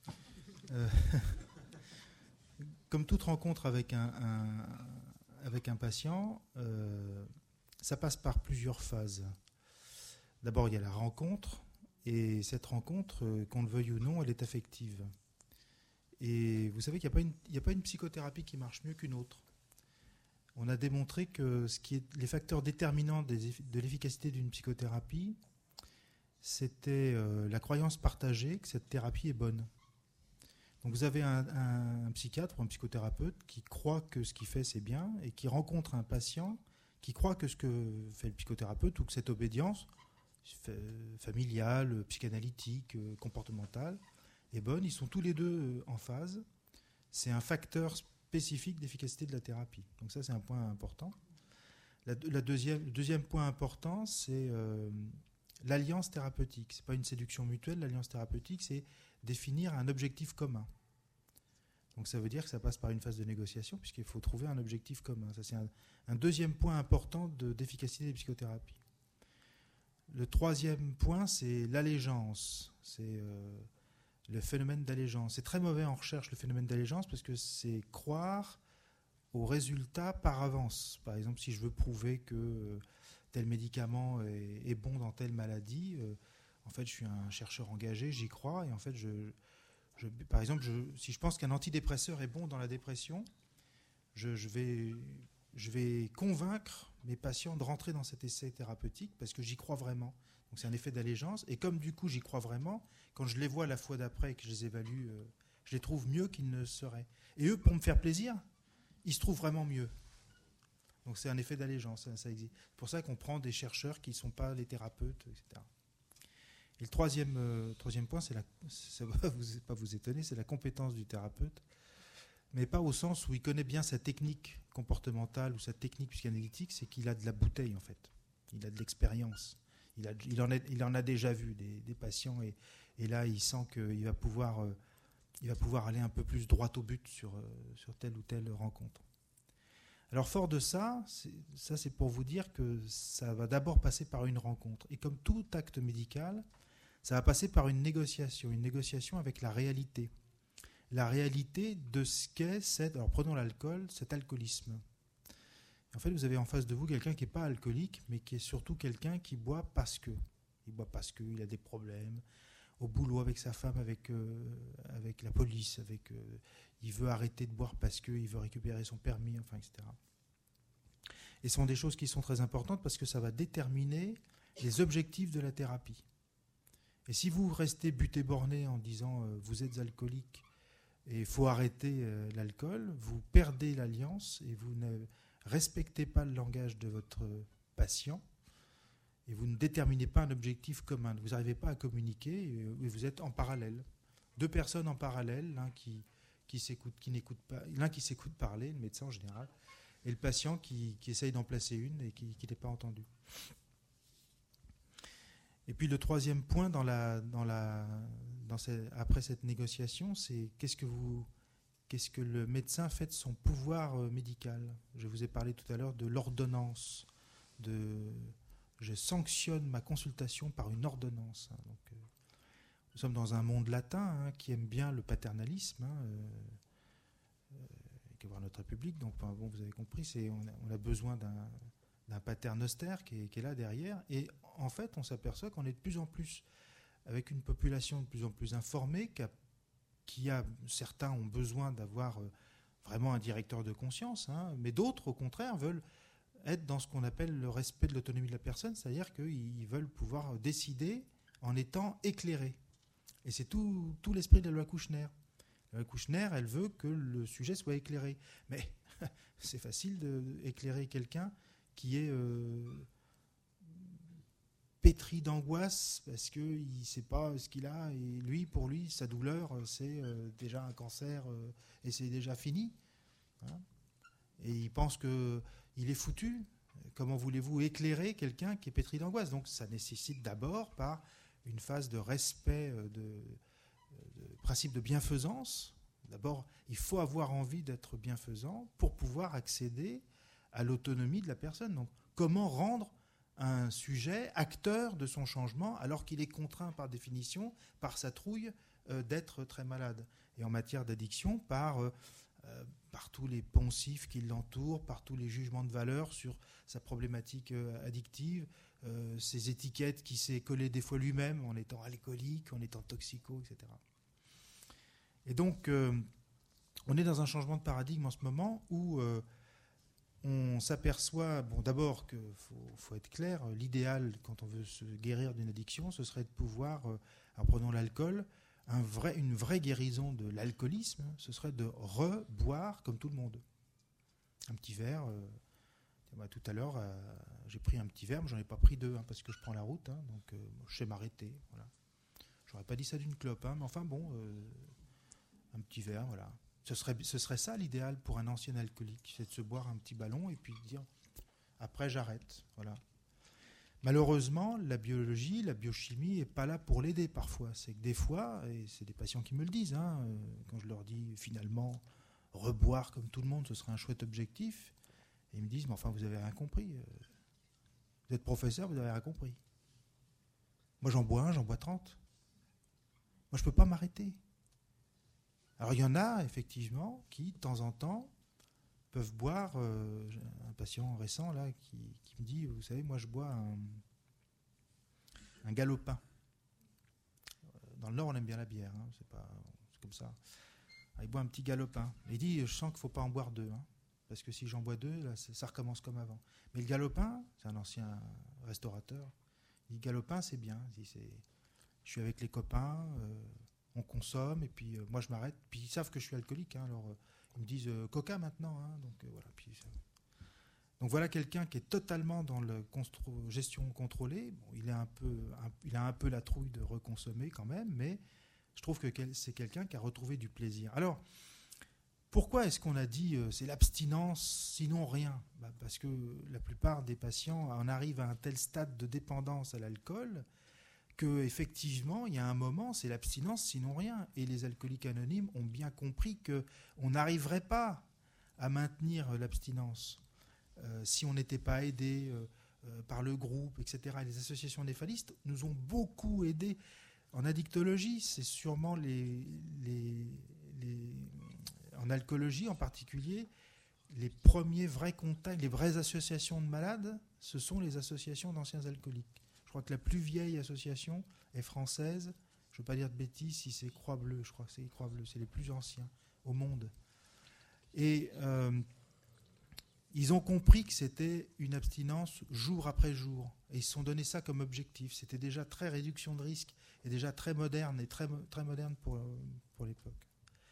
Comme toute rencontre avec un patient, ça passe par plusieurs phases. D'abord, il y a la rencontre, et cette rencontre, qu'on le veuille ou non, elle est affective. Et vous savez qu'il n'y a pas une psychothérapie qui marche mieux qu'une autre. On a démontré que les facteurs déterminants de l'efficacité d'une psychothérapie, c'était la croyance partagée que cette thérapie est bonne. Donc vous avez un psychiatre ou un psychothérapeute qui croit que ce qu'il fait c'est bien, et qui rencontre un patient qui croit que ce que fait le psychothérapeute, ou que cette obédience familiale, psychanalytique, comportementale est bonne. Ils sont tous les deux en phase. C'est un facteur spécifique d'efficacité de la thérapie. Donc ça, c'est un point important. Le deuxième point important, c'est l'alliance thérapeutique. Ce n'est pas une séduction mutuelle. L'alliance thérapeutique, c'est définir un objectif commun. Donc ça veut dire que ça passe par une phase de négociation, puisqu'il faut trouver un objectif commun. Ça, c'est un deuxième point important d'efficacité des psychothérapies. Le troisième point, c'est l'allégeance. C'est le phénomène d'allégeance. C'est très mauvais en recherche, le phénomène d'allégeance, parce que c'est croire aux résultats par avance. Par exemple, si je veux prouver que tel médicament est bon dans telle maladie, en fait, je suis un chercheur engagé, j'y crois, et en fait, par exemple, si je pense qu'un antidépresseur est bon dans la dépression, je vais convaincre mes patients de rentrer dans cet essai thérapeutique parce que j'y crois vraiment. Donc c'est un effet d'allégeance. Et comme du coup j'y crois vraiment, quand je les vois la fois d'après et que je les évalue, je les trouve mieux qu'ils ne seraient. Et eux, pour me faire plaisir, ils se trouvent vraiment mieux. Donc c'est un effet d'allégeance, ça existe. C'est pour ça qu'on prend des chercheurs qui ne sont pas les thérapeutes, etc. Et le troisième point, ça ne va pas vous étonner, c'est la compétence du thérapeute, mais pas au sens où il connaît bien sa technique comportementale ou sa technique psychanalytique, c'est qu'il a de la bouteille en fait. Il a de l'expérience. Il en a déjà vu des patients et là il sent qu'il va pouvoir aller un peu plus droit au but sur telle ou telle rencontre. Alors fort de ça, c'est pour vous dire que ça va d'abord passer par une rencontre. Et comme tout acte médical, ça va passer par une négociation avec la réalité. La réalité de ce qu'est alors prenons l'alcool, cet alcoolisme. En fait, vous avez en face de vous quelqu'un qui n'est pas alcoolique, mais qui est surtout quelqu'un qui boit parce que. Il boit parce qu'il a des problèmes, au boulot avec sa femme, avec la police, il veut arrêter de boire parce qu'il veut récupérer son permis, enfin, etc. Et ce sont des choses qui sont très importantes parce que ça va déterminer les objectifs de la thérapie. Et si vous restez buté borné en disant vous êtes alcoolique et il faut arrêter l'alcool, vous perdez l'alliance et vous ne respectez pas le langage de votre patient et vous ne déterminez pas un objectif commun. Vous n'arrivez pas à communiquer et vous êtes en parallèle. Deux personnes en parallèle, l'un qui s'écoute parler, le médecin en général, et le patient qui essaye d'en placer une et qui n'est pas entendu. Et puis le troisième point après cette négociation, c'est qu'est-ce que le médecin fait de son pouvoir médical. Je vous ai parlé tout à l'heure de l'ordonnance. Je sanctionne ma consultation par une ordonnance. Donc, nous sommes dans un monde latin qui aime bien le paternalisme, qui va voir notre République. Donc, bon, vous avez compris, on a besoin d'un paternoster qui est là derrière. Et en fait, on s'aperçoit qu'on est de plus en plus avec une population de plus en plus informée, certains ont besoin d'avoir vraiment un directeur de conscience, mais d'autres, au contraire, veulent être dans ce qu'on appelle le respect de l'autonomie de la personne, c'est-à-dire qu'ils veulent pouvoir décider en étant éclairés. Et c'est tout l'esprit de la loi Kouchner. La loi Kouchner, elle veut que le sujet soit éclairé. Mais c'est facile d'éclairer quelqu'un qui est pétri d'angoisse parce qu'il ne sait pas ce qu'il a. Et pour lui, sa douleur, c'est déjà un cancer et c'est déjà fini. Et il pense qu'il est foutu. Comment voulez-vous éclairer quelqu'un qui est pétri d'angoisse? Donc ça nécessite d'abord, par une phase de respect, de principe de bienfaisance. D'abord, il faut avoir envie d'être bienfaisant pour pouvoir accéder à l'autonomie de la personne. Donc, comment rendre un sujet acteur de son changement alors qu'il est contraint par définition, par sa trouille, d'être très malade. Et en matière d'addiction, par tous les poncifs qui l'entourent, par tous les jugements de valeur sur sa problématique addictive, ces étiquettes qu'il s'est collées des fois lui-même en étant alcoolique, en étant toxico, etc. Et donc, on est dans un changement de paradigme en ce moment où on s'aperçoit, d'abord qu'il faut être clair, l'idéal quand on veut se guérir d'une addiction, ce serait de pouvoir, en prenant l'alcool, une vraie guérison de l'alcoolisme, ce serait de reboire comme tout le monde. Un petit verre, tout à l'heure, j'ai pris un petit verre, mais j'en ai pas pris deux, parce que je prends la route, donc je sais m'arrêter. Voilà. J'aurais pas dit ça d'une clope, mais enfin bon, un petit verre, voilà. Ce serait ça l'idéal pour un ancien alcoolique, c'est de se boire un petit ballon et puis de dire après j'arrête. Voilà. Malheureusement, la biologie, la biochimie n'est pas là pour l'aider parfois. C'est que des fois, et c'est des patients qui me le disent, quand je leur dis finalement reboire comme tout le monde, ce serait un chouette objectif, et ils me disent mais enfin vous avez rien compris. Vous êtes professeur, vous n'avez rien compris. Moi j'en bois 30. Moi, je ne peux pas m'arrêter. Alors, il y en a, effectivement, qui, de temps en temps, peuvent boire. J'ai un patient récent, là, qui me dit, vous savez, moi, je bois un galopin. Dans le Nord, on aime bien la bière, hein, c'est comme ça. Alors, il boit un petit galopin. Il dit, je sens qu'il ne faut pas en boire 2, hein, parce que si j'en bois 2, là, ça recommence comme avant. Mais le galopin, c'est un ancien restaurateur, il dit, galopin, c'est bien. Il dit, je suis avec les copains, on consomme, et puis moi, je m'arrête. Puis ils savent que je suis alcoolique, hein, alors ils me disent, coca maintenant. Hein, donc voilà. Donc voilà quelqu'un qui est totalement dans la gestion contrôlée. Bon, il a un peu la trouille de reconsommer quand même, mais je trouve que c'est quelqu'un qui a retrouvé du plaisir. Alors, pourquoi est-ce qu'on a dit c'est l'abstinence, sinon rien ? Parce que la plupart des patients en arrivent à un tel stade de dépendance à l'alcool qu'effectivement, il y a un moment, c'est l'abstinence, sinon rien. Et les alcooliques anonymes ont bien compris qu'on n'arriverait pas à maintenir l'abstinence si on n'était pas aidé par le groupe, etc. Et les associations néphralistes nous ont beaucoup aidés. En addictologie, c'est sûrement en alcoolologie en particulier, les premiers vrais contacts, les vraies associations de malades, ce sont les associations d'anciens alcooliques. Je crois que la plus vieille association est française. Je ne veux pas dire de bêtises si c'est Croix-Bleue. Je crois que c'est Croix-Bleue. C'est les plus anciens au monde. Et ils ont compris que c'était une abstinence jour après jour. Et ils se sont donné ça comme objectif. C'était déjà très réduction de risque et déjà très moderne et très, très moderne pour l'époque.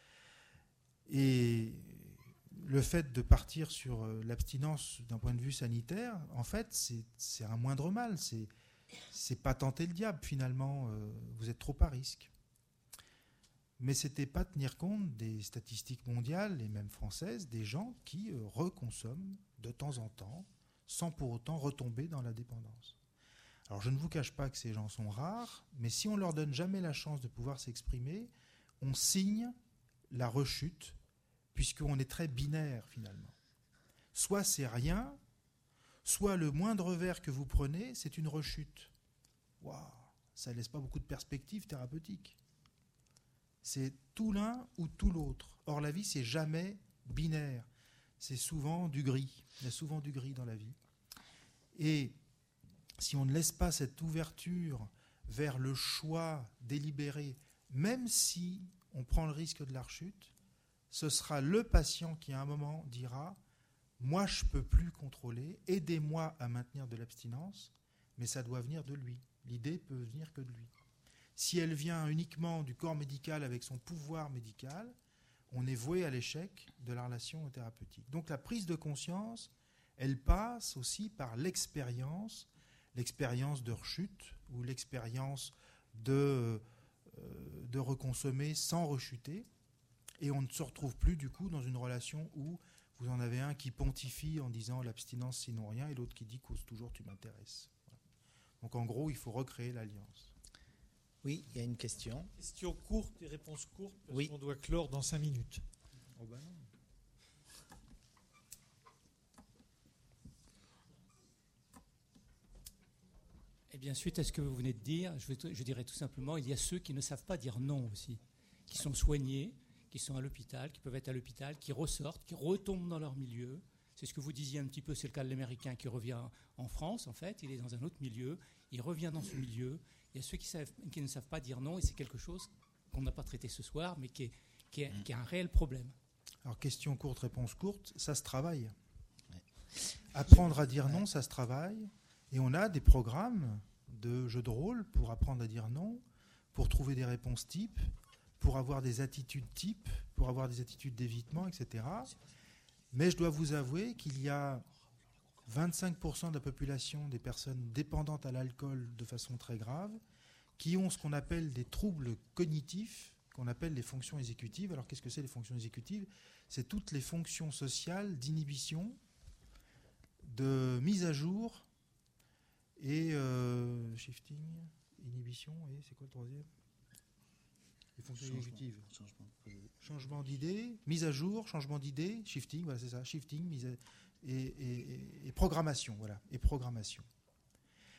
Et le fait de partir sur l'abstinence d'un point de vue sanitaire, en fait, c'est un moindre mal. C'est pas tenter le diable, finalement. Vous êtes trop à risque. Mais c'était pas tenir compte des statistiques mondiales et même françaises, des gens qui reconsomment de temps en temps, sans pour autant retomber dans la dépendance. Alors je ne vous cache pas que ces gens sont rares, mais si on leur donne jamais la chance de pouvoir s'exprimer, on signe la rechute, puisqu'on est très binaire finalement. Soit c'est rien, soit le moindre verre que vous prenez, c'est une rechute. Waouh, ça ne laisse pas beaucoup de perspectives thérapeutiques. C'est tout l'un ou tout l'autre. Or, la vie, c'est jamais binaire. C'est souvent du gris. Il y a souvent du gris dans la vie. Et si on ne laisse pas cette ouverture vers le choix délibéré, même si on prend le risque de la rechute, ce sera le patient qui, à un moment, dira « Moi, je ne peux plus contrôler. Aidez-moi à maintenir de l'abstinence. » Mais ça doit venir de lui. L'idée peut venir que de lui. Si elle vient uniquement du corps médical avec son pouvoir médical, on est voué à l'échec de la relation thérapeutique. Donc la prise de conscience, elle passe aussi par l'expérience de rechute ou l'expérience de reconsommer sans rechuter. Et on ne se retrouve plus du coup dans une relation où vous en avez un qui pontifie en disant l'abstinence sinon rien et l'autre qui dit cause toujours tu m'intéresses. Voilà. Donc en gros, il faut recréer l'alliance. Oui, il y a une question. Question courte et réponse courte, parce oui. qu'on doit clore dans 5 minutes. Oh ben non. Eh bien, suite à ce que vous venez de dire, je dirais tout simplement, il y a ceux qui ne savent pas dire non aussi, qui sont soignés, qui sont à l'hôpital, qui peuvent être à l'hôpital, qui ressortent, qui retombent dans leur milieu. C'est ce que vous disiez un petit peu, c'est le cas de l'Américain qui revient en France, en fait, il est dans un autre milieu, il revient dans ce milieu. Il y a ceux qui ne savent pas dire non, et c'est quelque chose qu'on n'a pas traité ce soir, mais qui est un réel problème. Alors, question courte, réponse courte, ça se travaille. Ouais. Apprendre à dire non, ça se travaille. Et on a des programmes de jeux de rôle pour apprendre à dire non, pour trouver des réponses types, pour avoir des attitudes types, pour avoir des attitudes d'évitement, etc. Mais je dois vous avouer qu'il y a 25% de la population des personnes dépendantes à l'alcool de façon très grave, qui ont ce qu'on appelle des troubles cognitifs, qu'on appelle les fonctions exécutives. Alors qu'est-ce que c'est les fonctions exécutives ? C'est toutes les fonctions sociales d'inhibition, de mise à jour et shifting, inhibition, et c'est quoi le troisième ? Les fonctions exécutives. Changement d'idée, mise à jour, changement d'idée, shifting, voilà c'est ça, shifting, mise à... Et programmation, voilà, et programmation.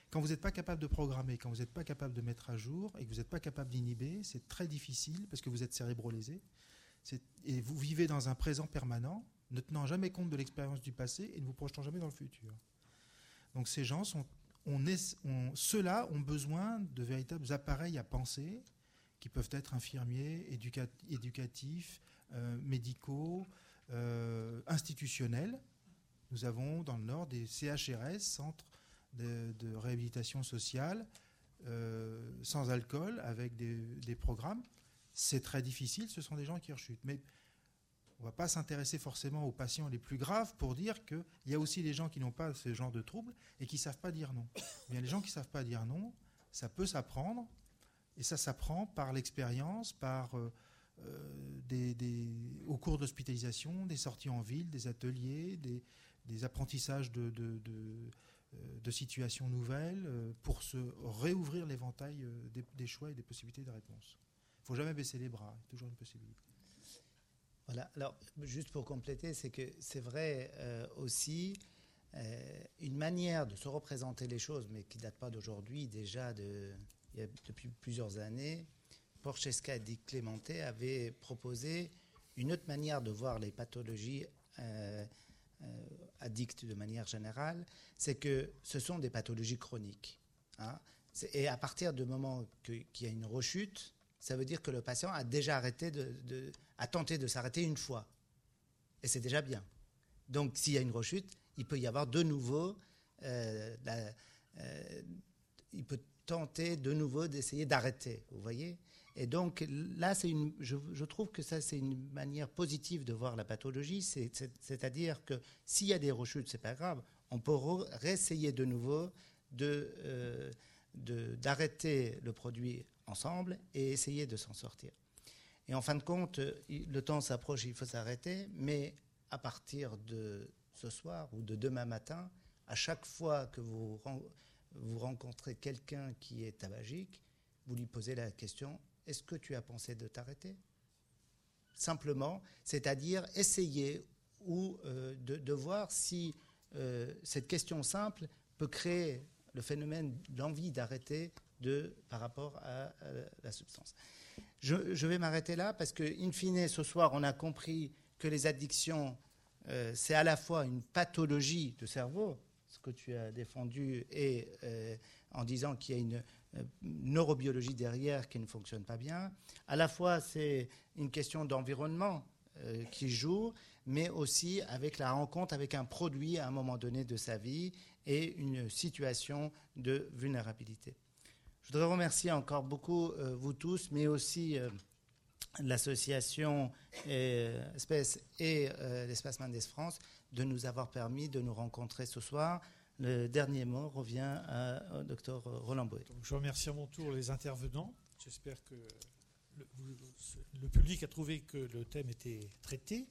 Quand vous n'êtes pas capable de programmer, quand vous n'êtes pas capable de mettre à jour et que vous n'êtes pas capable d'inhiber, c'est très difficile parce que vous êtes cérébrolésé. Et vous vivez dans un présent permanent, ne tenant jamais compte de l'expérience du passé et ne vous projetant jamais dans le futur. Donc ces gens ceux-là ont besoin de véritables appareils à penser qui peuvent être infirmiers, éducatifs, médicaux, institutionnels. Nous avons dans le Nord des CHRS, centres de réhabilitation sociale, sans alcool, avec des programmes. C'est très difficile, ce sont des gens qui rechutent. Mais on ne va pas s'intéresser forcément aux patients les plus graves pour dire qu'il y a aussi des gens qui n'ont pas ce genre de troubles et qui ne savent pas dire non. Bien, les gens qui ne savent pas dire non, ça peut s'apprendre, et ça s'apprend par l'expérience, par au cours d'hospitalisation, des sorties en ville, des ateliers, des apprentissages de situations nouvelles pour se réouvrir l'éventail des choix et des possibilités de réponse. Il ne faut jamais baisser les bras, il y a toujours une possibilité. Voilà, alors juste pour compléter, c'est que c'est vrai aussi une manière de se représenter les choses, mais qui ne date pas d'aujourd'hui, déjà depuis plusieurs années. Porchesca et Di Clemente avaient proposé une autre manière de voir les pathologies addictes de manière générale, c'est que ce sont des pathologies chroniques. Hein. Et à partir du moment qu'il y a une rechute, ça veut dire que le patient a déjà arrêté a tenté de s'arrêter une fois. Et c'est déjà bien. Donc, s'il y a une rechute, il peut y avoir de nouveau... il peut tenter de nouveau d'essayer d'arrêter, vous voyez. Et donc, là, je trouve que ça, c'est une manière positive de voir la pathologie. C'est-à-dire que s'il y a des rechutes, c'est pas grave. On peut réessayer de nouveau d'arrêter le produit ensemble et essayer de s'en sortir. Et en fin de compte, le temps s'approche, il faut s'arrêter, mais à partir de ce soir ou de demain matin, à chaque fois que vous rencontrez quelqu'un qui est tabagique, vous lui posez la question, est-ce que tu as pensé de t'arrêter ? Simplement, c'est-à-dire essayer ou de voir si cette question simple peut créer le phénomène d'envie d'arrêter par rapport à la substance. Je vais m'arrêter là parce que, in fine, ce soir, on a compris que les addictions, c'est à la fois une pathologie de cerveau, ce que tu as défendu, et en disant qu'il y a une neurobiologie derrière qui ne fonctionne pas bien. À la fois, c'est une question d'environnement qui joue, mais aussi avec la rencontre avec un produit à un moment donné de sa vie et une situation de vulnérabilité. Je voudrais remercier encore beaucoup vous tous, mais aussi l'association Espèce et l'Espace Mendes France de nous avoir permis de nous rencontrer ce soir. Le dernier mot revient au docteur Roland Boët. Je remercie à mon tour les intervenants. J'espère que le public a trouvé que le thème était traité.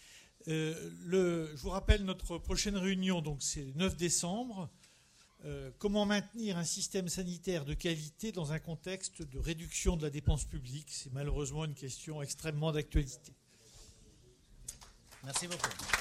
Je vous rappelle notre prochaine réunion, donc c'est le 9 décembre. Comment maintenir un système sanitaire de qualité dans un contexte de réduction de la dépense publique ? C'est malheureusement une question extrêmement d'actualité. Merci beaucoup.